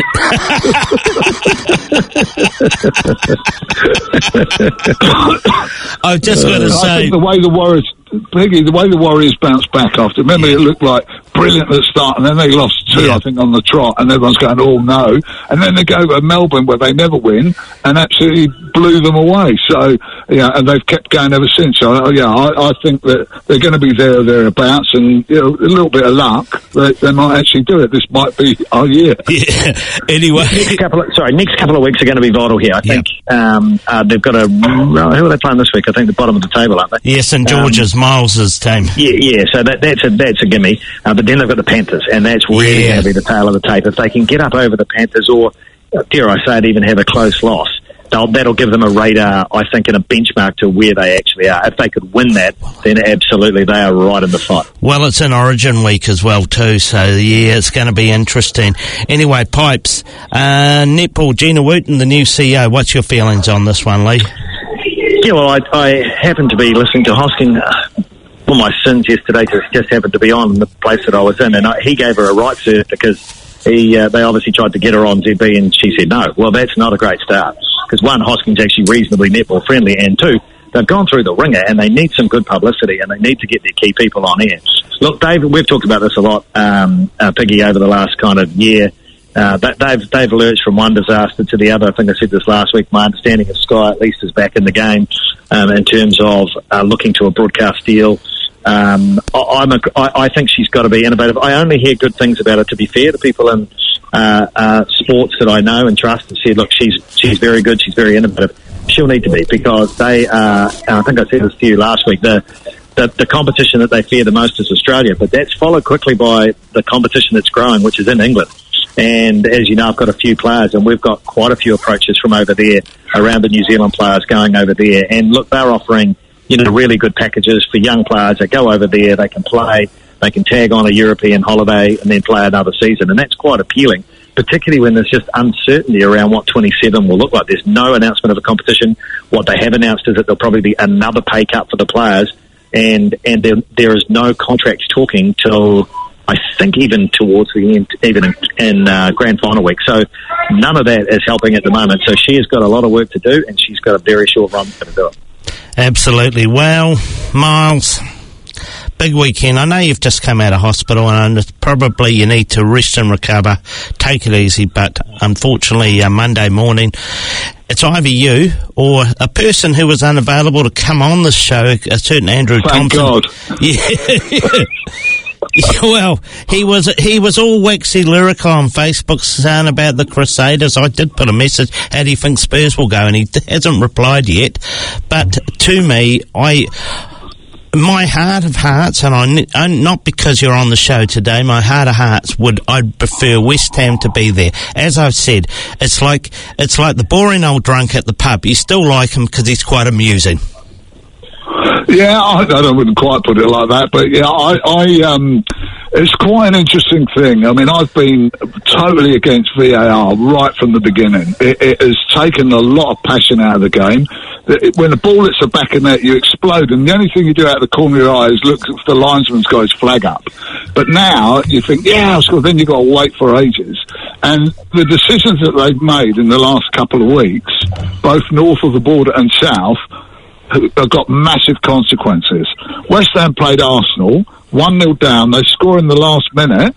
I've just got to uh, say, I think the way the Warriors, Peggy, the way the Warriors bounced back after. Remember, yeah. It looked like brilliant at the start, and then they lost two, yeah. I think, on the trot, and everyone's going, "Oh no!" And then they go to Melbourne, where they never win, and absolutely blew them away. So, yeah, and they've kept going ever since. So, yeah, I, I think that they're going to be there or thereabouts, and you know, a little bit of luck, they, they might actually do it. This might be our year. Yeah. Anyway, next couple of, sorry, next couple of weeks are going to be vital here. I think yep. um, uh, they've got a. Who are they playing this week? I think the bottom of the table, aren't they? Yes, and George's um, Miles's team. Yeah, yeah. So that, that's a that's a gimme. Uh, but then they've got the Panthers, and that's really yeah. going to be the tail of the tape. If they can get up over the Panthers, or dare I say it, even have a close loss, they'll, that'll give them a radar, I think, and a benchmark to where they actually are. If they could win that, then absolutely they are right in the fight. Well, it's an Origin week as well too, so yeah, it's going to be interesting. Anyway, Pipes, uh, netball, Gina Wooten, the new C E O. What's your feelings on this one, Lee? Yeah, well, I, I happened to be listening to Hosking uh, for my sins yesterday, just, just happened to be on the place that I was in, and I, he gave her a right serve because he uh, they obviously tried to get her on Z B, and she said no. Well, that's not a great start, because one, Hosking's actually reasonably netball friendly, and two, they've gone through the ringer, and they need some good publicity, and they need to get their key people on air. Look, David, we've talked about this a lot, um, uh, Piggy, over the last kind of year. Uh, they've they've lurched from one disaster to the other. I think I said this last week. My understanding of Sky at least is back in the game um, in terms of uh, looking to a broadcast deal. Um, I, I'm a, I, I think she's got to be innovative. I only hear good things about her, to be fair, to people in uh, uh, sports that I know and trust, and said, look, she's she's very good, she's very innovative. She'll need to be, because they are, and I think I said this to you last week, the, the the competition that they fear the most is Australia, but that's followed quickly by the competition that's growing, which is in England. And as you know, I've got a few players, and we've got quite a few approaches from over there around the New Zealand players going over there. And look, they're offering, you know, really good packages for young players that go over there. They can play, they can tag on a European holiday and then play another season. And that's quite appealing, particularly when there's just uncertainty around what twenty-seven will look like. There's no announcement of a competition. What they have announced is that there'll probably be another pay cut for the players, and, and there, there is no contract talking till, I think, even towards the end, even in, in uh, grand final week. So none of that is helping at the moment. So she has got a lot of work to do, and she's got a very short run to do it. Absolutely. Well, Miles, big weekend. I know you've just come out of hospital, and it's probably you need to rest and recover. Take it easy, but unfortunately, uh, Monday morning, it's either you or a person who was unavailable to come on the show, a certain Andrew Thank Thompson. God. Yeah. Well, he was he was all waxy lyrical on Facebook saying about the Crusaders. I did put a message, how do you think Spurs will go? And he hasn't replied yet. But to me, I... my heart of hearts, and I, I, not because you're on the show today, my heart of hearts would, I'd prefer West Ham to be there. As I've said, it's like, it's like the boring old drunk at the pub. You still like him because he's quite amusing. Yeah, I, I wouldn't quite put it like that, but yeah, I, I, um, it's quite an interesting thing. I mean, I've been totally against V A R right from the beginning. It, it has taken a lot of passion out of the game. It, when the ball hits the back of net, you explode, and the only thing you do out of the corner of your eye is look if the linesman's got his flag up. But now you think, yeah, so then you've got to wait for ages. And the decisions that they've made in the last couple of weeks, both north of the border and south, have got massive consequences. West Ham played Arsenal, one nil down, they score in the last minute,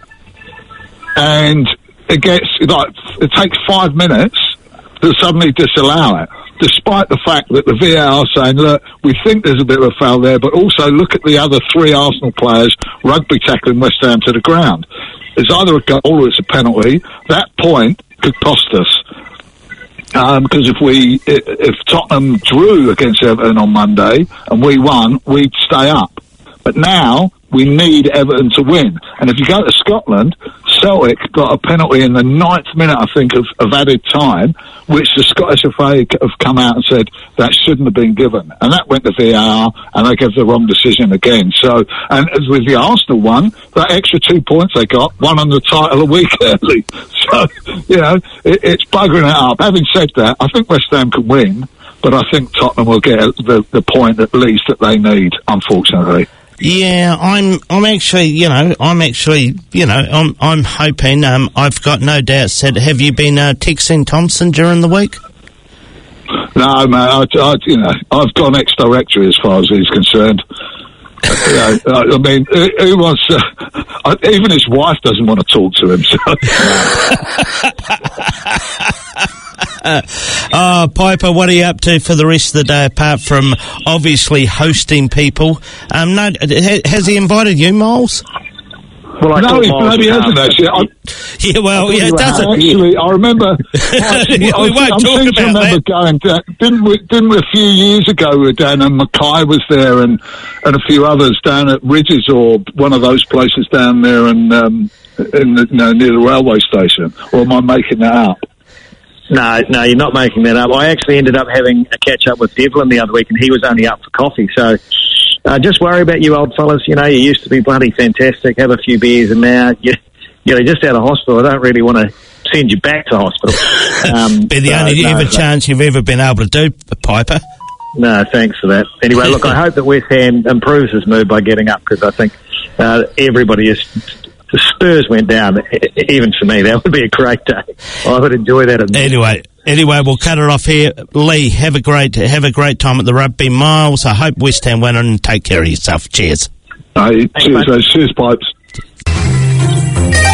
and it gets, like, it takes five minutes to suddenly disallow it, despite the fact that the V A R saying, look, we think there's a bit of a foul there, but also look at the other three Arsenal players rugby tackling West Ham to the ground. It's either a goal or it's a penalty. That point could cost us. Um, because if we, if Tottenham drew against Everton on Monday and we won, we'd stay up. But now we need Everton to win. And if you go to Scotland, Celtic got a penalty in the ninth minute, I think, of, of added time, which the Scottish F A have come out and said that shouldn't have been given. And that went to V A R, and they gave the wrong decision again. So, and as with the Arsenal one, that extra two points they got, won on the title a week early. So, you know, it, it's buggering it up. Having said that, I think West Ham can win, but I think Tottenham will get the, the point at least that they need, unfortunately. Yeah, I'm. I'm actually, you know, I'm actually, you know, I'm. I'm hoping. Um, I've got no doubts. Said, have you been uh, texting Thompson during the week? No, man. I, I, you know, I've gone ex-directory as far as he's concerned. You know, I mean, who, who wants? Uh, even his wife doesn't want to talk to him. So. Uh, oh, Piper, what are you up to for the rest of the day, apart from obviously hosting people? Um, no, has he invited you, Miles? Well, I no, he bloody hasn't, actually. I, yeah, well, yeah, it doesn't. Actually, I remember... Actually, I, we won't I'm talk about remember that. Going down, didn't, we, didn't we a few years ago, we were down, and Mackay was there, and, and a few others down at Ridges, or one of those places down there in, um, in the, you know, near the railway station. Or am I making that up? No, no, you're not making that up. I actually ended up having a catch-up with Devlin the other week, and he was only up for coffee. So uh, just worry about you old fellas. You know, you used to be bloody fantastic, have a few beers, and now you, you're just out of hospital. I don't really want to send you back to hospital. Um, be the so, only no, ever no. chance you've ever been able to do, Piper. No, thanks for that. Anyway, look, I hope that West Ham improves his mood by getting up, because I think uh, everybody is... The Spurs went down, even for me, that would be a great day. I would enjoy that. Anyway, anyway, we'll cut it off here. Lee, have a great, have a great time at the rugby. Miles, I hope West Ham win and take care of yourself. Cheers. Hey, cheers, cheers, Pipes.